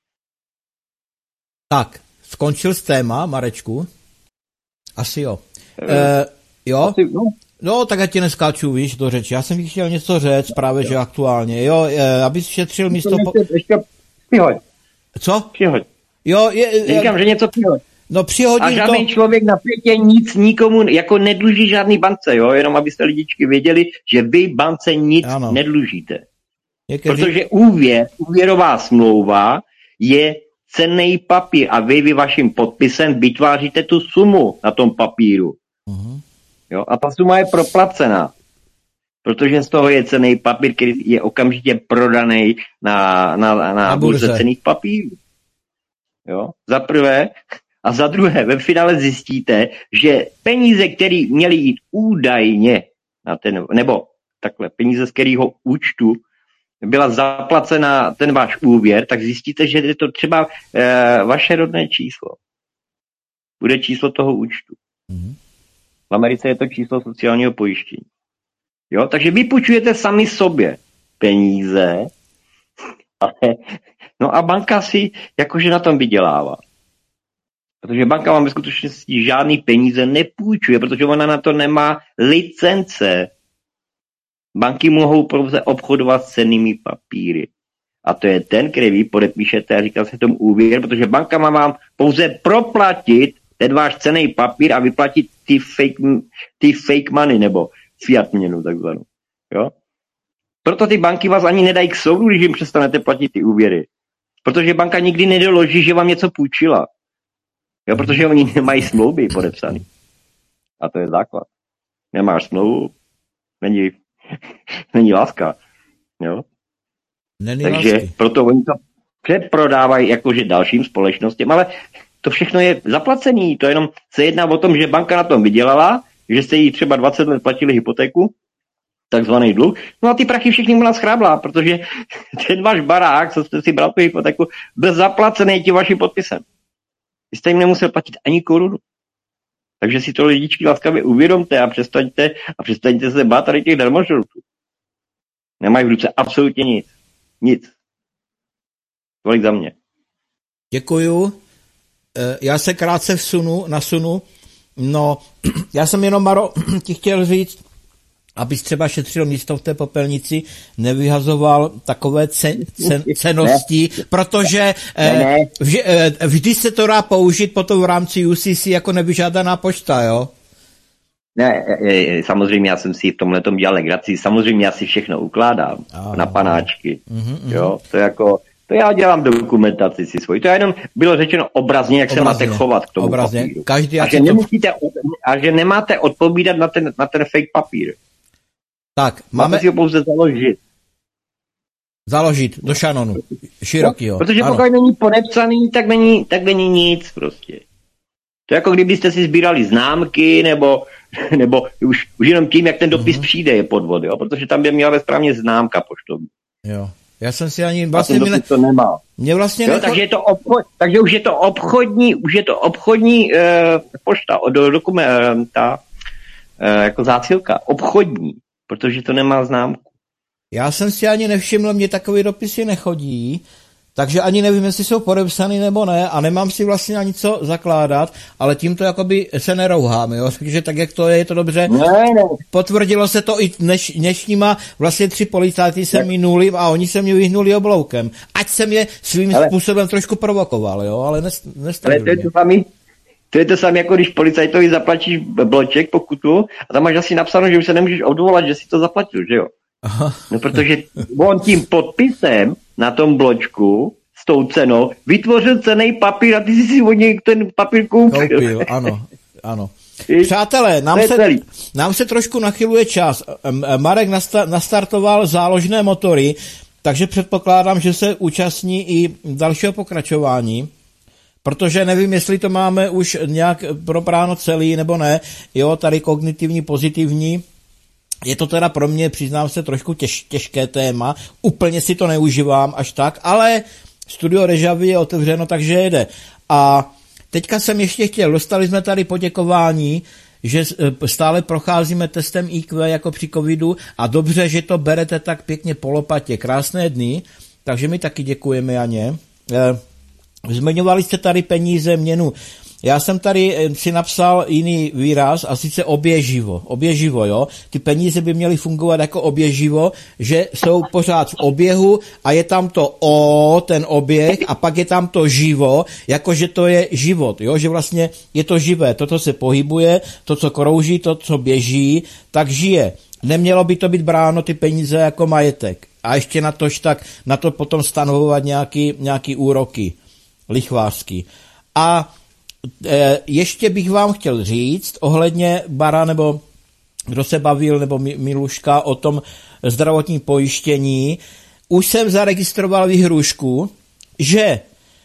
Tak, skončil s téma, Marečku? Asi jo. Jo? No, tak já ti neskáču, víš, do řeči. Já jsem chtěl něco říct, právě, že aktuálně. Jo, abys šetřil místo... Přihoď. Co? Přihoď. Jo, říkám, že něco přihoď. No přihodím a žádný člověk na světě nic nikomu jako nedluží žádný bance, jo? Jenom abyste lidičky věděli, že vy bance nic nedlužíte. Protože úvěrová smlouva je cenný papír a vy vaším podpisem vytváříte tu sumu na tom papíru. Jo? A ta suma je proplacená. Protože z toho je cenný papír, který je okamžitě prodaný na burze cenných papírů. Jo? Za prvé. A za druhé, ve finále zjistíte, že peníze, které měly jít údajně na nebo takhle, peníze z kterého účtu byla zaplacena ten váš úvěr, tak zjistíte, že je to třeba vaše rodné číslo. Bude číslo toho účtu. V Americe je to číslo sociálního pojištění. Jo? Takže vy půjčujete sami sobě peníze, no a banka si jakože na tom vydělává. Protože banka vám ve skutečnosti žádný peníze nepůjčuje, protože ona na to nemá licence. Banky mohou pouze obchodovat s cennými papíry. A to je ten, který vy podepíšete a říká se tomu úvěr, protože banka má vám pouze proplatit ten váš cenný papír a vyplatit ty fake money, nebo fiat měnu takzvanou. Jo? Proto ty banky vás ani nedají k soudu, když jim přestanete platit ty úvěry. Protože banka nikdy nedoloží, že vám něco půjčila. Jo, protože oni nemají smlouvy podepsaný. A to je základ. Nemáš smlouvu, není láska. Jo? Takže lásky. Proto oni to přeprodávají jakože dalším společnostem, ale to všechno je zaplacený. To jenom se jedná o tom, že banka na tom vydělala, že jste jí třeba 20 let platili hypotéku, takzvaný dluh, no a ty prachy všechny mu naschrábla, protože ten váš barák, co jste si bral tu hypotéku, byl zaplacený tím vaším podpisem. Vy jste jim nemusel platit ani korunu. Takže si to lidičky laskavě uvědomte a přestaňte se bát tady těch darmožrutů. Nemají v ruce absolutně nic. Nic. Tolik za mě. Děkuju. Já se krátce nasunu. No, já jsem jenom, Maro, ti chtěl říct, abys třeba šetřil místo v té popelnici, nevyhazoval takové cennosti, protože vždy se to dá použít potom v rámci UCC jako nevyžádaná pošta, jo? Ne, samozřejmě já jsem si v tomhletom dělal legraci, samozřejmě já si všechno ukládám na panáčky, jo, to já dělám dokumentaci si svoji, to jenom bylo řečeno obrazně, jak se máte chovat k tomu papíru. A že nemáte odpovídat na ten fake papír. Tak, máte si ho pouze založit do šanonu, širokýho. Protože pokud není podepsaný, tak není nic prostě. To je jako kdybyste si sbírali známky, nebo už jenom tím, jak ten dopis přijde, je podvod, jo? Protože tam by měla ve správně známka poštovní. Jo. Já jsem si ani vlastně to nemá. Mě vlastně jo, takže už je to obchodní pošta, dokumenta, jako zásilka, obchodní, protože to nemá známku. Já jsem si ani nevšiml, mě takové dopisy nechodí, takže ani nevím, jestli jsou podepsaný nebo ne a nemám si vlastně ani co zakládat, ale tímto jakoby se nerouhám, jo, takže tak, jak to je to dobře. Ne. Potvrdilo se to i dnešníma, vlastně 3 policajti se minuli a oni se mě vyhnuli obloukem. Ať jsem je svým způsobem trošku provokoval, jo, ale nestalo mě. To je to samé, jako když policajtovi zaplatíš bloček, pokutu, a tam máš asi napsáno, že už se nemůžeš odvolat, že si to zaplatil, že jo? Aha. No protože on tím podpisem na tom bločku s tou cenou vytvořil cenný papír a ty jsi si od něj ten papír koupil. Ano. Přátelé, nám se trošku nachyluje čas. Marek nastartoval záložné motory, takže předpokládám, že se účastní i dalšího pokračování. Protože nevím, jestli to máme už nějak propráno celý, nebo ne. Jo, tady kognitivní, pozitivní. Je to teda pro mě, přiznám se, trošku těžké téma. Úplně si to neužívám až tak, ale studio Deja Vu je otevřeno, takže jede. A teďka jsem ještě chtěl, dostali jsme tady poděkování, že stále procházíme testem IQ jako při covidu a dobře, že to berete tak pěkně po lopatě. Krásné dny, takže my taky děkujeme, Janě. Zmiňovali jste tady peníze, měnu. Já jsem tady si napsal jiný výraz, a sice oběživo, jo. Ty peníze by měly fungovat jako oběživo, že jsou pořád v oběhu a je tam to ten oběh a pak je tam to živo, jakože to je život, jo, že vlastně je to živé, to, co se pohybuje, to, co krouží, to, co běží, tak žije. Nemělo by to být bráno ty peníze jako majetek. A ještě na to potom stanovovat nějaký úroky lichvářský. A ještě bych vám chtěl říct ohledně Bara, nebo kdo se bavil, nebo Miluška o tom zdravotním pojištění. Už jsem zaregistroval výhrušku, že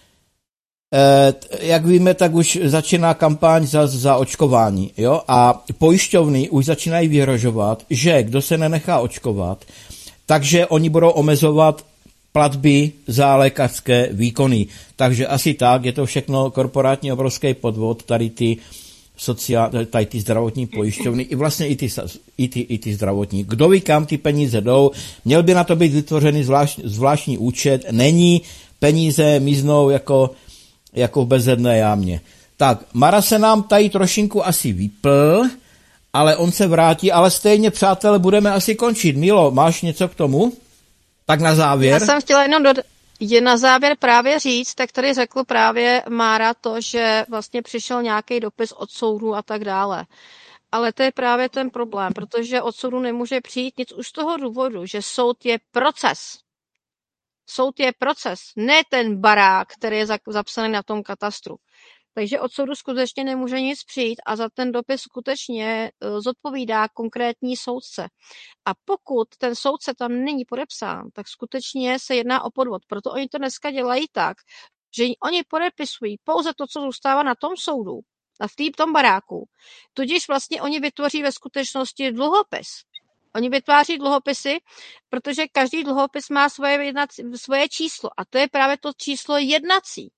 jak víme, tak už začíná kampaň za očkování. Jo? A pojišťovny už začínají vyhrožovat, že kdo se nenechá očkovat, takže oni budou omezovat platby za lékařské výkony. Takže asi tak, je to všechno korporátní obrovský podvod, tady ty zdravotní pojišťovny, i vlastně i ty zdravotní. Kdo ví, kam ty peníze jdou, měl by na to být vytvořený zvláštní účet, není, peníze miznou jako v bezedné jámě. Tak, Mara se nám tady trošinku asi vypl, ale on se vrátí, ale stejně, přátelé, budeme asi končit. Milo, máš něco k tomu? Tak na závěr. Já jsem chtěla jenom na závěr právě říct, tak tady řekl právě Mára to, že vlastně přišel nějaký dopis od soudu a tak dále. Ale to je právě ten problém, protože od soudu nemůže přijít nic už z toho důvodu, že soud je proces. Soud je proces, ne ten barák, který je zapsaný na tom katastru. Takže od soudu skutečně nemůže nic přijít a za ten dopis skutečně zodpovídá konkrétní soudce. A pokud ten soudce tam není podepsán, tak skutečně se jedná o podvod. Proto oni to dneska dělají tak, že oni podepisují pouze to, co zůstává na tom soudu, v tom baráku. Tudíž vlastně oni vytvoří ve skutečnosti dluhopis. Oni vytváří dluhopisy, protože každý dluhopis má svoje číslo a to je právě to číslo jednací.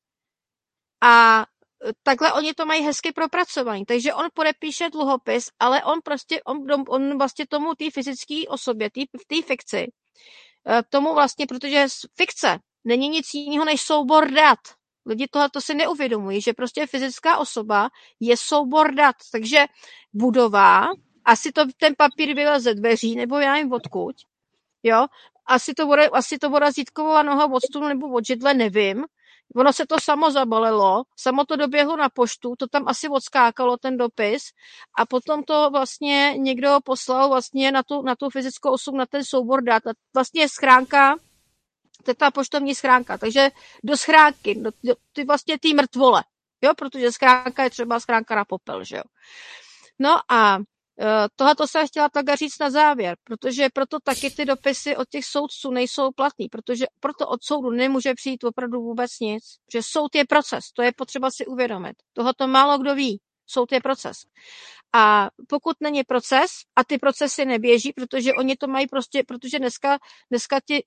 A takhle oni to mají hezky propracovaný. Takže on podepíše dluhopis, ale on vlastně tomu té fyzické osobě, té fikci, tomu vlastně, protože fikce není nic jiného než soubor dat. Lidi tohleto si neuvědomují, že prostě fyzická osoba je soubor dat. Takže budova, ten papír vyleze ze dveří, nebo já nevím odkud, jo, asi to bude zítková noha od stolu nebo od židle, nevím. Ono se to samo zabalilo, samo to doběhlo na poštu, to tam asi odskákalo ten dopis a potom to vlastně někdo poslal vlastně na tu fyzickou osobu, na ten soubor dat. Vlastně schránka, to je ta poštovní schránka, takže do schránky, vlastně ty mrtvole, jo, protože schránka je třeba schránka na popel, že jo. No a tohleto jsem chtěla takhle říct na závěr, protože proto taky ty dopisy od těch soudců nejsou platný, protože proto od soudu nemůže přijít opravdu vůbec nic, že soud je proces, to je potřeba si uvědomit. Tohoto málo kdo ví, soud je proces. A pokud není proces a ty procesy neběží, protože oni to mají prostě, protože dneska ti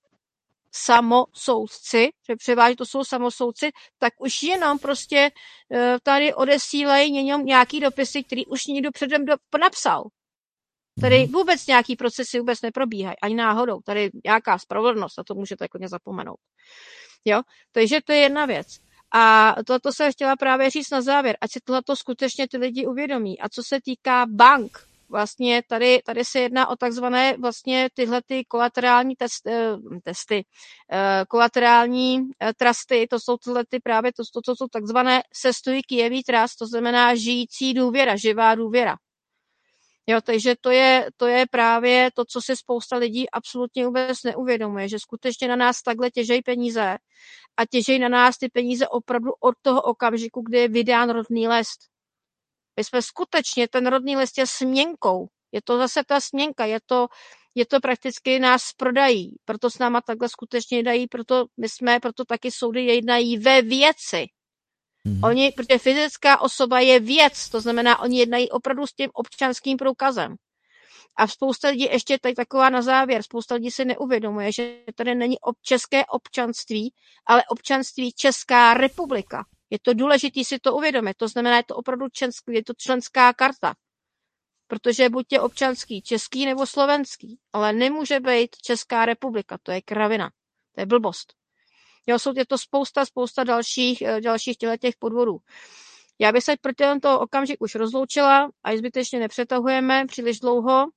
samosoudci, že převážně to jsou samosoudci, tak už jenom prostě tady odesílejí nějaký dopisy, který už někdo předem napsal. Tady vůbec nějaký procesy vůbec neprobíhají, ani náhodou. Tady nějaká spravedlnost, a to můžete jako zapomenout. Jo? Takže to je jedna věc. A toto jsem chtěla právě říct na závěr, ať si tohleto skutečně ty lidi uvědomí. A co se týká bank, vlastně tady se jedná o takzvané vlastně tyhle ty kolaterální testy, kolaterální trusty, to jsou tyhle ty právě, to jsou takzvané sestojikijevý trust, to znamená žijící důvěra, živá důvěra. Jo, takže to je právě to, co si spousta lidí absolutně vůbec neuvědomuje, že skutečně na nás takhle těžejí peníze a těžejí na nás ty peníze opravdu od toho okamžiku, kdy je vydán rodný list. My jsme skutečně, ten rodný list je směnkou. Je to zase ta směnka, je to prakticky nás prodají. Proto s náma takhle skutečně dají, proto taky soudy jednají ve věci. Protože fyzická osoba je věc, to znamená, oni jednají opravdu s tím občanským průkazem. A spousta lidí, ještě tady taková na závěr, spousta lidí si neuvědomuje, že tady není české občanství, ale občanství Česká republika. Je to důležité si to uvědomit, to znamená, je to opravdu je to členská karta. Protože buď je občanský český nebo slovenský, ale nemůže být Česká republika, to je kravina, to je blbost. Jo, je to spousta dalších těch podvodů. Já bych se pro tento okamžik už rozloučila, a zbytečně nepřetahujeme příliš dlouho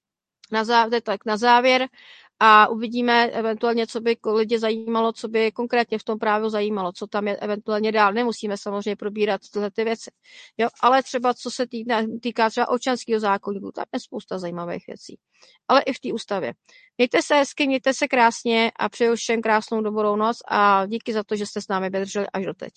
na závěr a uvidíme eventuálně, co by lidi zajímalo, co by konkrétně v tom právu zajímalo, co tam je eventuálně dál. Nemusíme samozřejmě probírat tyhle ty věci. Jo, ale třeba co se týká třeba občanského zákoníku, tam je spousta zajímavých věcí. Ale i v té ústavě. Mějte se hezky, mějte se krásně a přeju všem krásnou dobrou noc a díky za to, že jste s námi vydrželi až doteď.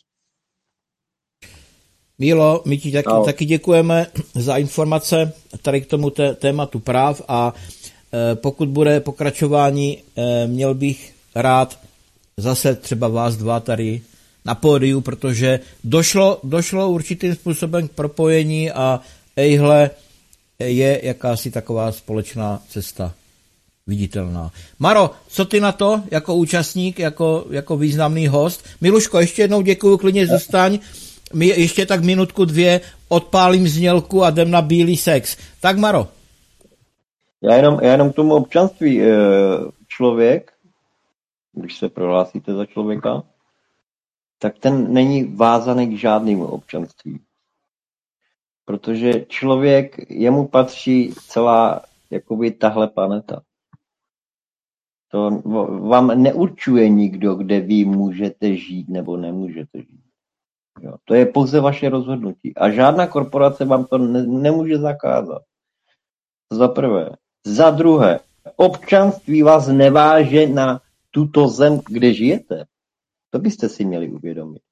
Mílo, my ti taky děkujeme za informace tady k tomu tématu práv a pokud bude pokračování, měl bych rád zase třeba vás dva tady na pódiu, protože došlo určitým způsobem k propojení a ejhle je jakási taková společná cesta viditelná. Maro, co ty na to jako účastník, jako významný host? Miluško, ještě jednou děkuju, klidně zůstaň. My ještě tak minutku, dvě odpálím znělku a jdem na bílý sex. Tak Maro. Já jenom k tomu občanství. Člověk, když se prohlásíte za člověka, tak ten není vázaný k žádnému občanství. Protože člověk, jemu patří celá jakoby tahle planeta. To vám neurčuje nikdo, kde vy můžete žít nebo nemůžete žít. Jo, to je pouze vaše rozhodnutí. A žádná korporace vám to nemůže zakázat. Za prvé. Za druhé, občanství vás neváže na tuto zem, kde žijete. To byste si měli uvědomit.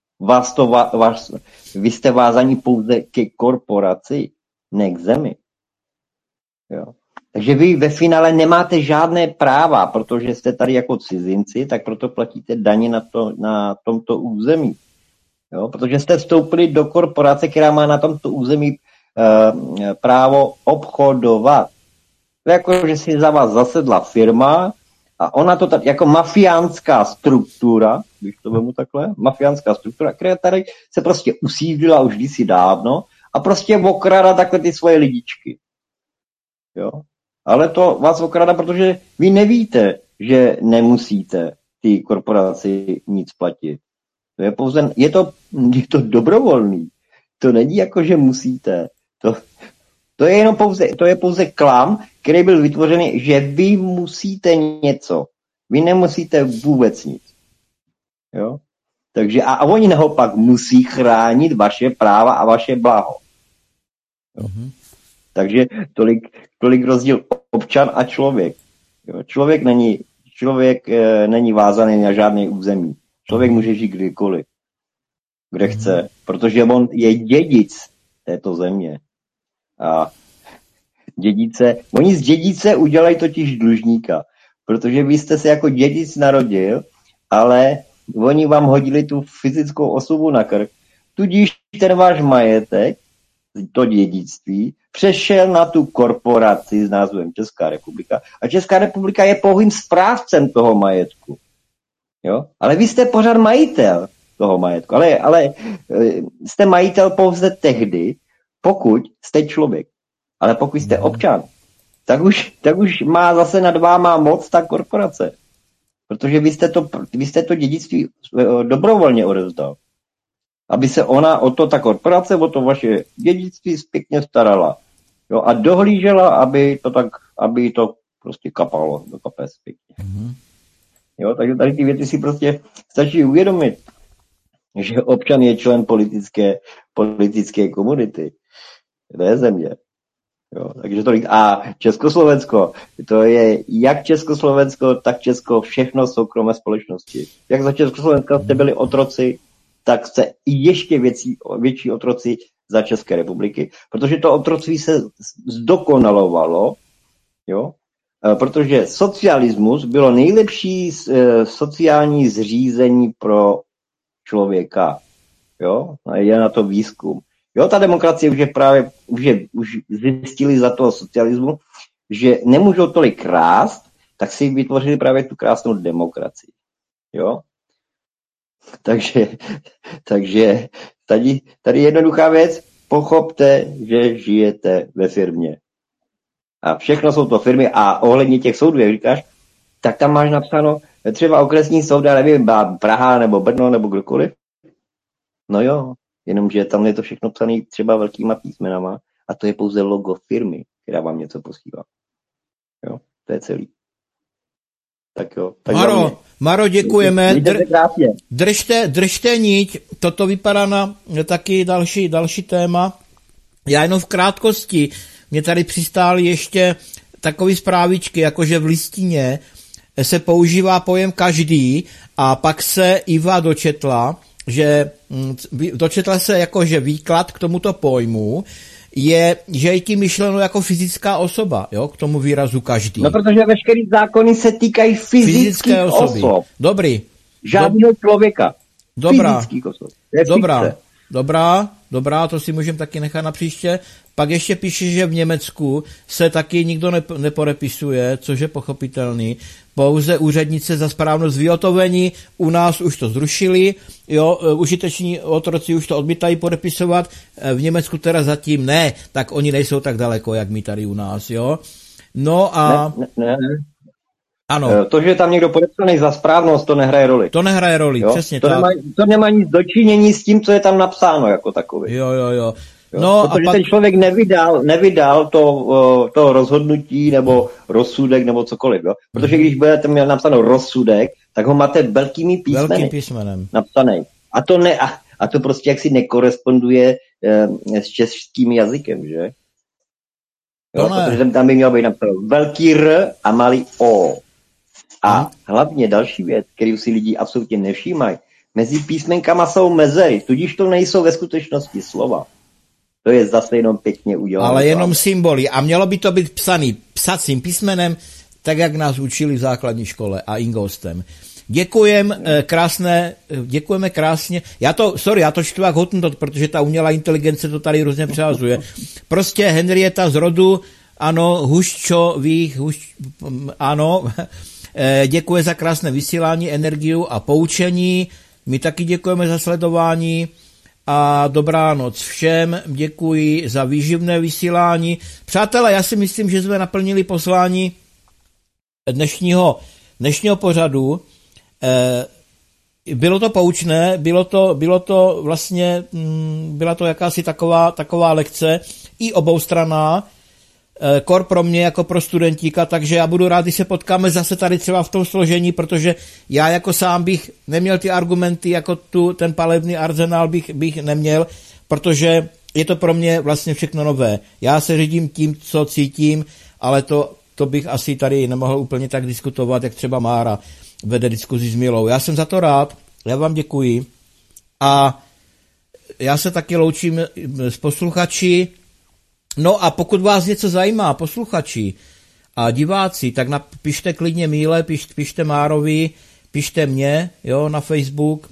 Vy jste vázaní pouze ke korporaci, ne k zemi. Jo. Takže vy ve finále nemáte žádné práva, protože jste tady jako cizinci, tak proto platíte daně na tomto území. Jo, protože jste vstoupili do korporace, která má na tomto území právo obchodovat. To je jako, že si za vás zasedla firma a ona to tak jako mafiánská struktura, když to vemu takhle, mafiánská struktura, která tady se prostě usídlila už kdysi dávno a prostě okrada takhle ty svoje lidičky. Jo? Ale to vás okrada, protože vy nevíte, že nemusíte ty korporaci nic platit. To je pouze, je to dobrovolný. To není jako, že musíte. To je jenom pouze klam, který byl vytvořený, že vy musíte něco. Vy nemusíte vůbec nic. Jo? Takže a oni naopak musí chránit vaše práva a vaše blaho. Jo? Takže tolik rozdíl občan a člověk. Jo? Člověk není vázaný na žádný území. Člověk může žít kdykoliv, kde chce, protože on je dědic této země. A oni z dědice udělají totiž dlužníka, protože vy jste se jako dědic narodil, ale oni vám hodili tu fyzickou osobu na krk, tudíž ten váš majetek, to dědictví, přešel na tu korporaci s názvem Česká republika a Česká republika je pouhým správcem toho majetku. Jo? Ale vy jste pořád majitel toho majetku, ale jste majitel pouze tehdy, pokud jste člověk. Ale pokud jste občan, tak už má zase nad váma moc ta korporace. Protože vy jste to dědictví dobrovolně odevzdal. Aby se ta korporace o to vaše dědictví pěkně starala. Jo? A dohlížela, aby to prostě kapalo do kapes pěkně. Jo? Takže tady ty věci si prostě stačí uvědomit, že občan je člen politické komunity. To je země. Jo, takže tolik. A Československo, to je jak Československo, tak Česko, všechno soukromé společnosti. Jak za Československa jste byli otroci, tak jste i ještě větší otroci za České republiky, protože to otroctví se zdokonalovalo, jo, protože socialismus bylo nejlepší sociální zřízení pro člověka. Jo, a je na to výzkum. Jo, ta demokracie už zjistili za toho socialismu, že nemůžou tolik krást, tak si vytvořili právě tu krásnou demokracii. Jo? Takže tady jednoduchá věc, pochopte, že žijete ve firmě. A všechno jsou to firmy a ohledně těch soudů, jak říkáš, tak tam máš napsáno třeba okresní soud, já nevím, Praha nebo Brno nebo kdokoliv. No jo, jenomže tam je to všechno psané třeba velkýma písmenama a to je pouze logo firmy, která vám něco posílá. Jo, to je celý. Tak jo. Tak Maro, děkujeme. Držte niť. Toto vypadá na taky další téma. Já jenom v krátkosti. Mě tady přistály ještě takový zprávičky, jakože v listině se používá pojem každý a pak se Iva dočetla se jakože výklad k tomuto pojmu je, že je tím myšleno jako fyzická osoba, jo, k tomu výrazu každý. No, protože veškerý zákony se týkají fyzických osob. Dobrý. Žádného člověka. Dobrá. Fyzických osob. Dobrá, to si můžeme taky nechat na příště. Pak ještě píše, že v Německu se taky nikdo nepodepisuje, což je pochopitelný. Pouze úřednice za správnost vyhotovení, u nás už to zrušili, jo, užiteční otroci už to odmítají podepisovat, v Německu teda zatím ne, tak oni nejsou tak daleko, jak my tady u nás, jo. No a... Ne. Ano. To, že je tam někdo podepsaný za správnost, to nehraje roli. To nehraje roli, jo? Přesně to tak. to nemá nic dočinění s tím, co je tam napsáno jako takový. Jo. Jo? No Protože a pak... ten člověk nevydal to rozhodnutí nebo rozsudek nebo cokoliv. Jo? Protože když budete měl napsáno rozsudek, tak ho máte velkým písmenem napsaný. A to prostě jaksi nekoresponduje s českým jazykem, že? Jo? Protože tam by mělo být napsáno velký R a malý O. A hlavně další věc, kterou si lidi absolutně nevšímají, mezi písmenkama jsou mezery, tudíž to nejsou ve skutečnosti slova. To je zase jenom pěkně udělané. Ale jenom symboly. A mělo by to být psaný psacím písmenem, tak jak nás učili v základní škole a ingostem. Děkujeme krásně. Já to čtu jak Hottentot, protože ta umělá inteligence to tady různě přehazuje. Prostě Henrieta z rodu, ano, ano, děkuje za krásné vysílání, energiu a poučení. My taky děkujeme za sledování a dobrá noc všem. Děkuji za výživné vysílání. Přátelé, já si myslím, že jsme naplnili poslání dnešního pořadu. Bylo to poučné, bylo to vlastně, byla to jakási taková lekce i oboustranná, kor pro mě jako pro studentíka, takže já budu rád, když se potkáme zase tady třeba v tom složení, protože já jako sám bych neměl ty argumenty, jako ten palebný arzenál bych neměl, protože je to pro mě vlastně všechno nové. Já se řídím tím, co cítím, ale to bych asi tady nemohl úplně tak diskutovat, jak třeba Mára vede diskuzi s Milou. Já jsem za to rád, já vám děkuji a já se taky loučím s posluchači. No a pokud vás něco zajímá, posluchači a diváci, tak pište klidně Míle, pište Márovi, pište mě, jo, na Facebook,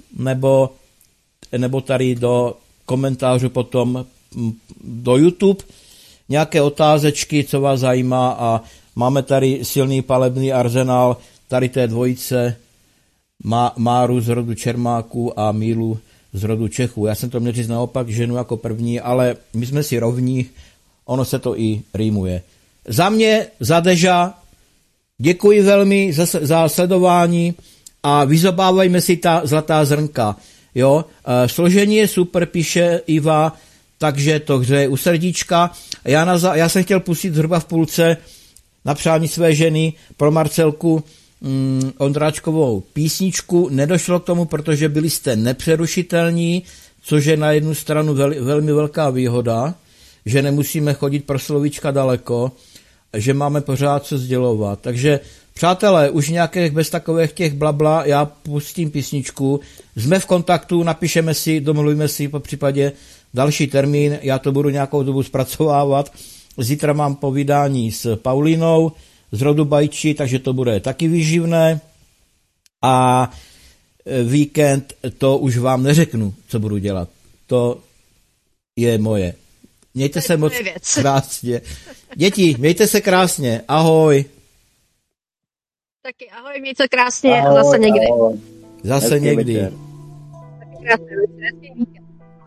nebo tady do komentářů potom do YouTube, nějaké otázečky, co vás zajímá a máme tady silný palebný arzenál, tady té dvojice Máru z rodu Čermáků a Mílu z rodu Čechů. Já jsem to měl říct naopak, ženu jako první, ale my jsme si rovní, ono se to i rýmuje. Za mě, za Deža, děkuji velmi za sledování a vyzobávajme si ta zlatá zrnka. Jo? Složení je super, píše Iva, takže to hřeje u srdíčka. Já jsem chtěl pustit zhruba v půlce na přání své ženy pro Marcelku Ondráčkovou písničku. Nedošlo k tomu, protože byli jste nepřerušitelní, což je na jednu stranu velmi velká výhoda, že nemusíme chodit pro slovíčka daleko, že máme pořád co sdělovat. Takže, přátelé, už nějakých bez takových těch blabla, já pustím písničku, jsme v kontaktu, napíšeme si, domluvíme si po případě další termín, já to budu nějakou dobu zpracovávat. Zítra mám povídání s Paulínou z rodu Bajči, takže to bude taky výživné. A víkend to už vám neřeknu, co budu dělat. To je moje. Mějte se moc krásně. Děti, mějte se krásně. Ahoj. Taky ahoj, mějte se krásně a zase někdy. Ahoj. Zase někdy. Taky krásný večer.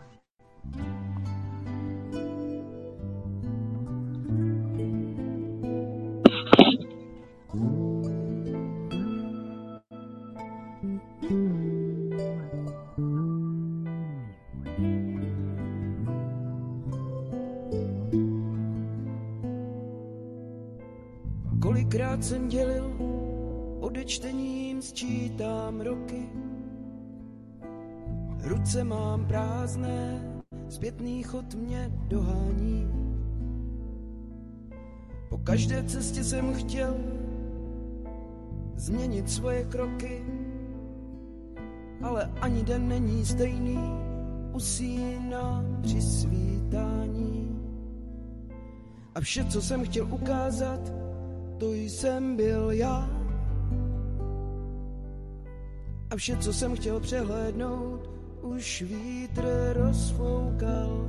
Kolikrát jsem dělil, odečtením sčítám roky. Ruce mám prázdné, zpětný chod mě dohání. Po každé cestě jsem chtěl změnit svoje kroky, ale ani den není stejný, usínám při svítání. A vše, co jsem chtěl ukázat, to jsem byl já. A vše, co jsem chtěl přehlédnout, už vítr rozfoukal.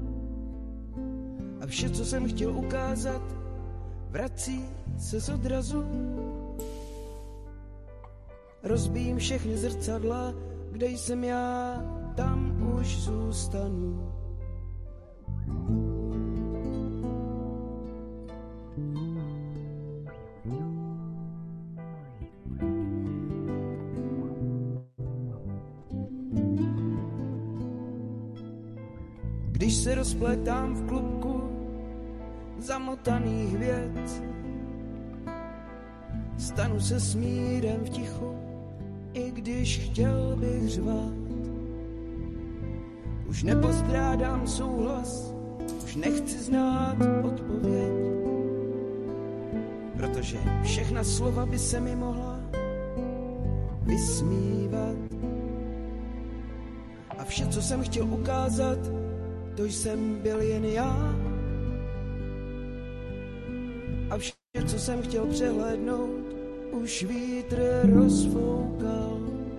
A vše, co jsem chtěl ukázat, vrací se z odrazu. Rozbijím všechny zrcadla, kde jsem já, tam už zůstanu. Když když se rozplétám v klubku zamotaných věc. Stanu se smírem v tichu, i když chtěl bych řvát. Už nepostrádám souhlas, už nechci znát odpověď, protože všechna slova by se mi mohla vysmívat. A vše, co jsem chtěl ukázat, to jsem byl jen já. A vše, co jsem chtěl přehlédnout, už vítr rozfoukal.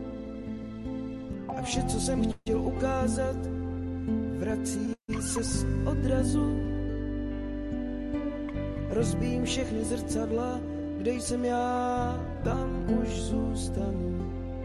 A vše, co jsem chtěl ukázat, vrací se z odrazu. Rozbím všechny zrcadla, kde jsem já, tam už zůstanu.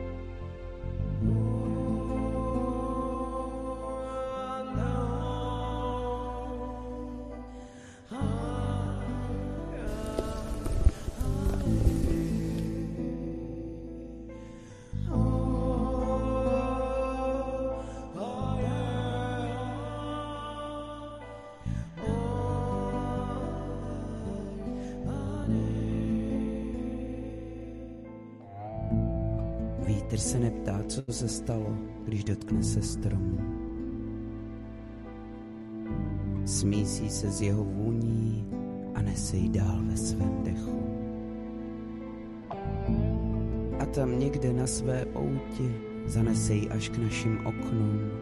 Vítr se neptá, co se stalo, když dotkne se stromu. Smísí se z jeho vůní a nese ji dál ve svém dechu. A tam někde na své pouti zanese ji až k našim oknům.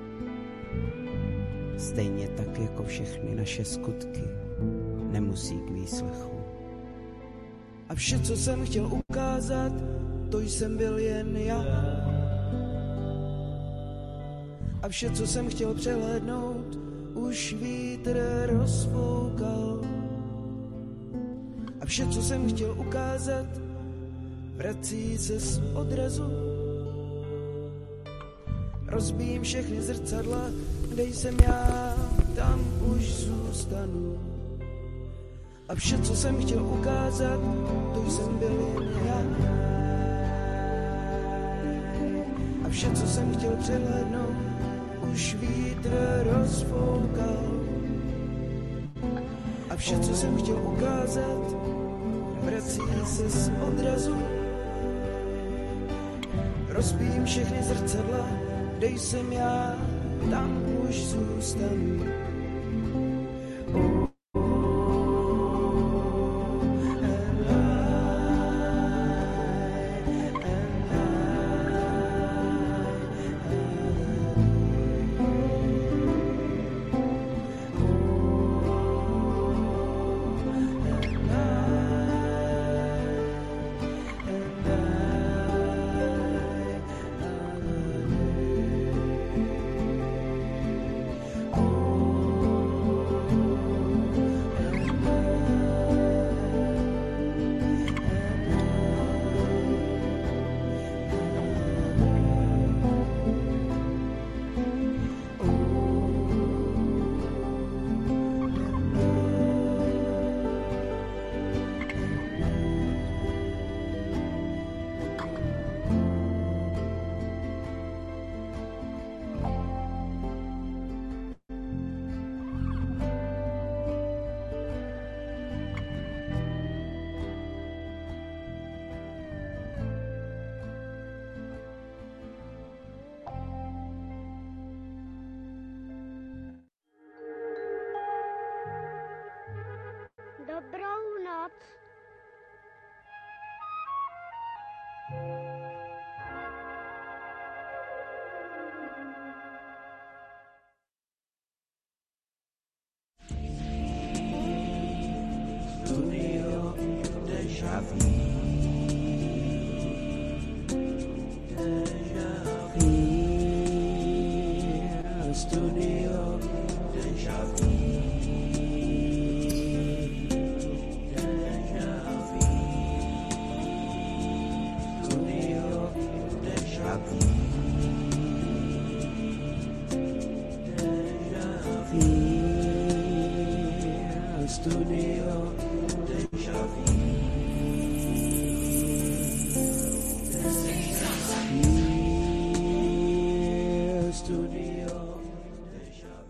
Stejně tak jako všechny naše skutky nemusí k výslechu. A vše, co jsem chtěl ukázat, to jsem byl jen já. A vše, co jsem chtěl přehlédnout, už vítr rozfoukal. A vše, co jsem chtěl ukázat, vrací se z odrazu. Rozbím všechny zrcadla, kde jsem já, tam už zůstanu. A vše, co jsem chtěl ukázat, to jsem byl jen já. A vše, co jsem chtěl přehlédnout, už vítr rozfoukal. A vše, co jsem chtěl ukázat, vrací se z odrazu. Rozbím všechny zrcadla, kde jsem já, tam už zůstanu. Dobrou noc. Studio Deja Vu. Studio Deja Vu. Studio